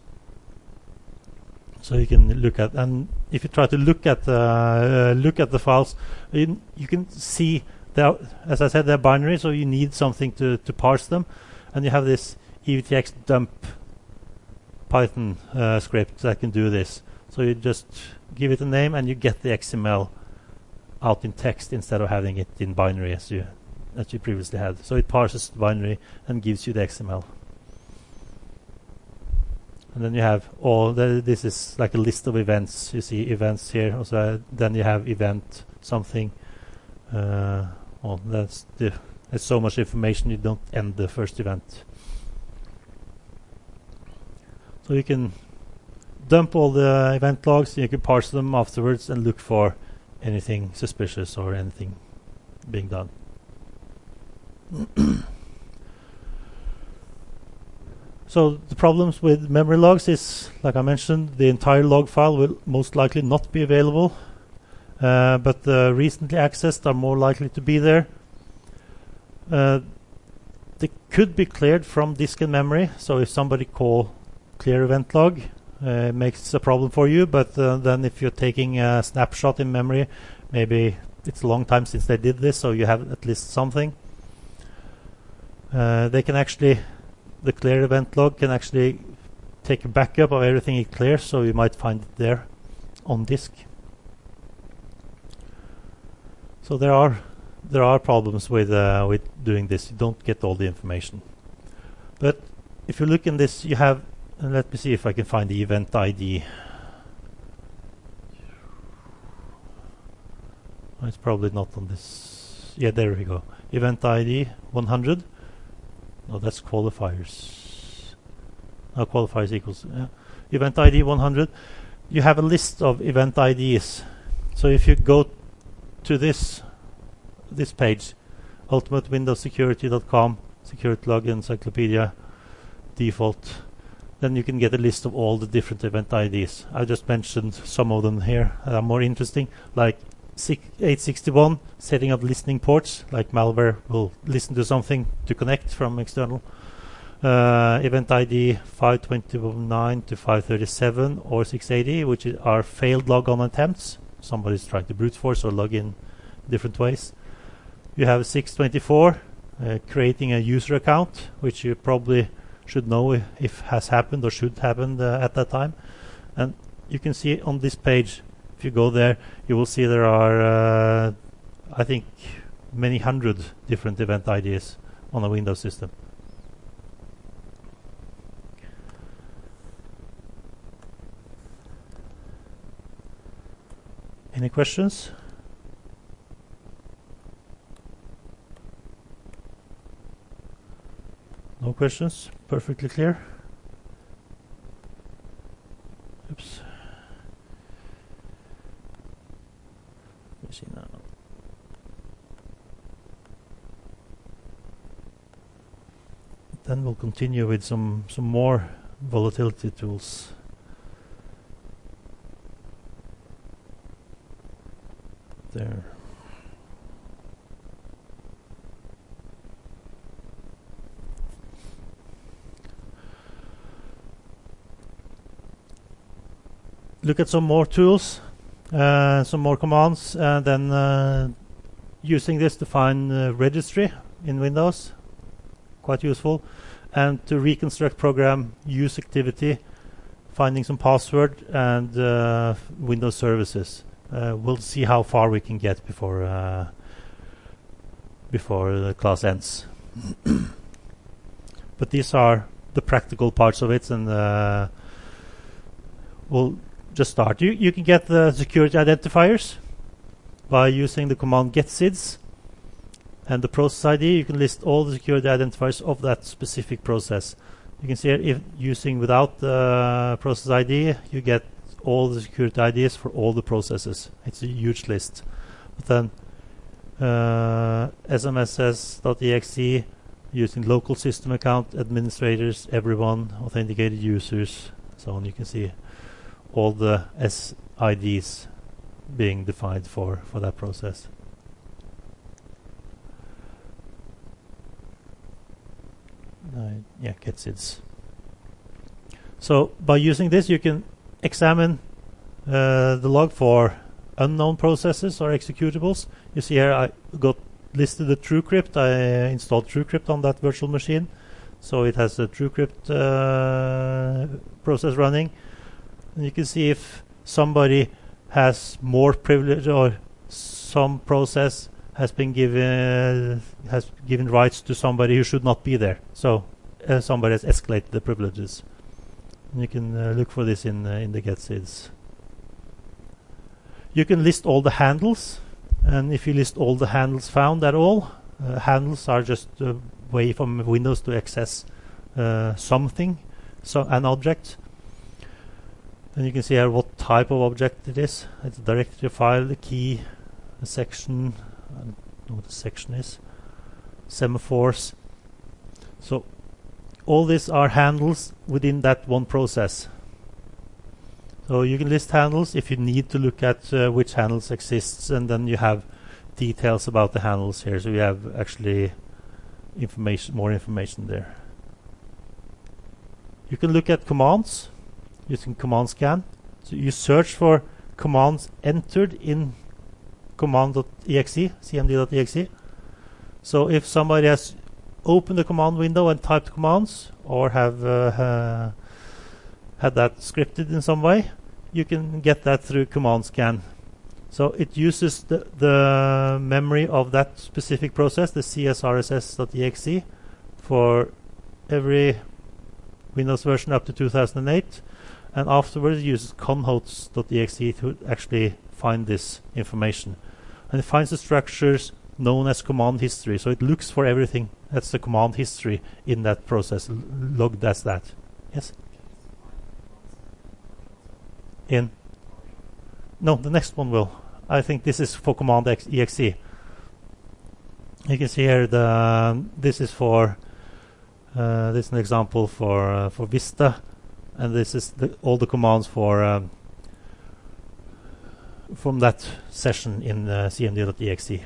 So you can look at, and if you try to look at uh, uh, look at the files, you, you can see they are, as I said, they're binary, so you need something to to parse them, and you have this E V T X dump Python uh, script that can do this. So you just give it a name, and you get the X M L out in text instead of having it in binary as you as you previously had. So it parses the binary and gives you the X M L. And then you have all the, this is like a list of events. You see events here. Also, uh, then you have event something. Uh, well, that's the. There's so much information you don't end the first event. So you can dump all the event logs. And you can parse them afterwards and look for anything suspicious or anything being done. So the problems with memory logs is, like I mentioned, the entire log file will most likely not be available, uh, but the recently accessed are more likely to be there. Uh, they could be cleared from disk and memory, so if somebody call clear event log, uh, it makes a problem for you, but uh, then if you're taking a snapshot in memory, maybe it's a long time since they did this, so you have at least something. Uh, they can actually The clear event log can actually take a backup of everything it clears, so you might find it there on disk. So there are there are problems with uh, with doing this. You don't get all the information. But if you look in this, you have. Uh, let me see if I can find the event I D. Oh, it's probably not on this. Yeah, there we go. Event I D one hundred. No, that's qualifiers. No, qualifiers equals yeah. Event I D one hundred. You have a list of event I Ds. So if you go to this this page, ultimate windows security dot com, security log encyclopedia, default, then you can get a list of all the different event I Ds. I just mentioned some of them here that are more interesting, like eight sixty-one, setting up listening ports, like malware will listen to something to connect from external. Uh, event I D five twenty-nine to five thirty-seven or six eighty, which is, are failed logon attempts. Somebody's trying to brute force or log in different ways. You have six twenty-four, uh, creating a user account, which you probably should know if, if has happened or should happen uh, at that time. And you can see on this page, if you go there, you will see there are, uh, I think, many hundred different event I Ds on a Windows system. Any questions? No questions? Perfectly clear? Oops. Let me see now. Then we'll continue with some some more volatility tools. There. Look at some more tools, uh, some more commands, and then uh, using this to find uh, registry in Windows, quite useful, and to reconstruct program use activity, finding some password and uh, Windows services. Uh, we'll see how far we can get before uh, before the class ends. But these are the practical parts of it, and uh, we'll just start. You you can get the security identifiers by using the command getSIDS and the process I D. You can list all the security identifiers of that specific process. You can see here, if using without the process I D, you get all the security I Ds for all the processes. It's a huge list. But then uh, S M S S dot E X E using local system account administrators, everyone, authenticated users, so on. You can see all the S I Ds being defined for, for that process. Uh, yeah, getSIDS. So by using this, you can examine uh, the log for unknown processes or executables. You see here I got listed the TrueCrypt. I installed TrueCrypt on that virtual machine. So it has a TrueCrypt uh, process running. And you can see if somebody has more privilege or some process has been given has given rights to somebody who should not be there. So uh, somebody has escalated the privileges. And you can uh, look for this in uh, in the getSIDS. You can list all the handles, and if you list all the handles found at all, uh, handles are just a way from Windows to access uh, something, so an object. And you can see here what type of object it is. It's a directory file, the key, a section. I don't know what the section is. Semaphores. So all these are handles within that one process. So you can list handles if you need to look at uh, which handles exists, and then you have details about the handles here. So you have actually information, more information there. You can look at commands using command scan. So you search for commands entered in command.exe, cmd.exe. So if somebody has opened the command window and typed commands, or have uh, uh, had that scripted in some way, you can get that through command scan. So it uses the, the memory of that specific process, the C S R S S dot E X E, for every Windows version up to two thousand eight, and afterwards it uses conhosts dot E X E to actually find this information. And it finds the structures known as command history, so it looks for everything that's the command history in that process, l logged as that. Yes? In? No, the next one will. I think this is for command E X E. You can see here the um, this is for uh, this is an example for uh, for Vista, and this is the, all the commands for um, from that session in uh, cmd dot E X E.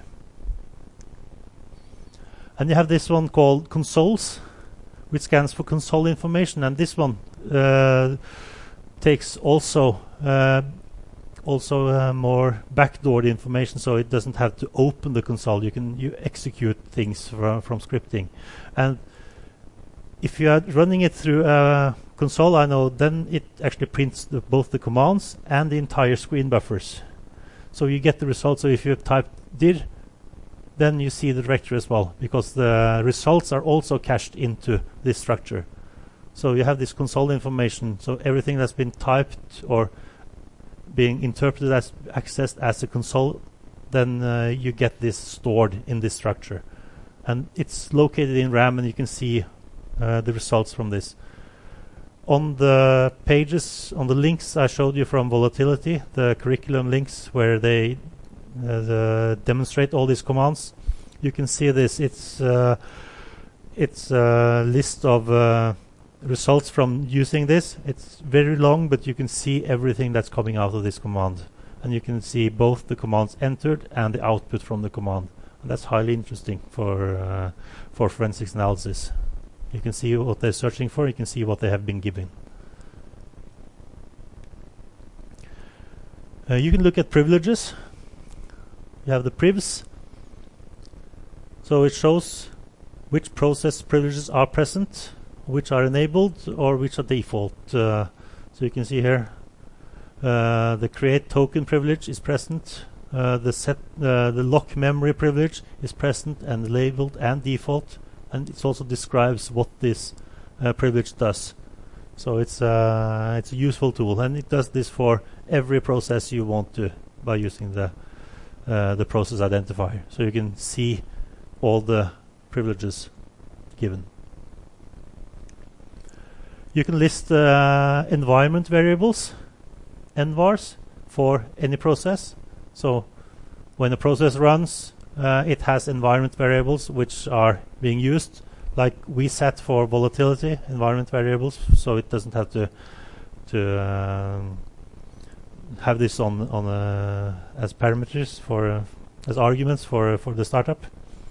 And you have this one called consoles, which scans for console information, and this one uh, takes also uh, also uh, more backdoored information, so it doesn't have to open the console. You can you execute things from, from scripting, and if you are running it through a console, I know then it actually prints the, both the commands and the entire screen buffers. So you get the results. So if you have typed dir, then you see the directory as well, because the results are also cached into this structure. So you have this console information. So everything that's been typed or being interpreted as accessed as a console, then uh, you get this stored in this structure. And it's located in RAM, and you can see uh, the results from this. On the pages, on the links I showed you from Volatility, the curriculum links where they uh, the demonstrate all these commands, you can see this. It's uh, it's a list of uh, results from using this. It's very long, but you can see everything that's coming out of this command. And you can see both the commands entered and the output from the command. And that's highly interesting for, uh, for forensics analysis. You can see what they're searching for, you can see what they have been given. Uh, you can look at privileges. You have the privs. So it shows which process privileges are present, which are enabled, or which are default. Uh, so you can see here uh, the create token privilege is present, uh, the set uh, the lock memory privilege is present and labeled and default, and it also describes what this uh, privilege does. So it's uh, it's a useful tool, and it does this for every process you want to by using the uh, the process identifier. So you can see all the privileges given. You can list uh, environment variables, envars, for any process. So when a process runs, uh, it has environment variables which are being used, like we set for volatility environment variables, so it doesn't have to to um, have this on on uh, as parameters for uh, as arguments for uh, for the startup.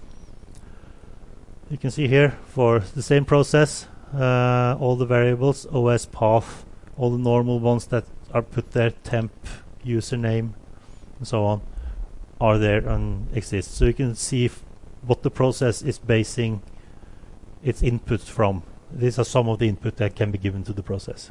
You can see here for the same process, uh, all the variables, O S path, all the normal ones that are put there, temp, username, and so on, are there and exist. So you can see f what the process is basing its input from. These are some of the input that can be given to the process.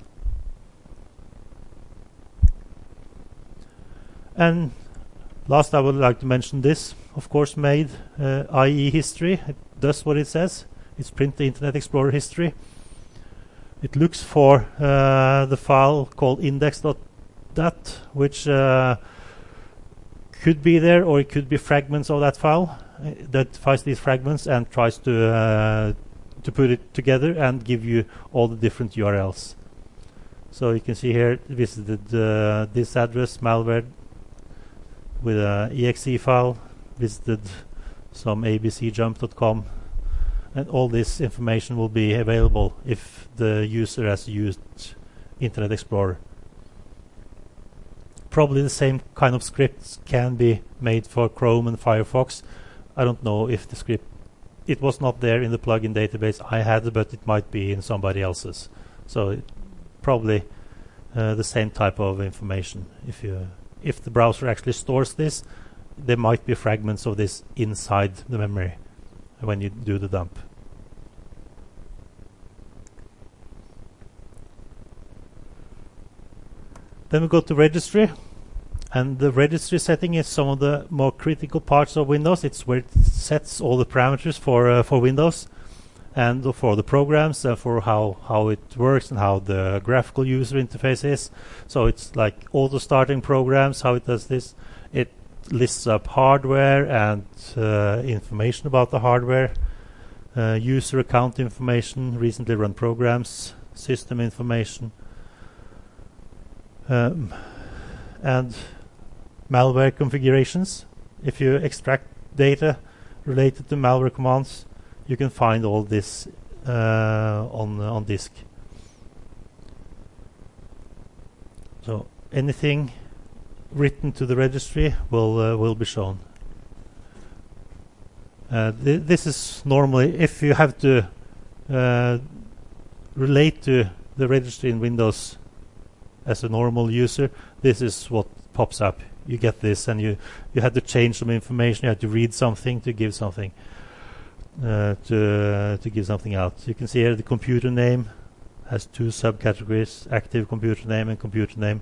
And last, I would like to mention this, of course, made uh, I E history. It does what it says. It's print the Internet Explorer history. It looks for uh, the file called index.dat, which uh, could be there, or it could be fragments of that file. It identifies these fragments and tries to uh, to put it together and give you all the different U R Ls. So you can see here, visited uh, this address, malware, with a E X E file, visited some a b c jump dot com, and all this information will be available if the user has used Internet Explorer. Probably the same kind of scripts can be made for Chrome and Firefox. I don't know if the script, it was not there in the plugin database I had, but it might be in somebody else's. So it probably uh, the same type of information. If you if the browser actually stores this, there might be fragments of this inside the memory when you do the dump. Then we go to registry, and the registry setting is some of the more critical parts of Windows. It's where it sets all the parameters for uh, for Windows and for the programs, uh, for how how it works and how the graphical user interface is. So it's like auto starting programs, how it does this. It lists up hardware and uh, information about the hardware, uh, user account information, recently run programs, system information, um, and malware configurations. If you extract data related to malware commands, you can find all this uh, on uh, on disk. So anything written to the registry will uh, will be shown. Uh, th this is normally, if you have to uh, relate to the registry in Windows as a normal user, this is what pops up. You get this, and you you had to change some information. You had to read something to give something uh, to uh, to give something out. You can see here the computer name has two subcategories: active computer name and computer name.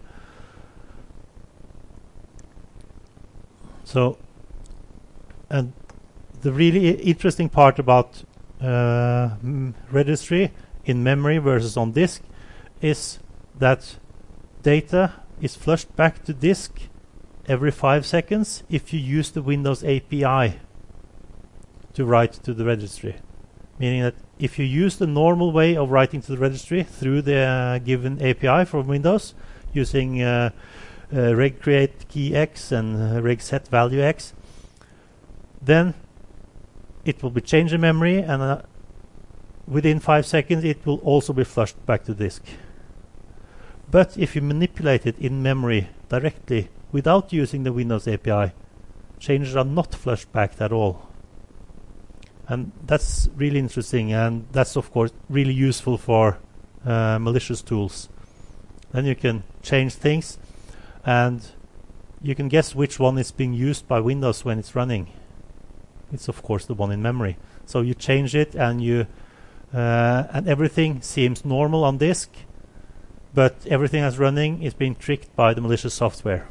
So, and the really interesting part about uh, m registry in memory versus on disk is that data is flushed back to disk every five seconds if you use the Windows A P I to write to the registry. Meaning that if you use the normal way of writing to the registry through the uh, given A P I from Windows, using uh, uh, reg create key X and uh, reg set value X, then it will be changed in memory, and uh, within five seconds it will also be flushed back to disk. But if you manipulate it in memory directly without using the Windows A P I, changes are not flushed back at all. And that's really interesting, and that's of course really useful for uh, malicious tools. Then you can change things, and you can guess which one is being used by Windows when it's running. It's of course the one in memory. So you change it, and you uh, and everything seems normal on disk, but everything that's running is being tricked by the malicious software.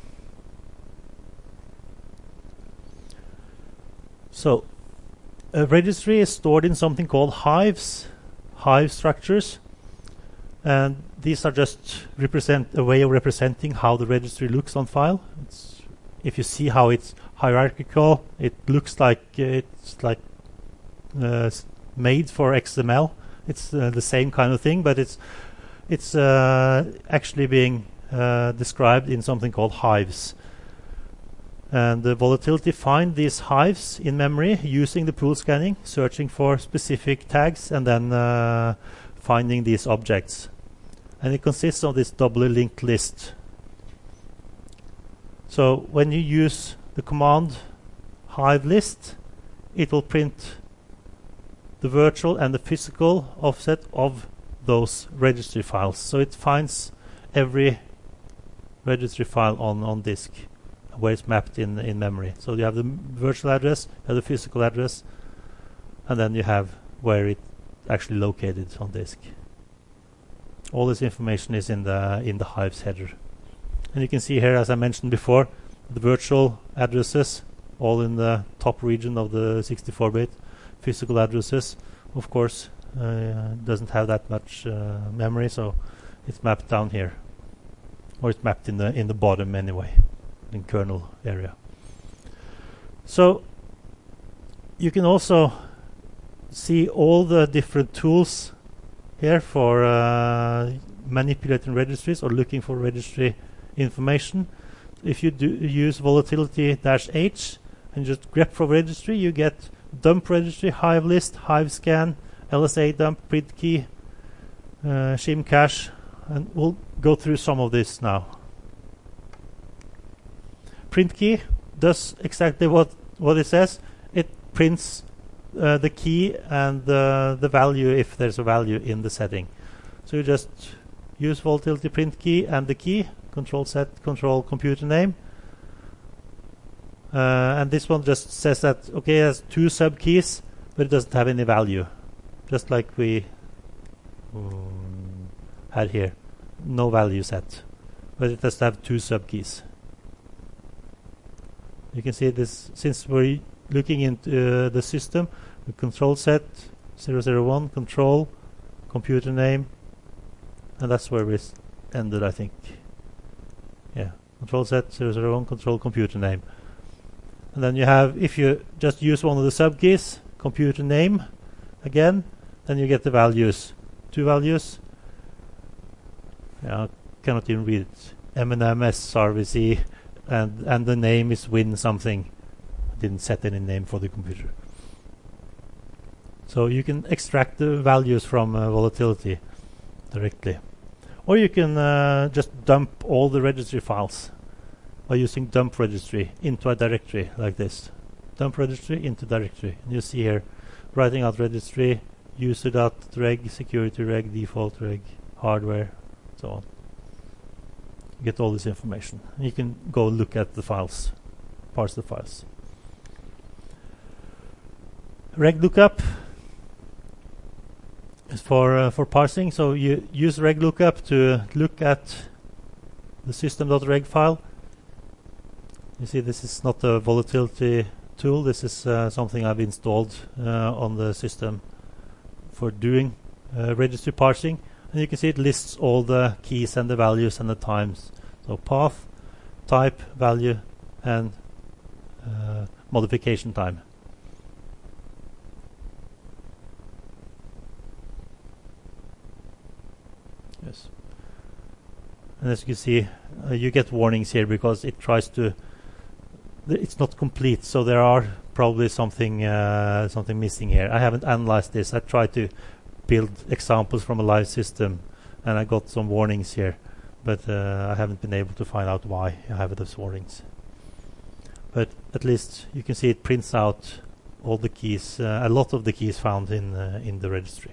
So a registry is stored in something called hives, hive structures, and these are just represent a way of representing how the registry looks on file. It's, if you see how it's hierarchical, it looks like uh, it's like uh, made for X M L. It's uh, the same kind of thing, but it's it's uh, actually being uh, described in something called hives. And the volatility find these hives in memory using the pool scanning, searching for specific tags, and then uh, finding these objects. And it consists of this doubly linked list. So when you use the command hive list, it will print the virtual and the physical offset of those registry files. So it finds every registry file on, on disk, where it's mapped in in memory. So you have the m virtual address, you have the physical address, and then you have where it actually located on disk. All this information is in the in the Hives header. And you can see here, as I mentioned before, the virtual addresses all in the top region of the sixty-four bit. Physical addresses, of course, uh, doesn't have that much uh, memory, so it's mapped down here, or it's mapped in the in the bottom anyway, in kernel area. So you can also see all the different tools here for uh, manipulating registries or looking for registry information. If you do use volatility-h and just grep for registry, you get dump registry, hive list, hive scan, L S A dump, print key, uh, shim cache, and we'll go through some of this now. Print key does exactly what what it says. It prints uh, the key and uh, the value if there's a value in the setting. So you just use volatility print key and the key, control set, control computer name, uh, and this one just says that okay, it has two sub keys, but it doesn't have any value, just like we um, had here, no value set, but it does have two sub keys. You can see this, since we're looking into uh, the system, the control set zero zero one, control, computer name, and that's where we ended, I think. Yeah, control set zero zero one, control, computer name. And then you have, if you just use one of the sub keys, computer name again, then you get the values, two values. Yeah, I cannot even read it. M N M S R V C. And and the name is win something. I didn't set any name for the computer. So you can extract the values from uh, volatility directly, or you can uh, just dump all the registry files by using dump registry into a directory like this. Dump registry into directory. And you see here, writing out registry, user.reg, security reg, default reg, hardware, so on. Get all this information. You can go look at the files, parse the files. Reg lookup is for uh, for parsing. So you use reg lookup to look at the system.reg file. You see, this is not a volatility tool. This is uh, something I've installed uh, on the system for doing uh, registry parsing. And you can see it lists all the keys and the values and the times. So path, type, value, and uh, modification time. Yes. And as you can see, uh, you get warnings here because it tries to. Th it's not complete, so there are probably something uh, something missing here. I haven't analyzed this. I tried to build examples from a live system, and I got some warnings here, but uh, I haven't been able to find out why I have those warnings. But at least you can see it prints out all the keys, uh, a lot of the keys found in uh, in the registry.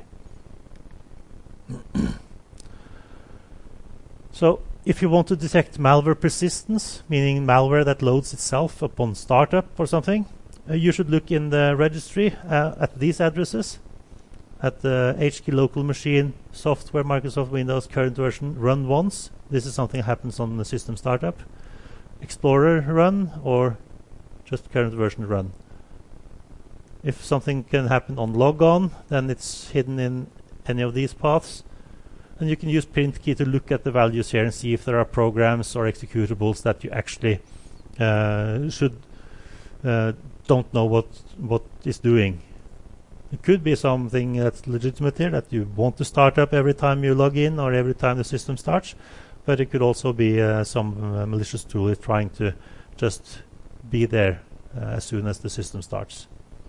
So if you want to detect malware persistence, meaning malware that loads itself upon startup or something, uh, you should look in the registry uh, at these addresses, at the H key local machine, software, Microsoft Windows, current version, run once. This is something that happens on the system startup. Explorer run, or just current version run. If something can happen on logon, then it's hidden in any of these paths. And you can use print key to look at the values here and see if there are programs or executables that you actually uh, should uh, don't know what what is doing. It could be something that's legitimate here that you want to start up every time you log in or every time the system starts, but it could also be uh, some uh, malicious tool is trying to just be there uh, as soon as the system starts.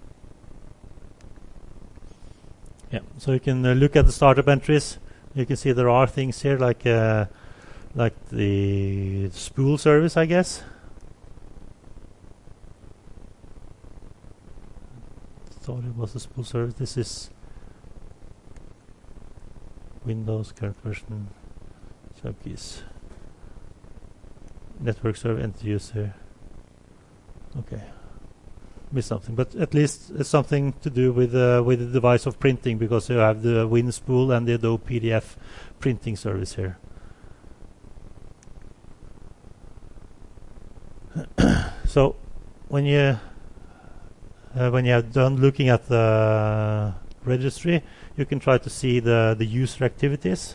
Yeah, so you can uh, look at the startup entries. You can see there are things here like uh, like the spool service, I guess. Thought it was a spool service. This is Windows current version subkeys. Network server end user. Okay, missed something, but at least it's something to do with uh, with the device of printing, because you have the WinSpool and the Adobe P D F printing service here. So when you uh, when you have done looking at the registry, you can try to see the the user activities.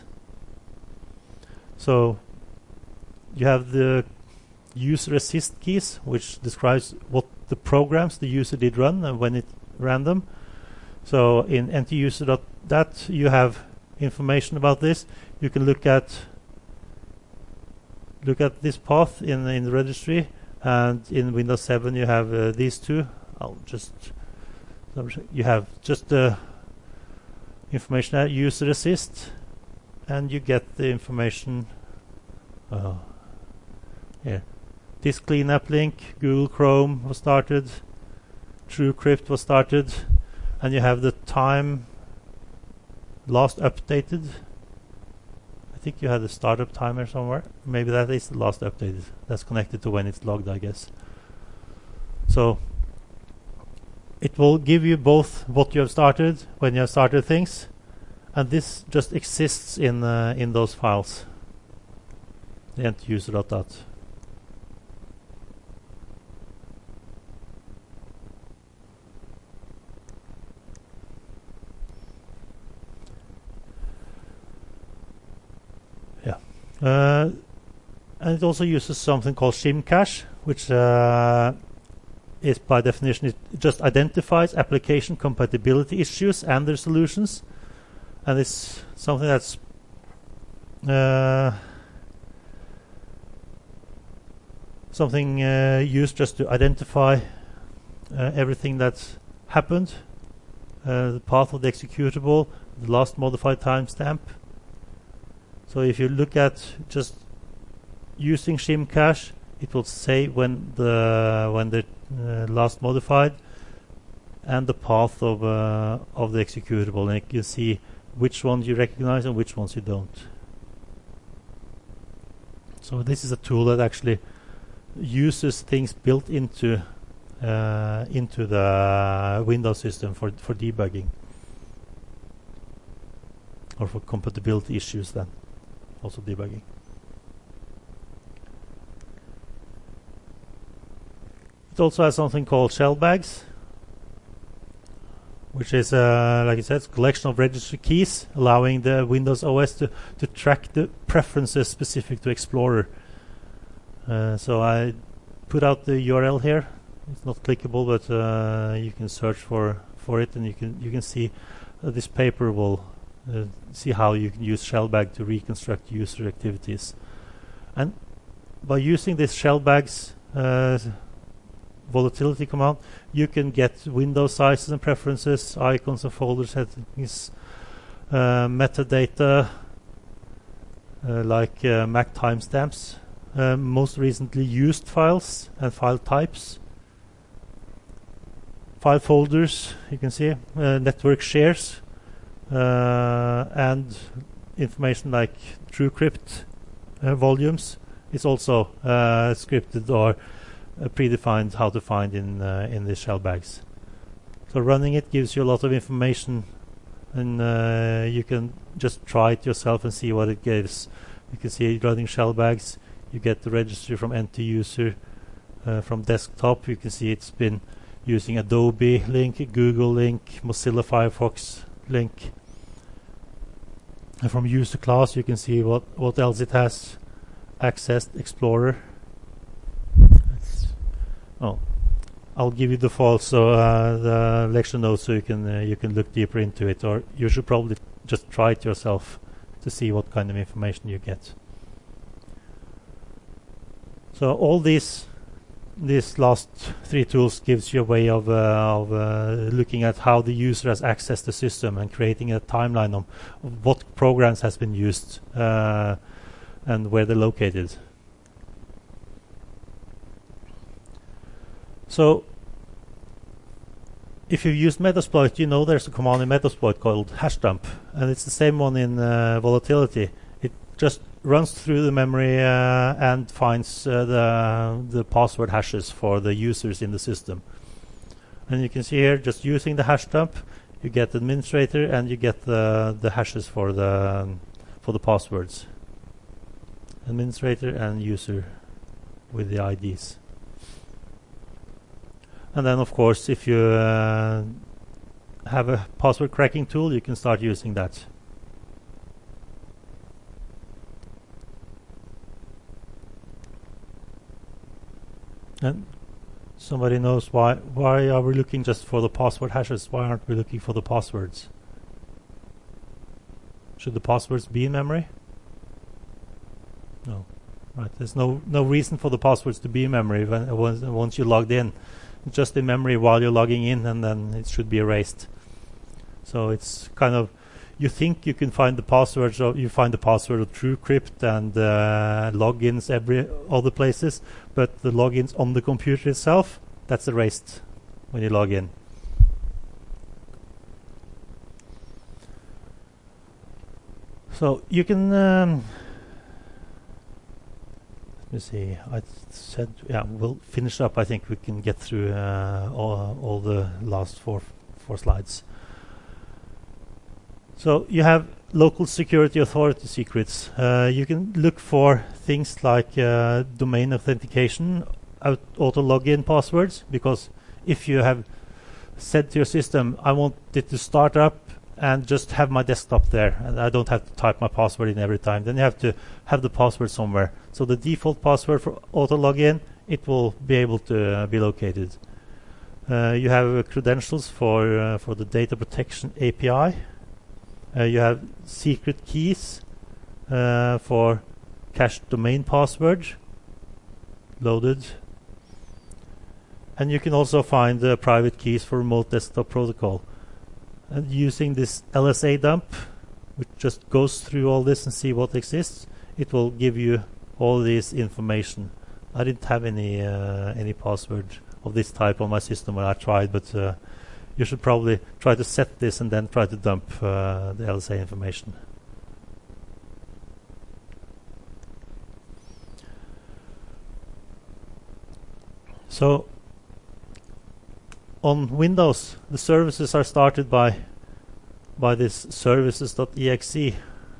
So you have the user assist keys, which describes what the programs the user did run and when it ran them. So in N T user dot dat you have information about this. You can look at look at this path in in the registry, and in Windows seven you have uh, these two. I'll just you have just the information at user assist, and you get the information uh, here. Disk cleanup link, Google Chrome was started, TrueCrypt was started, and you have the time last updated. I think you had a startup timer somewhere. Maybe that is the last updated. That's connected to when it's logged, I guess. So it will give you both what you have started, when you have started things, and this just exists in uh, in those files, the N T user dot dat. Uh, and it also uses something called shimcache, which uh, is by definition, it just identifies application compatibility issues and their solutions, and it's something that's uh, something uh, used just to identify uh, everything that's happened, uh, the path of the executable, the last modified timestamp. So if you look at just using shimcache, it will say when the when the uh, last modified and the path of uh, of the executable, and you can see which ones you recognize and which ones you don't. So this is a tool that actually uses things built into uh, into the Windows system for for debugging or for compatibility issues then. Also debugging. It also has something called shellbags, which is, uh, like I said, a collection of registry keys allowing the Windows O S to, to track the preferences specific to Explorer. Uh, so I put out the U R L here. It's not clickable, but uh, you can search for, for it, and you can you can see uh, this paper will Uh, see how you can use shellbag to reconstruct user activities. And by using this shellbags uh, volatility command, you can get window sizes and preferences, icons and folder settings, uh, metadata uh, like uh, M A C timestamps, uh, most recently used files and file types, file folders, you can see, uh, network shares, uh, and information like TrueCrypt uh, volumes is also uh, scripted or uh, predefined how to find in uh, in these shell bags. So running it gives you a lot of information, and uh, you can just try it yourself and see what it gives. You can see running shell bags. You get the registry from end to user. Uh, from desktop, you can see it's been using Adobe link, Google link, Mozilla Firefox link. And from user class, you can see what what else it has. Accessed Explorer. That's, oh, I'll give you the file, so uh, the lecture notes, so you can uh, you can look deeper into it, or you should probably just try it yourself to see what kind of information you get. So all these these last three tools gives you a way of uh, of uh, looking at how the user has accessed the system and creating a timeline of, of what programs has been used uh, and where they're located. So if you've used Metasploit, you know there's a command in Metasploit called hashdump, and it's the same one in uh, Volatility. It just runs through the memory uh, and finds uh, the the password hashes for the users in the system. And you can see here, just using the hashdump, you get the administrator and you get the the hashes for the um, for the passwords. Administrator and user with the I Ds. And then, of course, if you uh, have a password cracking tool, you can start using that. And somebody knows why why are we looking just for the password hashes? Why aren't we looking for the passwords? Should the passwords be in memory? No. Right. There's no no reason for the passwords to be in memory when once once you logged in. Just in memory while you're logging in, and then it should be erased. So it's kind of, you think you can find the passwords, or you find the password of TrueCrypt and uh, logins every other places, but the logins on the computer itself, that's erased when you log in. So you can um, let me see, I said, yeah, we'll finish up. I think we can get through uh, all, all the last four four slides. So you have local security authority secrets. Uh, you can look for things like uh, domain authentication, auto login passwords, because if you have said to your system, I want it to start up and just have my desktop there, and I don't have to type my password in every time, then you have to have the password somewhere. So the default password for auto login, it will be able to uh, be located. Uh, you have uh, credentials for uh, for the data protection A P I. Uh, you have secret keys uh, for cached domain password loaded, and you can also find uh, private keys for remote desktop protocol. And using this L S A dump, which just goes through all this and see what exists, it will give you all this information. I didn't have any uh, any password of this type on my system when I tried, but uh, you should probably try to set this and then try to dump uh, the L S A information. So on Windows, the services are started by by this services.exe.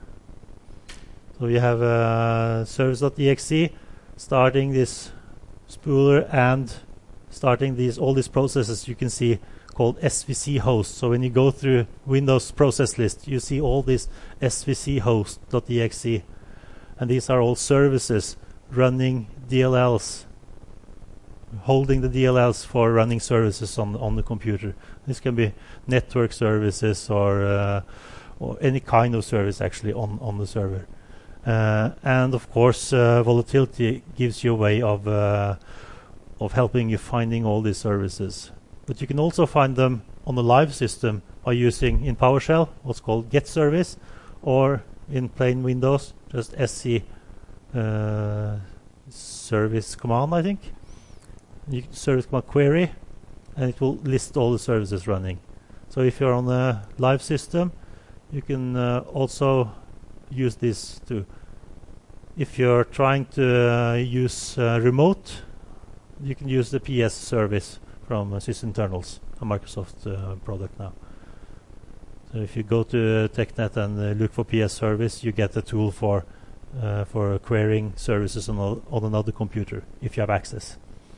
So you have uh, service.exe starting this spooler and starting these all these processes you can see called S V C hosts. So when you go through Windows process list, you see all these S V C host.exe, and these are all services running D L Ls, holding the D L Ls for running services on on the computer. This can be network services or uh, or any kind of service actually on on the server. Uh, and of course, uh, Volatility gives you a way of uh, of helping you finding all these services. But you can also find them on the live system by using in PowerShell what's called get service, or in plain Windows just sc uh, service command, I think. You can service command query, and it will list all the services running. So if you're on a live system, you can uh, also use this too. If you're trying to uh, use uh, remote, you can use the P S service from uh, sysinternals, a Microsoft uh, product now. So if you go to uh, TechNet and uh, look for P S service, you get a tool for uh, for querying services on, a, on another computer if you have access.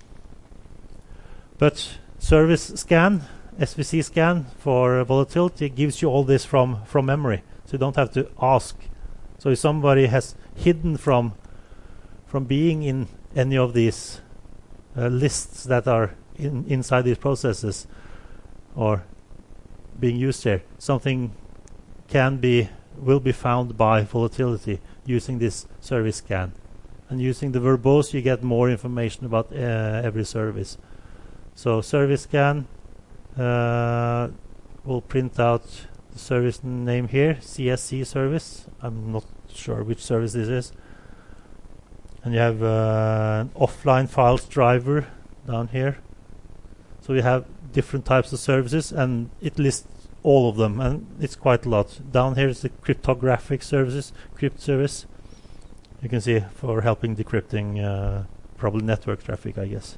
But service scan, S V C scan for uh, volatility gives you all this from from memory, so you don't have to ask. So if somebody has hidden from from being in any of these uh, lists that are in inside these processes or being used here, something can be will be found by volatility using this service scan. And using the verbose, you get more information about uh, every service. So service scan uh, will print out the service name here, C S C service. I'm not sure which service this is. And you have uh, an offline files driver down here. So we have different types of services, and it lists all of them, and it's quite a lot. Down here is the cryptographic services, crypt service. You can see for helping decrypting uh, probably network traffic, I guess.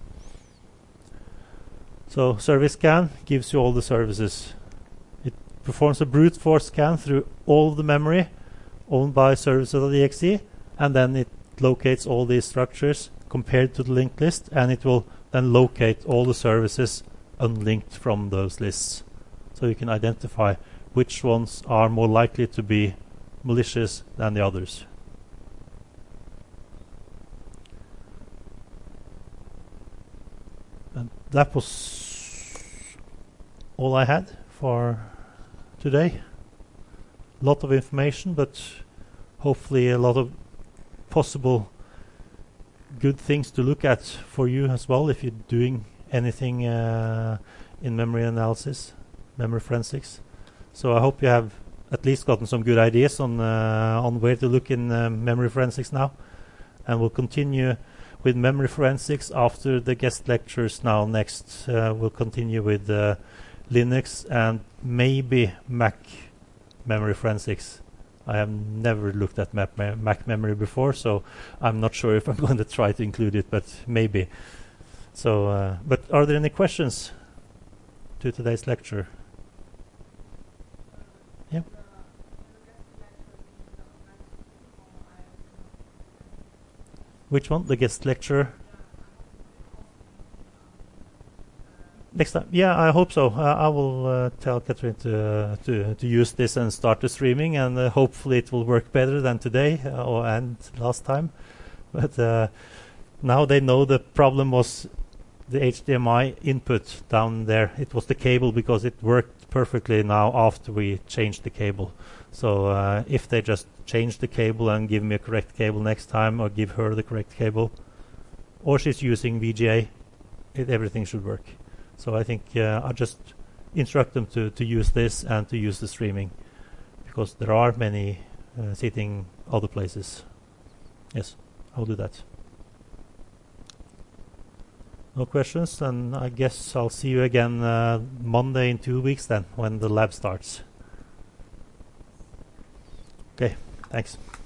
So service scan gives you all the services. It performs a brute force scan through all of the memory owned by services.exe, and then it locates all these structures compared to the linked list, and it will then locate all the services unlinked from those lists. So you can identify which ones are more likely to be malicious than the others. And that was all I had for today. A lot of information, but hopefully a lot of possible good things to look at for you as well if you're doing anything uh, in memory analysis, memory forensics. So I hope you have at least gotten some good ideas on uh, on where to look in uh, memory forensics now, and we'll continue with memory forensics after the guest lectures. Now next uh, we'll continue with uh, Linux and maybe Mac memory forensics. I have never looked at Mac, me Mac memory before, so I'm not sure if I'm going to try to include it, but maybe. So, uh, but are there any questions to today's lecture? Yeah. Which one? The guest lecturer? Next time, yeah, I hope so. Uh, I will uh, tell Catherine to, uh, to to use this and start the streaming, and uh, hopefully it will work better than today uh, or and last time. But uh, now they know the problem was the H D M I input down there. It was the cable, because it worked perfectly now after we changed the cable. So uh, if they just change the cable and give me a correct cable next time, or give her the correct cable, or she's using V G A, it, everything should work. So I think uh, I'll just instruct them to, to use this and to use the streaming, because there are many uh, sitting other places. Yes, I'll do that. No questions, and I guess I'll see you again uh, Monday in two weeks then, when the lab starts. Okay, thanks.